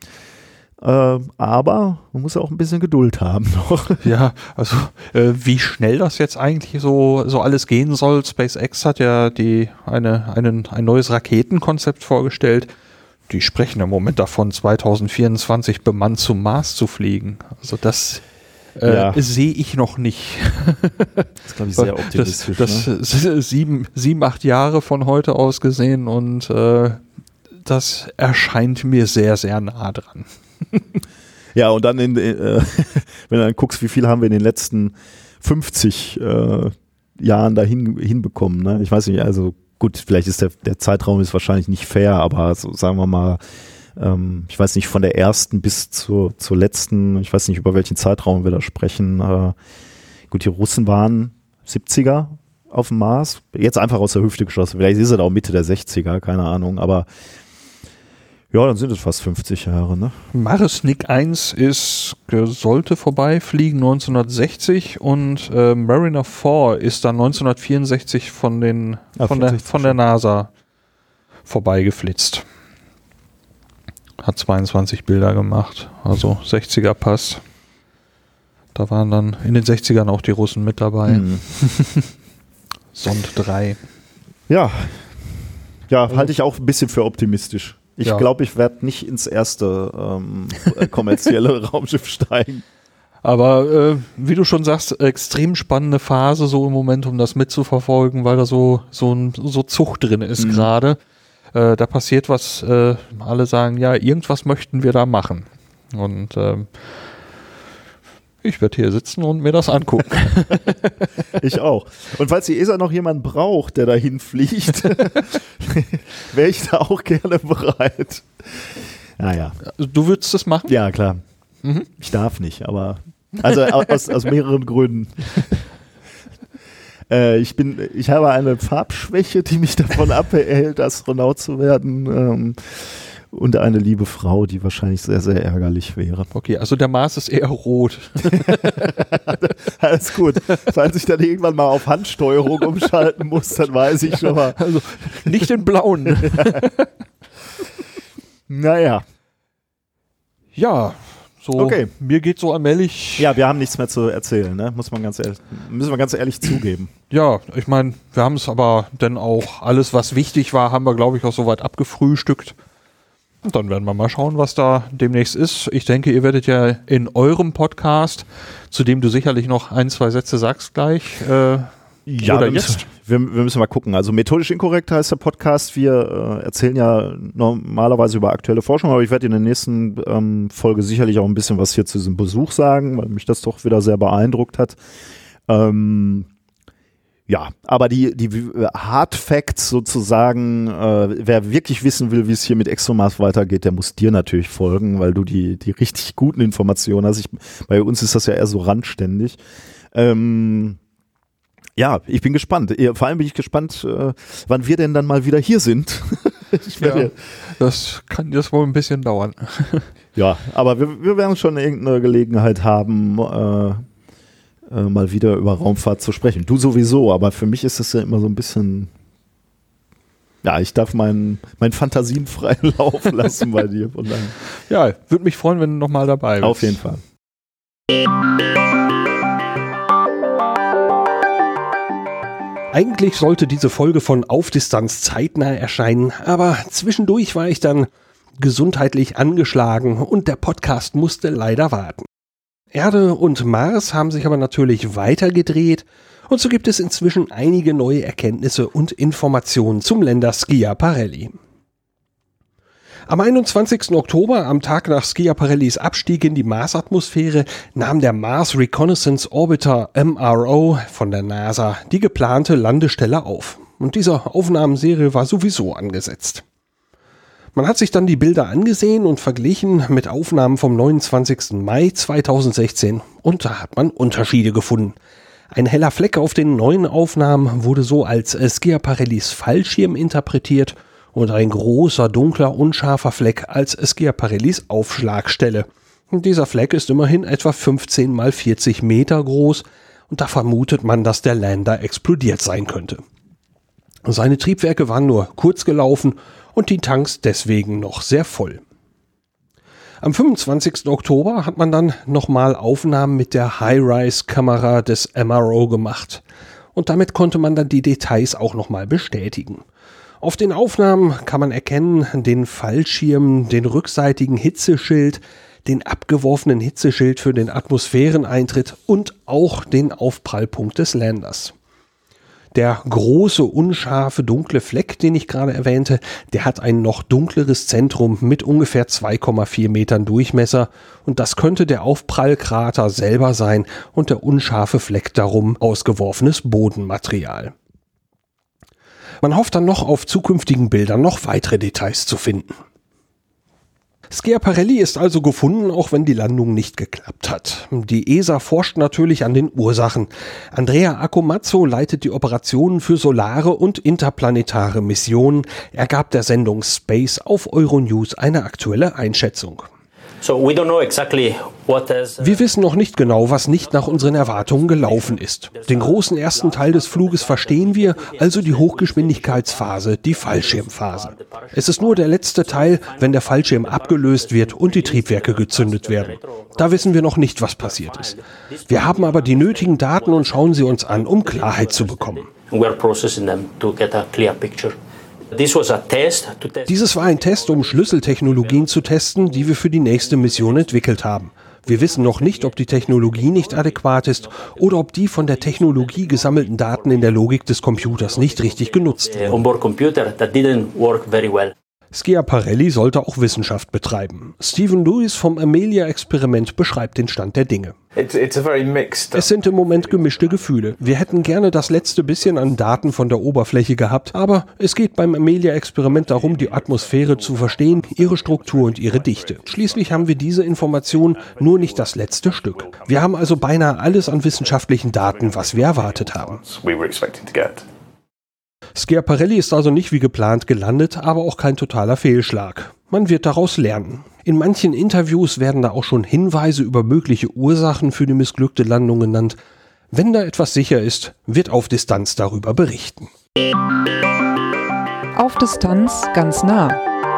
Äh, aber man muss auch ein bisschen Geduld haben noch. Ja, also äh, wie schnell das jetzt eigentlich so, so alles gehen soll. SpaceX hat ja die, eine, einen, ein neues Raketenkonzept vorgestellt. Die sprechen im Moment davon, zwanzig vierundzwanzig bemannt zum Mars zu fliegen. Also das äh, ja. sehe ich noch nicht. Das ist, glaube ich, sehr optimistisch. Das, das ne? sieben, sieben, acht Jahre von heute aus gesehen und äh, das erscheint mir sehr, sehr nah dran. Ja, und dann, in, äh, wenn du dann guckst, wie viel haben wir in den letzten fünfzig äh, Jahren da hin, hinbekommen. Ne? Ich weiß nicht, also gut, vielleicht ist der, der Zeitraum ist wahrscheinlich nicht fair, aber so, sagen wir mal, ähm, ich weiß nicht, von der ersten bis zur, zur letzten, ich weiß nicht, über welchen Zeitraum wir da sprechen. Äh, gut, die Russen waren siebziger auf dem Mars, jetzt einfach aus der Hüfte geschossen, vielleicht ist es auch Mitte der sechziger, keine Ahnung, aber ja, dann sind es fast fünfzig Jahre, ne? Maresnik eins ist, sollte vorbeifliegen neunzehnhundertsechzig und äh, Mariner vier ist dann neunzehnhundertvierundsechzig von, den, ah, von, der, von der NASA vorbeigeflitzt. Hat zweiundzwanzig Bilder gemacht, also sechziger Pass. Da waren dann in den sechzigern auch die Russen mit dabei. Hm. Sond drei. Ja, ja, halte ich auch ein bisschen für optimistisch. Ich ja. glaube, ich werde nicht ins erste ähm, kommerzielle Raumschiff steigen. Aber äh, wie du schon sagst, extrem spannende Phase so im Moment, um das mitzuverfolgen, weil da so so, ein, so Zucht drin ist mhm. gerade. Äh, da passiert was, äh, alle sagen, ja, irgendwas möchten wir da machen. Und ähm, ich werde hier sitzen und mir das angucken. Ich auch. Und falls die E S A noch jemanden braucht, der dahin fliegt, wäre ich da auch gerne bereit. Naja. Du würdest das machen? Ja, klar. Mhm. Ich darf nicht, aber also aus, aus mehreren Gründen. äh, ich bin, ich habe eine Farbschwäche, die mich davon abhält, Astronaut zu werden. Ähm, Und eine liebe Frau, die wahrscheinlich sehr, sehr ärgerlich wäre. Okay, also der Mars ist eher rot. Alles gut. Falls ich dann irgendwann mal auf Handsteuerung umschalten muss, dann weiß ich schon mal. Also nicht den blauen. Naja. Ja, so. Okay. Mir geht so allmählich. Ja, wir haben nichts mehr zu erzählen, ne? Muss man ganz ehrlich, müssen wir ganz ehrlich zugeben. Ja, ich meine, wir haben es aber dann auch, alles was wichtig war, haben wir, glaube ich, auch soweit abgefrühstückt. Und dann werden wir mal schauen, was da demnächst ist. Ich denke, ihr werdet ja in eurem Podcast, zu dem du sicherlich noch ein, zwei Sätze sagst gleich, äh, ja, oder wir jetzt? Müssen, wir, wir müssen mal gucken. Also methodisch inkorrekt heißt der Podcast. Wir äh, erzählen ja normalerweise über aktuelle Forschung, aber ich werde in der nächsten ähm, Folge sicherlich auch ein bisschen was hier zu diesem Besuch sagen, weil mich das doch wieder sehr beeindruckt hat. Ähm, Ja, aber die, die Hard Facts sozusagen, äh, wer wirklich wissen will, wie es hier mit ExoMars weitergeht, der muss dir natürlich folgen, weil du die, die richtig guten Informationen hast. Ich, bei uns ist das ja eher so randständig. Ähm, ja, ich bin gespannt. Vor allem bin ich gespannt, äh, wann wir denn dann mal wieder hier sind. Ich werde Ja, das kann jetzt wohl ein bisschen dauern. Ja, aber wir, wir werden schon irgendeine Gelegenheit haben, äh, äh, mal wieder über Raumfahrt zu sprechen. Du sowieso, aber für mich ist es ja immer so ein bisschen, ja, ich darf meinen mein Fantasien freien Lauf lassen bei dir. Von daher. Ja, würde mich freuen, wenn du nochmal dabei bist. Auf jeden Fall. Eigentlich sollte diese Folge von Auf Distanz zeitnah erscheinen, aber zwischendurch war ich dann gesundheitlich angeschlagen und der Podcast musste leider warten. Erde und Mars haben sich aber natürlich weitergedreht und so gibt es inzwischen einige neue Erkenntnisse und Informationen zum Lander Schiaparelli. Am einundzwanzigsten Oktober, am Tag nach Schiaparellis Abstieg in die Marsatmosphäre, nahm der Mars Reconnaissance Orbiter M R O von der NASA die geplante Landestelle auf. Und diese Aufnahmenserie war sowieso angesetzt. Man hat sich dann die Bilder angesehen und verglichen mit Aufnahmen vom neunundzwanzigsten Mai zweitausendsechzehn und da hat man Unterschiede gefunden. Ein heller Fleck auf den neuen Aufnahmen wurde so als Schiaparellis Fallschirm interpretiert und ein großer, dunkler, unscharfer Fleck als Schiaparellis Aufschlagstelle. Und dieser Fleck ist immerhin etwa fünfzehn mal vierzig Meter groß und da vermutet man, dass der Lander explodiert sein könnte. Seine Triebwerke waren nur kurz gelaufen und die Tanks deswegen noch sehr voll. Am fünfundzwanzigsten Oktober hat man dann nochmal Aufnahmen mit der High-Rise-Kamera des M R O gemacht. Und damit konnte man dann die Details auch nochmal bestätigen. Auf den Aufnahmen kann man erkennen den Fallschirm, den rückseitigen Hitzeschild, den abgeworfenen Hitzeschild für den Atmosphäreneintritt und auch den Aufprallpunkt des Landers. Der große, unscharfe, dunkle Fleck, den ich gerade erwähnte, der hat ein noch dunkleres Zentrum mit ungefähr zwei Komma vier Metern Durchmesser und das könnte der Aufprallkrater selber sein und der unscharfe Fleck darum ausgeworfenes Bodenmaterial. Man hofft dann noch auf zukünftigen Bildern noch weitere Details zu finden. Schiaparelli ist also gefunden, auch wenn die Landung nicht geklappt hat. Die E S A forscht natürlich an den Ursachen. Andrea Accomazzo leitet die Operationen für solare und interplanetare Missionen. Er gab der Sendung Space auf Euronews eine aktuelle Einschätzung. So we don't know exactly what has, uh, Wir wissen noch nicht genau, was nicht nach unseren Erwartungen gelaufen ist. Den großen ersten Teil des Fluges verstehen wir, also die Hochgeschwindigkeitsphase, die Fallschirmphase. Es ist nur der letzte Teil, wenn der Fallschirm abgelöst wird und die Triebwerke gezündet werden. Da wissen wir noch nicht, was passiert ist. Wir haben aber die nötigen Daten und schauen sie uns an, um Klarheit zu bekommen. we are processing them to get a clear picture. This was a test to test. Dieses war ein Test, um Schlüsseltechnologien zu testen, die wir für die nächste Mission entwickelt haben. Wir wissen noch nicht, ob die Technologie nicht adäquat ist oder ob die von der Technologie gesammelten Daten in der Logik des Computers nicht richtig genutzt Uh, werden. onboard computer that didn't work very well. Schiaparelli sollte auch Wissenschaft betreiben. Stephen Lewis vom Amelia-Experiment beschreibt den Stand der Dinge. It's, it's a very mixed. Es sind im Moment gemischte Gefühle. Wir hätten gerne das letzte bisschen an Daten von der Oberfläche gehabt, aber es geht beim Amelia-Experiment darum, die Atmosphäre zu verstehen, ihre Struktur und ihre Dichte. Schließlich haben wir diese Informationen, nur nicht das letzte Stück. Wir haben also beinahe alles an wissenschaftlichen Daten, was wir erwartet haben. We were expecting to get. Schiaparelli ist also nicht wie geplant gelandet, aber auch kein totaler Fehlschlag. Man wird daraus lernen. In manchen Interviews werden da auch schon Hinweise über mögliche Ursachen für die missglückte Landung genannt. Wenn da etwas sicher ist, wird Auf Distanz darüber berichten. Auf Distanz ganz nah.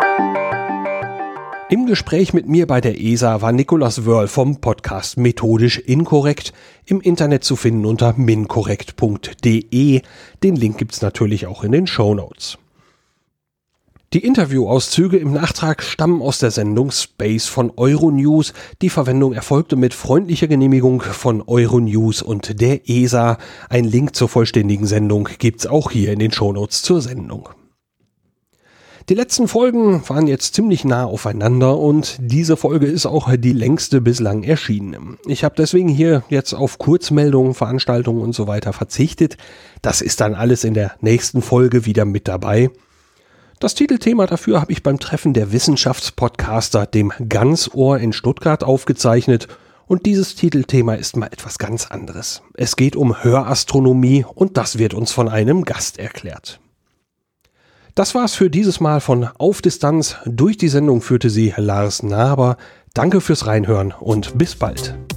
Im Gespräch mit mir bei der E S A war Nicolas Wörl vom Podcast Methodisch Inkorrekt, im Internet zu finden unter minkorrekt punkt de. Den Link gibt's natürlich auch in den Shownotes. Die Interviewauszüge im Nachtrag stammen aus der Sendung Space von Euronews. Die Verwendung erfolgte mit freundlicher Genehmigung von Euronews und der E S A. Ein Link zur vollständigen Sendung gibt's auch hier in den Shownotes zur Sendung. Die letzten Folgen waren jetzt ziemlich nah aufeinander und diese Folge ist auch die längste bislang erschienen. Ich habe deswegen hier jetzt auf Kurzmeldungen, Veranstaltungen und so weiter verzichtet. Das ist dann alles in der nächsten Folge wieder mit dabei. Das Titelthema dafür habe ich beim Treffen der Wissenschaftspodcaster, dem Ganzohr in Stuttgart, aufgezeichnet. Und dieses Titelthema ist mal etwas ganz anderes. Es geht um Hörastronomie und das wird uns von einem Gast erklärt. Das war's für dieses Mal von Auf Distanz. Durch die Sendung führte sie Lars Naber. Danke fürs Reinhören und bis bald.